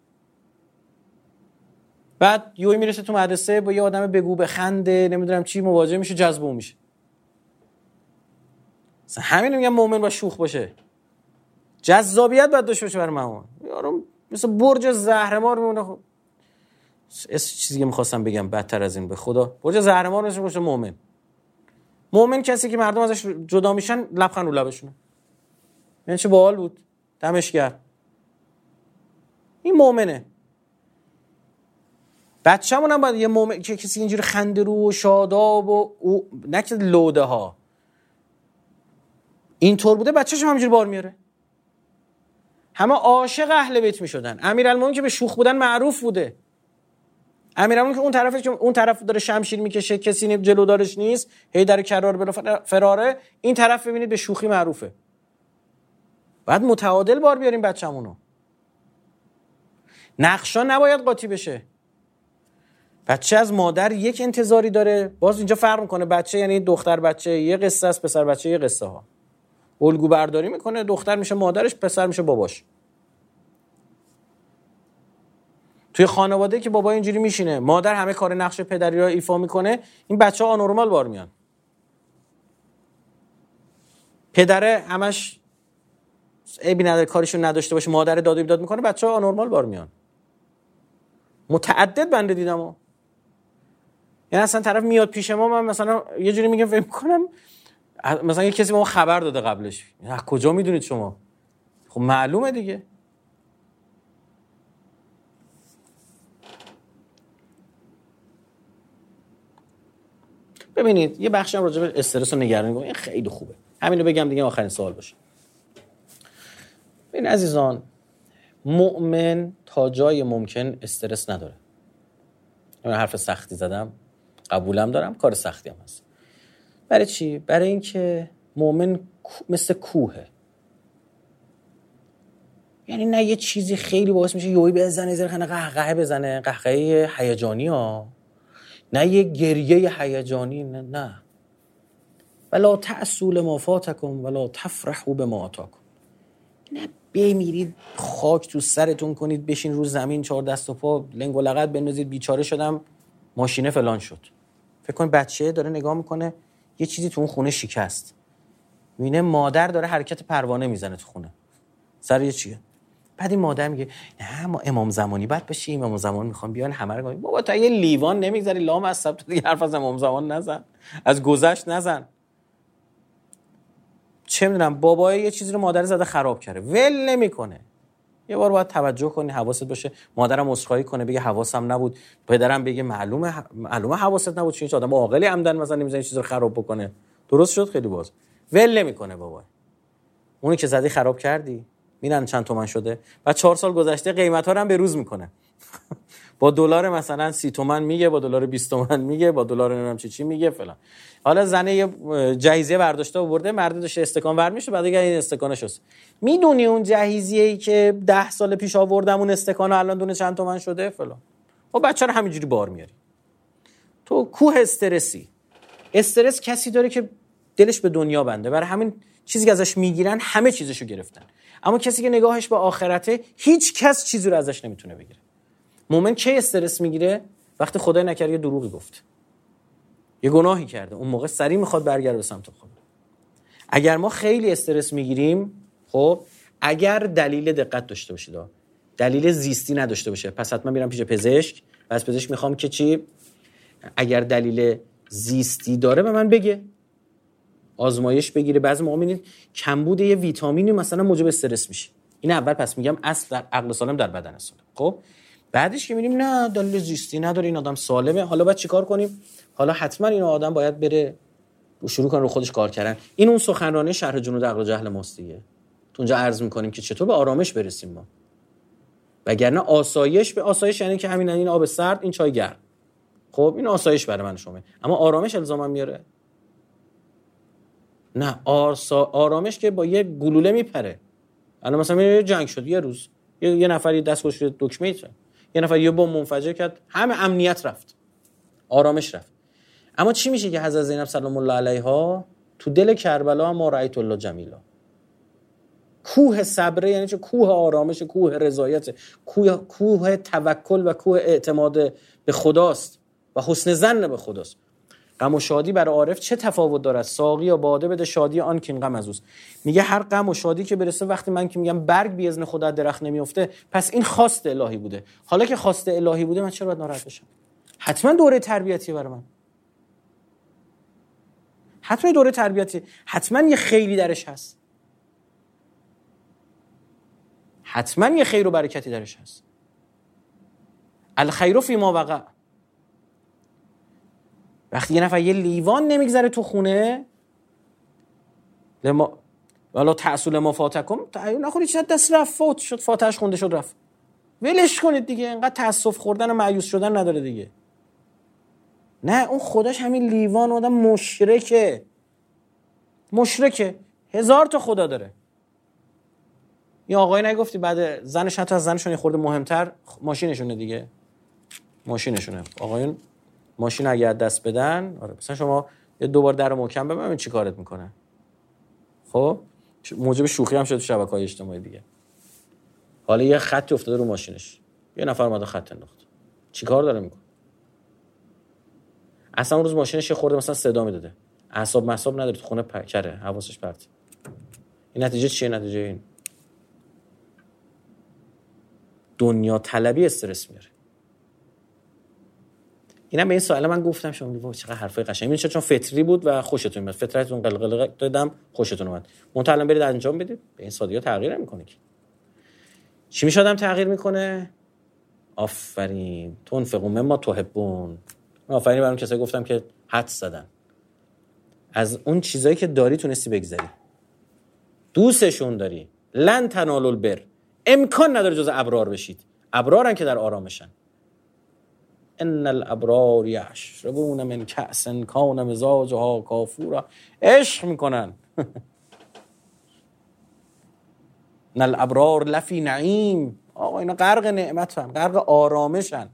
بعد یهو میرسه تو مدرسه با یه آدم بگو بخنده نمیدونم چی مواجه میشه، جذب میشه. مثلا همین میگم مؤمن با شوخ باشه، جذابیت باید داشته باشه برای مامان. یارو مثل برج زهرمار میمونه. خب اس چیزی که می‌خواستم بگم بدتر از این، به خدا برج زهرمار میشه باشه مؤمن. مؤمن کسی که مردم ازش جدا میشن لبخند رو لبشونه. یعنی چه باحال بود، دمش گرم. این مؤمنه. بچه‌مون هم باید یه مؤمن که کسی اینجوری خنده رو و شاداب و او... نکه لوده ها اینطور بوده، بچه‌ش هم همینجوری بار میاره. همه عاشق اهل بیت میشدن. امیرالمومنین که به شوخ بودن معروف بوده. امیرالمومنین که اون طرفه که اون طرف داره شمشیر میکشه کسی جلودارش نیست، هی در کرار بلا فراره، این طرف ببینید به شوخی معروفه. بعد متعادل بار بیاریم بچه‌مونو. نقشا نباید قاطی بشه. بچه از مادر یک انتظاری داره. باز اینجا فرق میکنه، بچه یعنی دختر بچه یه قصه است، پسر بچه یه قصه ها. الگو برداری میکنه، دختر میشه مادرش، پسر میشه باباش. توی خانواده که بابا اینجوری میشینه، مادر همه کار نقش پدری رو ایفا میکنه، این بچه ها آنورمال بار میان. پدره همش عیبی نداره کارشون نداشته باشه، مادر داد و بیداد میکنه، بچه ها آنورمال بار میان. متعدد بنده دیدمو. یعنی اصلا طرف میاد پیش ما، من مثلا یه جوری میگم فکر کنم مثلا یه کسی به ما خبر داده قبلش. از کجا میدونید شما؟ خب معلومه دیگه. ببینید یه بخشی هم راجع به استرس و نگرانی گفتم، این خیلی خوبه. همینو بگم دیگه آخرین سوال باشه. ببین عزیزان، مؤمن تا جای ممکن استرس نداره. من حرف سختی زدم، قبولم دارم، کار سختی هم هست. برای چی؟ برای اینکه مؤمن مثل کوهه. یعنی نه یه چیزی خیلی باعث میشه یوی بزنه زیر خنده قهقه بزنه، قهقه هیجانی ها، نه یه گریه هیجانی، نه نه. ولا تأسوا لما فاتکم ولا تفرحوا بما آتاکم. نه بمیرید خاک تو سرتون کنید، بشین رو زمین چهار دست و پا لنگ و لغت بندازید بیچاره شدم ماشینه فلان شد. فکر کن بچه داره نگاه میکنه یه چیزی تو اون خونه شکست، میبینه مادر داره حرکت پروانه میزنه تو خونه سر یه چیه، بعد این مادر میگه نه ما امام زمانی باید بشیم، امام زمان میخوام بیان همه رو. بابا تا یه لیوان نمیگذاری لام از سب، تو دیگه حرف از امام زمان نزن، از گذشت نزن. چه میدونم بابای یه چیزی رو مادر زده خراب کرده، ول نمیکنه. یه بار باید توجه کنی، حواست باشه، مادرم عذرخواهی کنه بگه حواسم نبود، پدرم بگه معلومه معلومه حواست نبود، چون آدم عاقلی عمدن مثلا نمیذاره چیزی رو خراب بکنه. درست شد خیلی باز. ول نمیکنه بابا. اونی که زدی خراب کردی. میرن چند تومن شده. بعد چهار سال گذشته قیمتا رو هم به روز میکنه. با دلار مثلا سی تومن میگه، با دلار بیست تومن میگه، با دلار نمیدونم چی چی میگه فلان. حالا زنه یه جهیزیه برداشته آورده، مرد داشته استکان ور میشه، بعد دیگه این استکانش هست. میدونی اون جهیزیه‌ای که ده سال پیش آوردم اون استکان الان دونه چند تومن شده فلان. و بچه رو همینجوری بار میاری. تو کوه استرسی. استرس کسی داره که دلش به دنیا بنده، برای همین چیزی که ازش میگیرن همه چیزشو گرفتن. اما کسی که نگاهش به آخرته، هیچ کس چیزی رو ازش نمیتونه بگیره. مومن کی استرس میگیره؟ وقتی خدای نکرده یه دروغی گفت، یه گناهی کرده، اون موقع سریع میخواد برگرده به سمت خدا. اگر ما خیلی استرس میگیریم، خب اگر دلیل دقت داشته باشید، دلیل زیستی نداشته باشه، پس حتما میرم پیش پزشک و از پزشک میخوام که چی؟ اگر دلیل زیستی داره به من بگه، آزمایش بگیره. بعضی موقع میبینید کمبود یه ویتامینی مثلا موجب استرس میشه. این اول پس میگم اصل در عقل سالم در بدن سالم. خب بعدش که میبینیم نه دلیل زیستی نداره، این آدم سالمه، حالا باید چیکار کنیم؟ حالا حتما این آدم باید بره شروع کنه رو خودش کار کردن. این اون سخنرانی شرح جنود عقل و جهل ماست دیگه. تو اونجا عرض میکنیم که چطور به آرامش برسیم ما. وگرنه آسایش، به آسایش یعنی که همین این آب سرد، این چای گرم. خب این آسایش برای من شما، اما آرامش الزاما میاره؟ نه، آرسا... آرامش که با یه گلوله میپره. الان مثلا یه جنگ شد یه روز، یه, یه نفر یه دستگوش دکمه ایت، یه نفر یه بمب منفجر کرد، همه امنیت رفت، آرامش رفت. اما چی میشه که حضرت زینب سلام الله علیها تو دل کربلا ما رأیت الله جمیلا، کوه صبره، یعنی چه؟ کوه آرامش، کوه رضایت، کوه کوه توکل و کوه اعتماد به خداست و حسن ظن به خداست. غم و شادی برای عارف چه تفاوت دارد؟ ساقی یا باده بده شادی آن که این غم از اوست. میگه هر غم و شادی که برسه، وقتی من که میگم برگ بی اذن خدا درخت نمیفته، پس این خواست الهی بوده. حالا که خواست الهی بوده، من چرا باید ناراحت بشم؟ حتما دوره تربیتیه برای من، حتما دوره تربیتی، حتما یه خیلی درش هست، حتما یه خیر و برکتی درش هست. الخیر فی ما وقع. وقتی یه نفر یه لیوان نمیگذره تو خونه، لما والا تأسوا لما فاتکم، نخورید چه دست رفت، فوت شد، فاتحش خونده شد رفت، ولش کنید دیگه. اینقدر تأسف خوردن و مایوس شدن نداره دیگه. نه، اون خودش همین لیوان آدم مشرکه، مشرکه، هزار تا خدا داره. این آقای نگفتی بعد زنش حتی از زنشون خورده مهمتر ماشینشونه دیگه، ماشینشونه. آقایون ماشین اگه دست بدن، آره مثلا شما یه دوبار در محکم ببین چی کارت میکنه. خب موجب شوخی هم شد تو شبکه‌های اجتماعی دیگه. حالا یه خطی افتاده رو ماشینش، یه نفر اومده خط انداخت، چی کار داره میکنه؟ اصلا اون روز ماشینش یه خورده مثلا صدا میداده، اعصاب مصاب نداره، تو خونه پکره، حواسش پرت. این نتیجه چیه؟ نتیجه این دنیا طلبی استرس میاره. اینا به این سوال من گفتم شما میگید چقدر حرفای قشنگی، این چون فطری بود و خوشتون میاد، فطرتون قلقل دادم خوشتون اومد، منتها برید انجام بدید، به این سادگی تغییر نمیکنه که. چی میشه آدم تغییر میکنه؟ آفرین، تنفقوا مما تحبون. آفرین برام کسایی گفتم که حدس زدن، از اون چیزایی که داری تونستی بگذری، دوستشون داری. لن تنالوا البر، امکان نداره جز ابرار بشید. ابرارن که در آرامشن. ان الابرار یشربون من کأس کان مزاجها کافورا، عشق میکنن. ان الابرار لفی نعیم، آقا اینا غرق نعمتن، غرق آرامشن.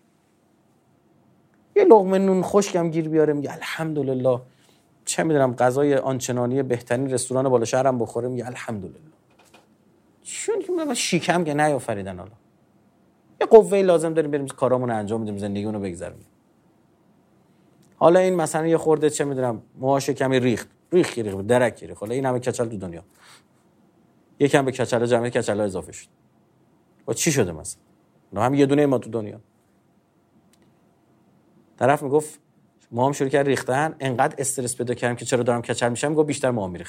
یه لقمه نون خشکم گیر بیاره میگه الحمدلله، چه میدونم غذای آنچنانی بهترین رستوران بالا شهرم بخوره میگه الحمدلله. چون که من شیکم که نیافریدن. حالا یه قوه لازم داریم بریم کارامون رو انجام بدیم، زندگیمون رو بگذرونیم. حالا این مثلا یه خورده چه میدونم موهاش کمی ریخت، ریخ ریخ درک ریخت، حالا این همه کچل تو دنیا، یکم به کچل جمع کچل اضافه شد، با چی شده مثلا؟ نه هم یه دونه ما تو دنیا. طرف میگفت ما هم شروع کرد ریختن، انقدر استرس پیدا کردم که چرا دارم کچل میشم، میگه بیشتر ما میریخت.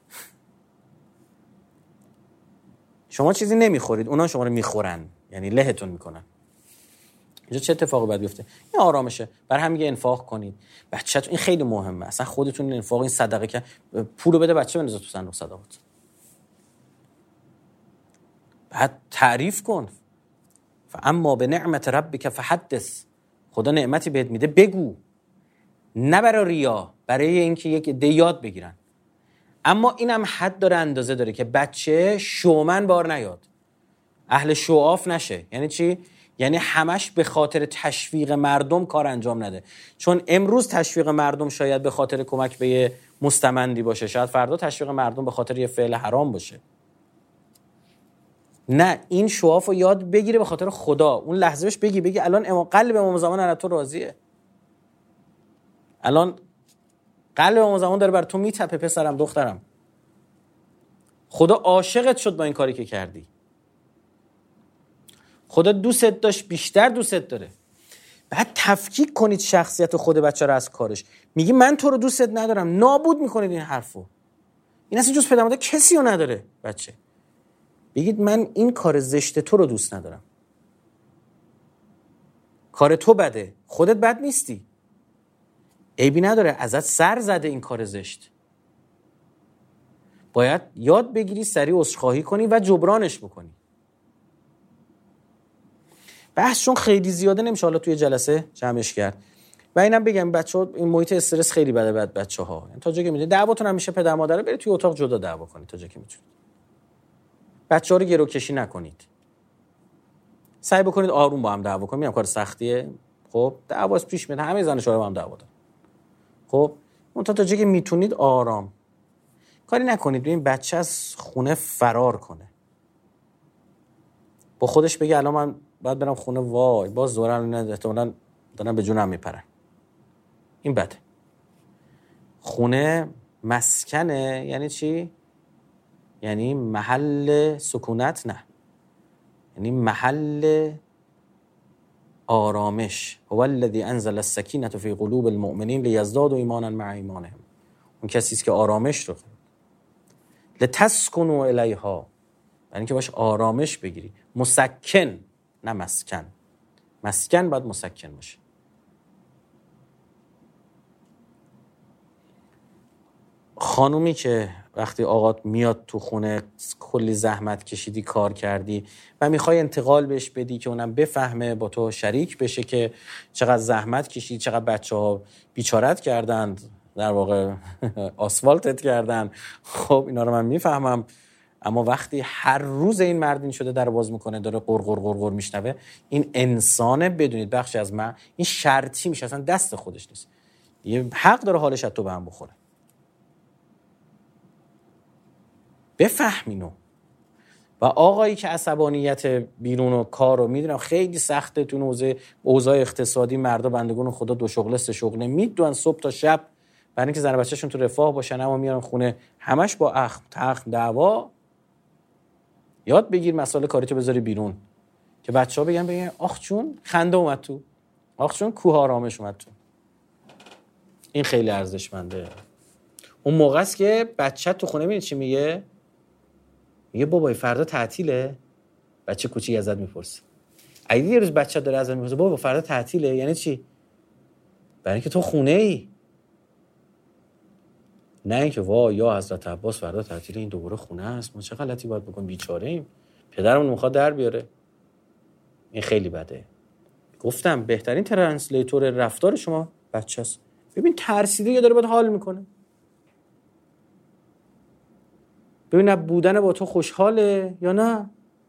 شما چیزی نمیخورید، اونا شما رو میخورن، یعنی لهتون میکنن. اینجا چه اتفاقی باید بیفته؟ این آرامشه. بر هم میگه انفاق کنید. بچه‌تون این خیلی مهمه، اصلا خودتون انفاق، این صدقه که پولو بده بچه بنوزه تو صندوق صدقات. بعد تعریف کن. فاما بنعمت ربک فحدث، خدا نعمتی بهت میده بگو، نه برای ریا، برای اینکه یک عده یاد بگیرن. اما اینم حد داره، اندازه داره که بچه شومن بار نیاد، اهل شوآف نشه. یعنی چی؟ یعنی همش به خاطر تشویق مردم کار انجام نده. چون امروز تشویق مردم شاید به خاطر کمک به یه مستمندی باشه، شاید فردا تشویق مردم به خاطر یه فعل حرام باشه. نه، این شوآف رو یاد بگیره به خاطر خدا. اون لحظه بهش بگی بگی الان امام قلب امام زمان از تو راضیه، الان قلب امام زمان داره بر تو میتپه پسرم دخترم، خدا عاشقت شد با این کاری که کردی، خدا دوستت داشت بیشتر دوستت داره. بعد تفکیک کنید شخصیت خود بچه رو از کارش. میگی من تو رو دوستت ندارم، نابود میکنید این حرفو. این اصلا جز پدر مادر کسی رو نداره بچه. بگید من این کار زشت تو رو دوست ندارم، کار تو بده، خودت بد نیستی، عیبی نداره، ازت سر زده این کار زشت، باید یاد بگیری سریع عذرخواهی کنی و جبرانش بکنی. بحث چون خیلی زیاده نمیشه حالا توی جلسه جمعش کرد. و اینم بگم بچه‌ها این محیط استرس خیلی بده بعد بچه‌ها، یعنی تا جایی که میتونید دعواتون هم میشه پدر مادر رو برید توی اتاق جدا دعوا کنید تا جایی که میتونید. بچه‌ها رو گروکشی نکنید. سعی بکنید آروم با هم دعوا کنید. میگم کار سختیه. خب دعواش پیش میاد، همه زن و شوهر با هم دعوا دارن. خب اون تا تا جایی که میتونید آرام. کاری نکنید ببین بچه از خونه فرار کنه. با خودش بگه الان من باید برم خونه، وای باز دورم احتمالاً دارن به جونم میپرن. این بده. خونه مسکنه یعنی چی؟ یعنی محل سکونت، نه، یعنی محل آرامش. هو الذی انزل السکینة فی قلوب المؤمنین لیزدادوا ایمانا مع ایمانهم. اون کسی است که آرامش رو لتسکنوا الیها، یعنی که باش آرامش بگیری. مسکن نه مسکن. مسکن باید مسکن باشه. خانومی که وقتی آقات میاد تو خونه کلی زحمت کشیدی کار کردی و میخوای انتقال بهش بدی که اونم بفهمه با تو شریک بشه که چقدر زحمت کشید، چقدر بچه ها بیچارت کردند، در واقع آسفالتت کردن، خب اینا رو من میفهمم. اما وقتی هر روز این مرد این شده در باز میکنه داره قرقر قرقر میشنوه، این انسانه بدونید بخشی از من این شرطی میشه، اصلا دست خودش نیست، یه حق داره حالش از تو به هم بخوره. بفهمینو. و آقایی که عصبانیت بیرون و کار رو میدونم خیلی سخته تو نوزه اوضاع اقتصادی، مردا بندگان خدا دو شغله سه شغله میدونن صبح تا شب برای اینکه زن و بچه‌شون تو رفاه باشن، اما میارن خونه همش با اخم تخم دعوا. یاد بگیر مسائل کاریتو بذاری بیرون که بچه‌ها بگن بگن آخ چون خنده اومد تو، آخ چون کوه آرامش اومد تو. این خیلی ارزشمنده. اون موقع است که بچه تو خونه میبینی چی میگه؟ میگه بابای فردا تعطیله؟ بچه کوچیک ازت میپرسه. اگه یه روز بچه داره ازت میپرسه بابا فردا تعطیله، یعنی چی؟ برای اینکه تو خونه ای. نه اینکه وا یا حضرت عباس فردا تعطیل این دوباره خونه است، ما چه غلطی باید بکنیم، بیچاره ایم، پدرمون میخواد در بیاره. این خیلی بده. گفتم بهترین ترنسلیتور رفتار شما بچه است. ببین ترسیده یا داره باید حال میکنه، ببین بودن با تو خوشحاله یا نه،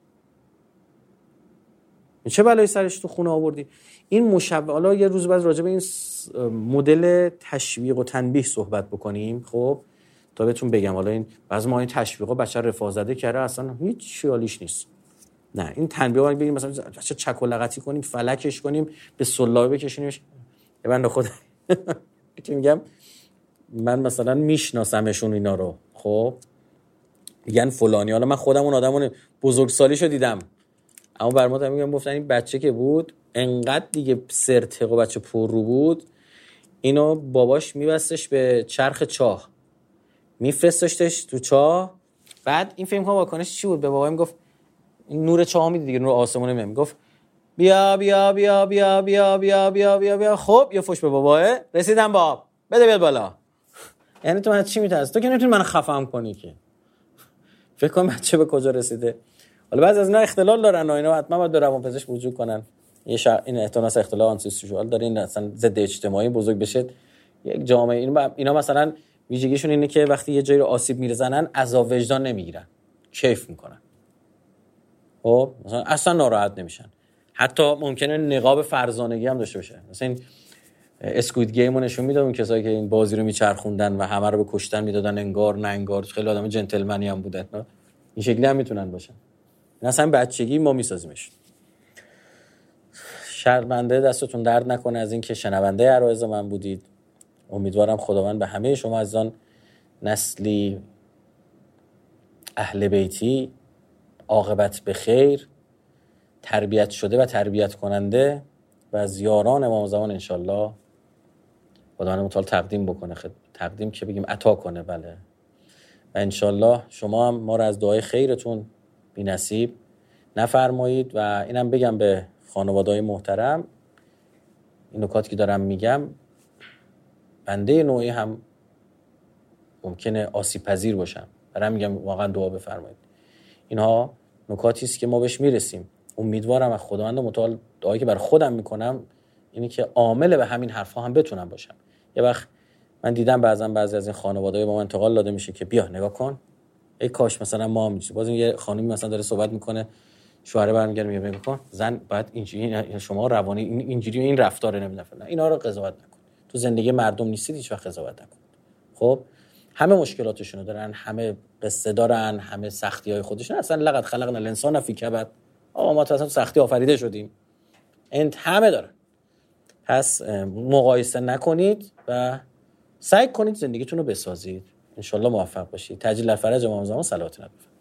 چه بلایی سرش تو خونه آوردی. این مشابه، حالا یه روز بعد راجع به این مدل تشویق و تنبیه صحبت بکنیم. خب تا بهتون بگم، حالا این بعضی ما این تشویقا بچه رفاه زده کرده اصلا هیچ خیالیش نیست. نه این تنبیه ها بگیم مثلا بچه چک و لغتی کنیم، فلکش کنیم، به سلابه بکشونیمش. یه بنده خدا که میگم من مثلا میشناسمشون اینا رو، خب میگن فلانی، حالا من خودم اون آدمون بزرگسالیشو دیدم، اما بر ما میگم گفتن این بچه که بود انقدر دیگه سرتق و بچه پر رو بود، اینو باباش میبستش به چرخ چاه، میفرستشتش تو چاه. بعد این فیلم ها واکنش چی بود؟ به بابا میگفت این نور چاه میدید دیگه، نور آسمونه میاد، میگفت بیا بیا بیا بیا بیا بیا بیا بیا بیا. خب یه فوش به باباه، رسیدم باب، بده بیاد بالا. یعنی تو من چی میترسی؟ تو که نمیتونی من خفم کنی که. فکر کن بچه به کجا رسیده. حالا بعضی از اینا اختلال دارن و اینا حتما باید به روانپزشک رجوع کنن. یه شر... این احتمالاً اختلال آنتیسوشیال داره، این اصلا ضد اجتماعی بزرگ بشه یک جامعه. اینا اینا مثلا ویژگیشون اینه که وقتی یه جایی رو آسیب میرزنن عذاب وجدان نمیگیرن، کیف میکنن. خب مثلا اصلا ناراحت نمیشن. حتی ممکنه نقاب فرزانگی هم داشته باشه. مثلا این اسکوید گیم رو نشون میداد اون کسایی که این بازی رو میچرخوندن و همه رو به کشتن میدادن، انگار نه انگار، خیلی آدم جنتلمنی هم بودن. این شکلی هم میتونن باشن. این اصلا بچگی ما میسازیمش. شرمنده دستتون درد نکنه از این که شنونده عرایض من بودید. امیدوارم خداوند به همه شما از آن نسلی اهل بیتی عاقبت به خیر، تربیت شده و تربیت کننده و از یاران امام زمان انشالله خداوند متعال تقدیم بکنه. خد... تقدیم که بگیم عطا کنه، بله. و انشالله شما هم ما رو از دعای خیرتون بی نصیب نفرمایید. و اینم بگم به خانواده‌های محترم، این نکاتی که دارم میگم بنده نوعی هم ممکنه آسیب پذیر باشم، برام میگم واقعا دعا بفرمایید. اینها نکاتی است که ما بهش میرسیم. امیدوارم از خداوند متعال دعایی که بر خودم میکنم اینی که عامل به همین حرفا هم بتونم باشم. یه وقت من دیدم بعضن بعضی از این خانواده‌های با من انتقال داده میشه که بیا نگاه کن، ای کاش مثلا ما هم باز یه خانمی مثلا داره صحبت میکنه، شوهر برمیگره میگه نگاه کن زن بعد اینجوری، شما روانی اینجوری این رفتار نمیدونم، اینا رو قضاوت نکن. تو زندگی مردم نیستید، هیچ وقت قضاوت نکن. خب همه مشکلاتشونو دارن، همه قصه دارن، همه سختی‌های خودشون. اصلا لقد خلقنا الانسان فی کبد، آقا ما اصلا سختی آفریده شدیم. این همه دارن. پس مقایسه نکنید و سعی کنید زندگیتون رو بسازید. ان شاء الله موفق باشید. تجلیل فرج امام زمان صلوات